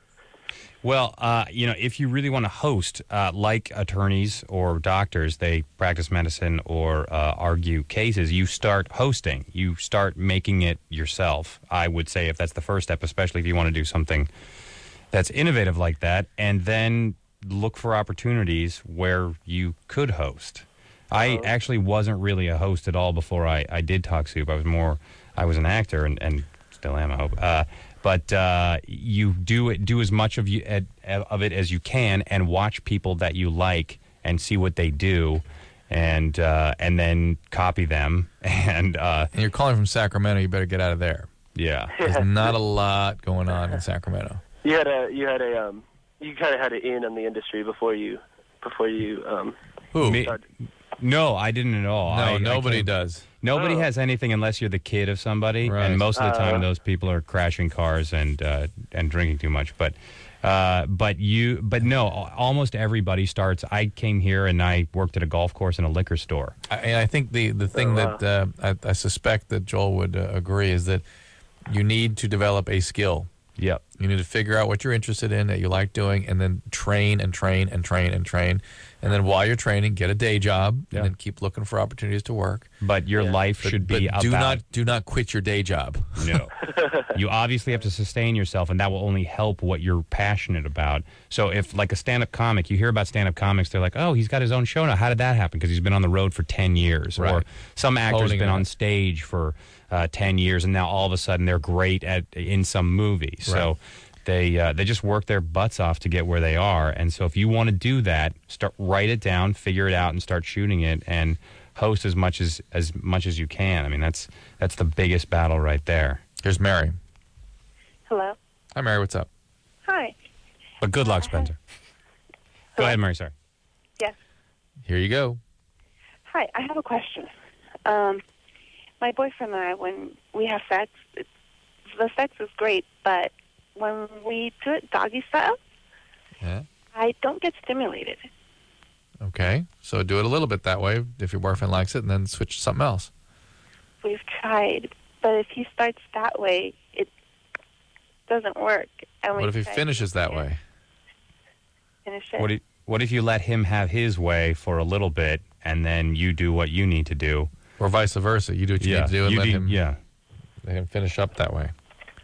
[SPEAKER 6] if you really want to host, like attorneys or doctors, they practice medicine or argue cases. You start hosting. You start making it yourself. I would say if that's the first step, especially if you want to do something that's innovative like that, and then look for opportunities where you could host. I actually wasn't really a host at all before I did Talk Soup. I was an actor and still am, I hope. But you do as much of it as you can, and watch people that you like and see what they do, and then copy them. And
[SPEAKER 5] you're calling from Sacramento. You better get out of there.
[SPEAKER 6] Yeah,
[SPEAKER 5] there's not a lot going on in Sacramento.
[SPEAKER 21] You kind of had an in on the industry before you
[SPEAKER 5] Who?
[SPEAKER 21] started.
[SPEAKER 6] No, I didn't at all.
[SPEAKER 5] No,
[SPEAKER 6] I
[SPEAKER 5] nobody
[SPEAKER 6] can't-
[SPEAKER 5] does.
[SPEAKER 6] Nobody has anything unless you're the kid of somebody,
[SPEAKER 5] Right.
[SPEAKER 6] and most of the time those people are crashing cars and drinking too much. But no, almost everybody starts. I came here and I worked at a golf course and a liquor store.
[SPEAKER 5] And I think the thing that I suspect that Joel would agree is that you need to develop a skill.
[SPEAKER 6] Yep.
[SPEAKER 5] You need to figure out what you're interested in, that you like doing, and then train and train and train and train. And then while you're training, get a day job, and then keep looking for opportunities to work.
[SPEAKER 6] But your life should be
[SPEAKER 5] but
[SPEAKER 6] about...
[SPEAKER 5] do not quit your day job.
[SPEAKER 6] No. You obviously have to sustain yourself, and that will only help what you're passionate about. So if, like a stand-up comic, you hear about stand-up comics, they're like, oh, he's got his own show now. How did that happen? Because he's been on the road for 10 years.
[SPEAKER 5] Right.
[SPEAKER 6] Or some actor's
[SPEAKER 5] Holding
[SPEAKER 6] been
[SPEAKER 5] it
[SPEAKER 6] on
[SPEAKER 5] up.
[SPEAKER 6] stage for 10 years, and now all of a sudden they're great in some movie. So they just work their butts off to get where they are. And so if you want to do that, write it down, figure it out, and start shooting it, and host as much as you can. I mean, that's the biggest battle right there.
[SPEAKER 5] Here's Mary.
[SPEAKER 9] Hello.
[SPEAKER 5] Hi, Mary. What's up?
[SPEAKER 9] Hi.
[SPEAKER 6] But good luck, Spencer. Go ahead, Mary. Sorry.
[SPEAKER 9] Yes.
[SPEAKER 5] Here you go.
[SPEAKER 9] Hi. I have a question. My boyfriend and I, when we have sex, the sex is great, but when we do it doggy style,
[SPEAKER 5] Yeah.
[SPEAKER 9] I don't get stimulated.
[SPEAKER 5] Okay. So do it a little bit that way if your boyfriend likes it, and then switch to something else.
[SPEAKER 9] We've tried, but if he starts that way, it doesn't work. And
[SPEAKER 5] What if he finishes that way?
[SPEAKER 9] Finish it.
[SPEAKER 6] What if you let him have his way for a little bit, and then you do what you need to do?
[SPEAKER 5] Or vice versa. You do what you need to do and let him finish up that way.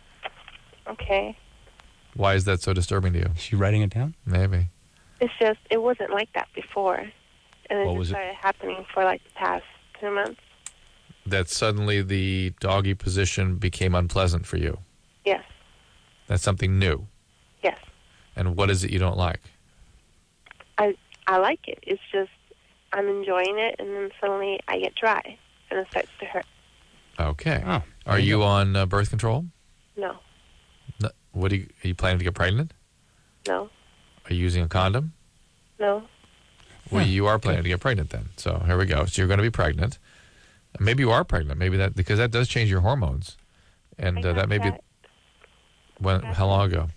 [SPEAKER 9] Okay.
[SPEAKER 5] Why is that so disturbing to you?
[SPEAKER 6] Is she writing it down?
[SPEAKER 5] Maybe.
[SPEAKER 9] It's just, it wasn't like that before. And it
[SPEAKER 5] What
[SPEAKER 9] just
[SPEAKER 5] was it?
[SPEAKER 9] started happening for like the past 2 months.
[SPEAKER 5] That suddenly the doggy position became unpleasant for you.
[SPEAKER 9] Yes.
[SPEAKER 5] That's something new.
[SPEAKER 9] Yes.
[SPEAKER 5] And what is it you don't like?
[SPEAKER 9] I like it. It's just, I'm enjoying it, and then suddenly I get dry, and it starts to hurt.
[SPEAKER 5] Okay.
[SPEAKER 6] Oh,
[SPEAKER 5] Are you on birth control?
[SPEAKER 9] No.
[SPEAKER 5] No. Are you planning to get pregnant?
[SPEAKER 9] No.
[SPEAKER 5] Are you using a condom?
[SPEAKER 9] No.
[SPEAKER 5] Well, you are planning to get pregnant then. So here we go. So you're going to be pregnant. And maybe you are pregnant. Maybe because that does change your hormones. And that may be... How long ago?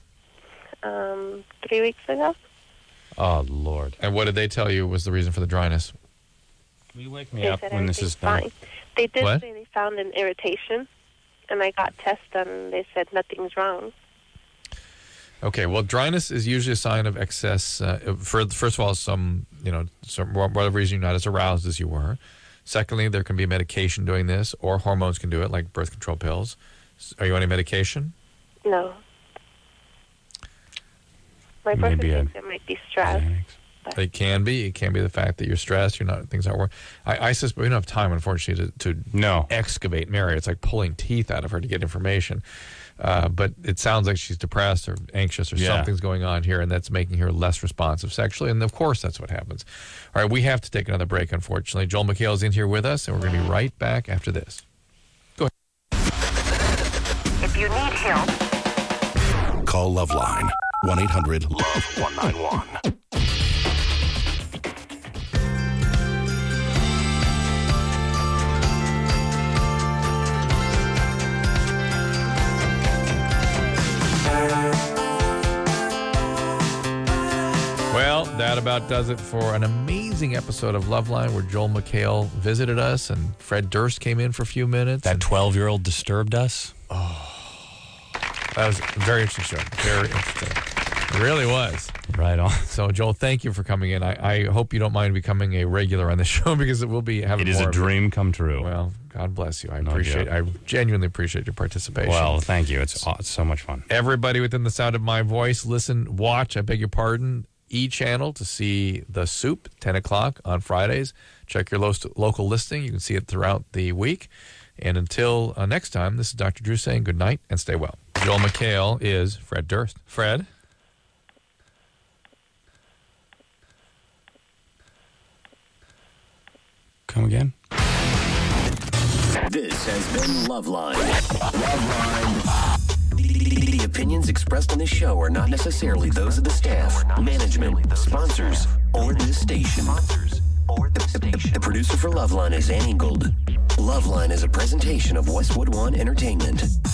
[SPEAKER 9] 3 weeks ago.
[SPEAKER 6] Oh, Lord.
[SPEAKER 5] And what did they tell you was the reason for the dryness?
[SPEAKER 6] Will you wake me
[SPEAKER 9] They
[SPEAKER 6] up
[SPEAKER 9] said
[SPEAKER 6] when this is done?
[SPEAKER 9] everything's fine. They did
[SPEAKER 5] What?
[SPEAKER 9] say they found an irritation, and I got tests done, and they said nothing's wrong.
[SPEAKER 5] Okay, well, dryness is usually a sign of excess. First of all, whatever reason you're not as aroused as you were. Secondly, there can be medication doing this, or hormones can do it, like birth control pills. Are you on any medication?
[SPEAKER 9] No. My boyfriend
[SPEAKER 5] Maybe
[SPEAKER 9] thinks it might be stress.
[SPEAKER 5] It can be. It can be the fact that you're stressed. Things aren't working. I suspect we don't have time, unfortunately, to excavate Mary. It's like pulling teeth out of her to get information. But it sounds like she's depressed or anxious or something's going on here, and that's making her less responsive sexually. And of course, that's what happens. All right, we have to take another break, unfortunately. Joel McHale is in here with us, and we're going to be right back after this. Go ahead.
[SPEAKER 1] If you need help, call Loveline 1-800-LOVE-191.
[SPEAKER 5] Well, that about does it for an amazing episode of Loveline where Joel McHale visited us and Fred Durst came in for a few minutes.
[SPEAKER 6] That 12-year-old disturbed us.
[SPEAKER 5] That was a very interesting show. Very interesting. It really was.
[SPEAKER 6] Right on.
[SPEAKER 5] So, Joel, thank you for coming in. I hope you don't mind becoming a regular on the show because it will be having
[SPEAKER 6] It is
[SPEAKER 5] more
[SPEAKER 6] a
[SPEAKER 5] of
[SPEAKER 6] dream come true.
[SPEAKER 5] Well, God bless you. I
[SPEAKER 6] No
[SPEAKER 5] appreciate.
[SPEAKER 6] joke.
[SPEAKER 5] I genuinely appreciate your participation.
[SPEAKER 6] Well, thank you. It's so much fun.
[SPEAKER 5] Everybody within the sound of my voice, listen, watch, I beg your pardon, E-Channel to see The Soup, 10 o'clock on Fridays. Check your local listing. You can see it throughout the week. And until next time, this is Dr. Drew saying good night and stay well. Joel McHale is Fred Durst. Fred?
[SPEAKER 6] Come again?
[SPEAKER 1] This has been Loveline. Loveline. The opinions expressed on this show are not necessarily those of the staff, management, sponsors, or this station. The producer for Loveline is Angled. Loveline is a presentation of Westwood One Entertainment.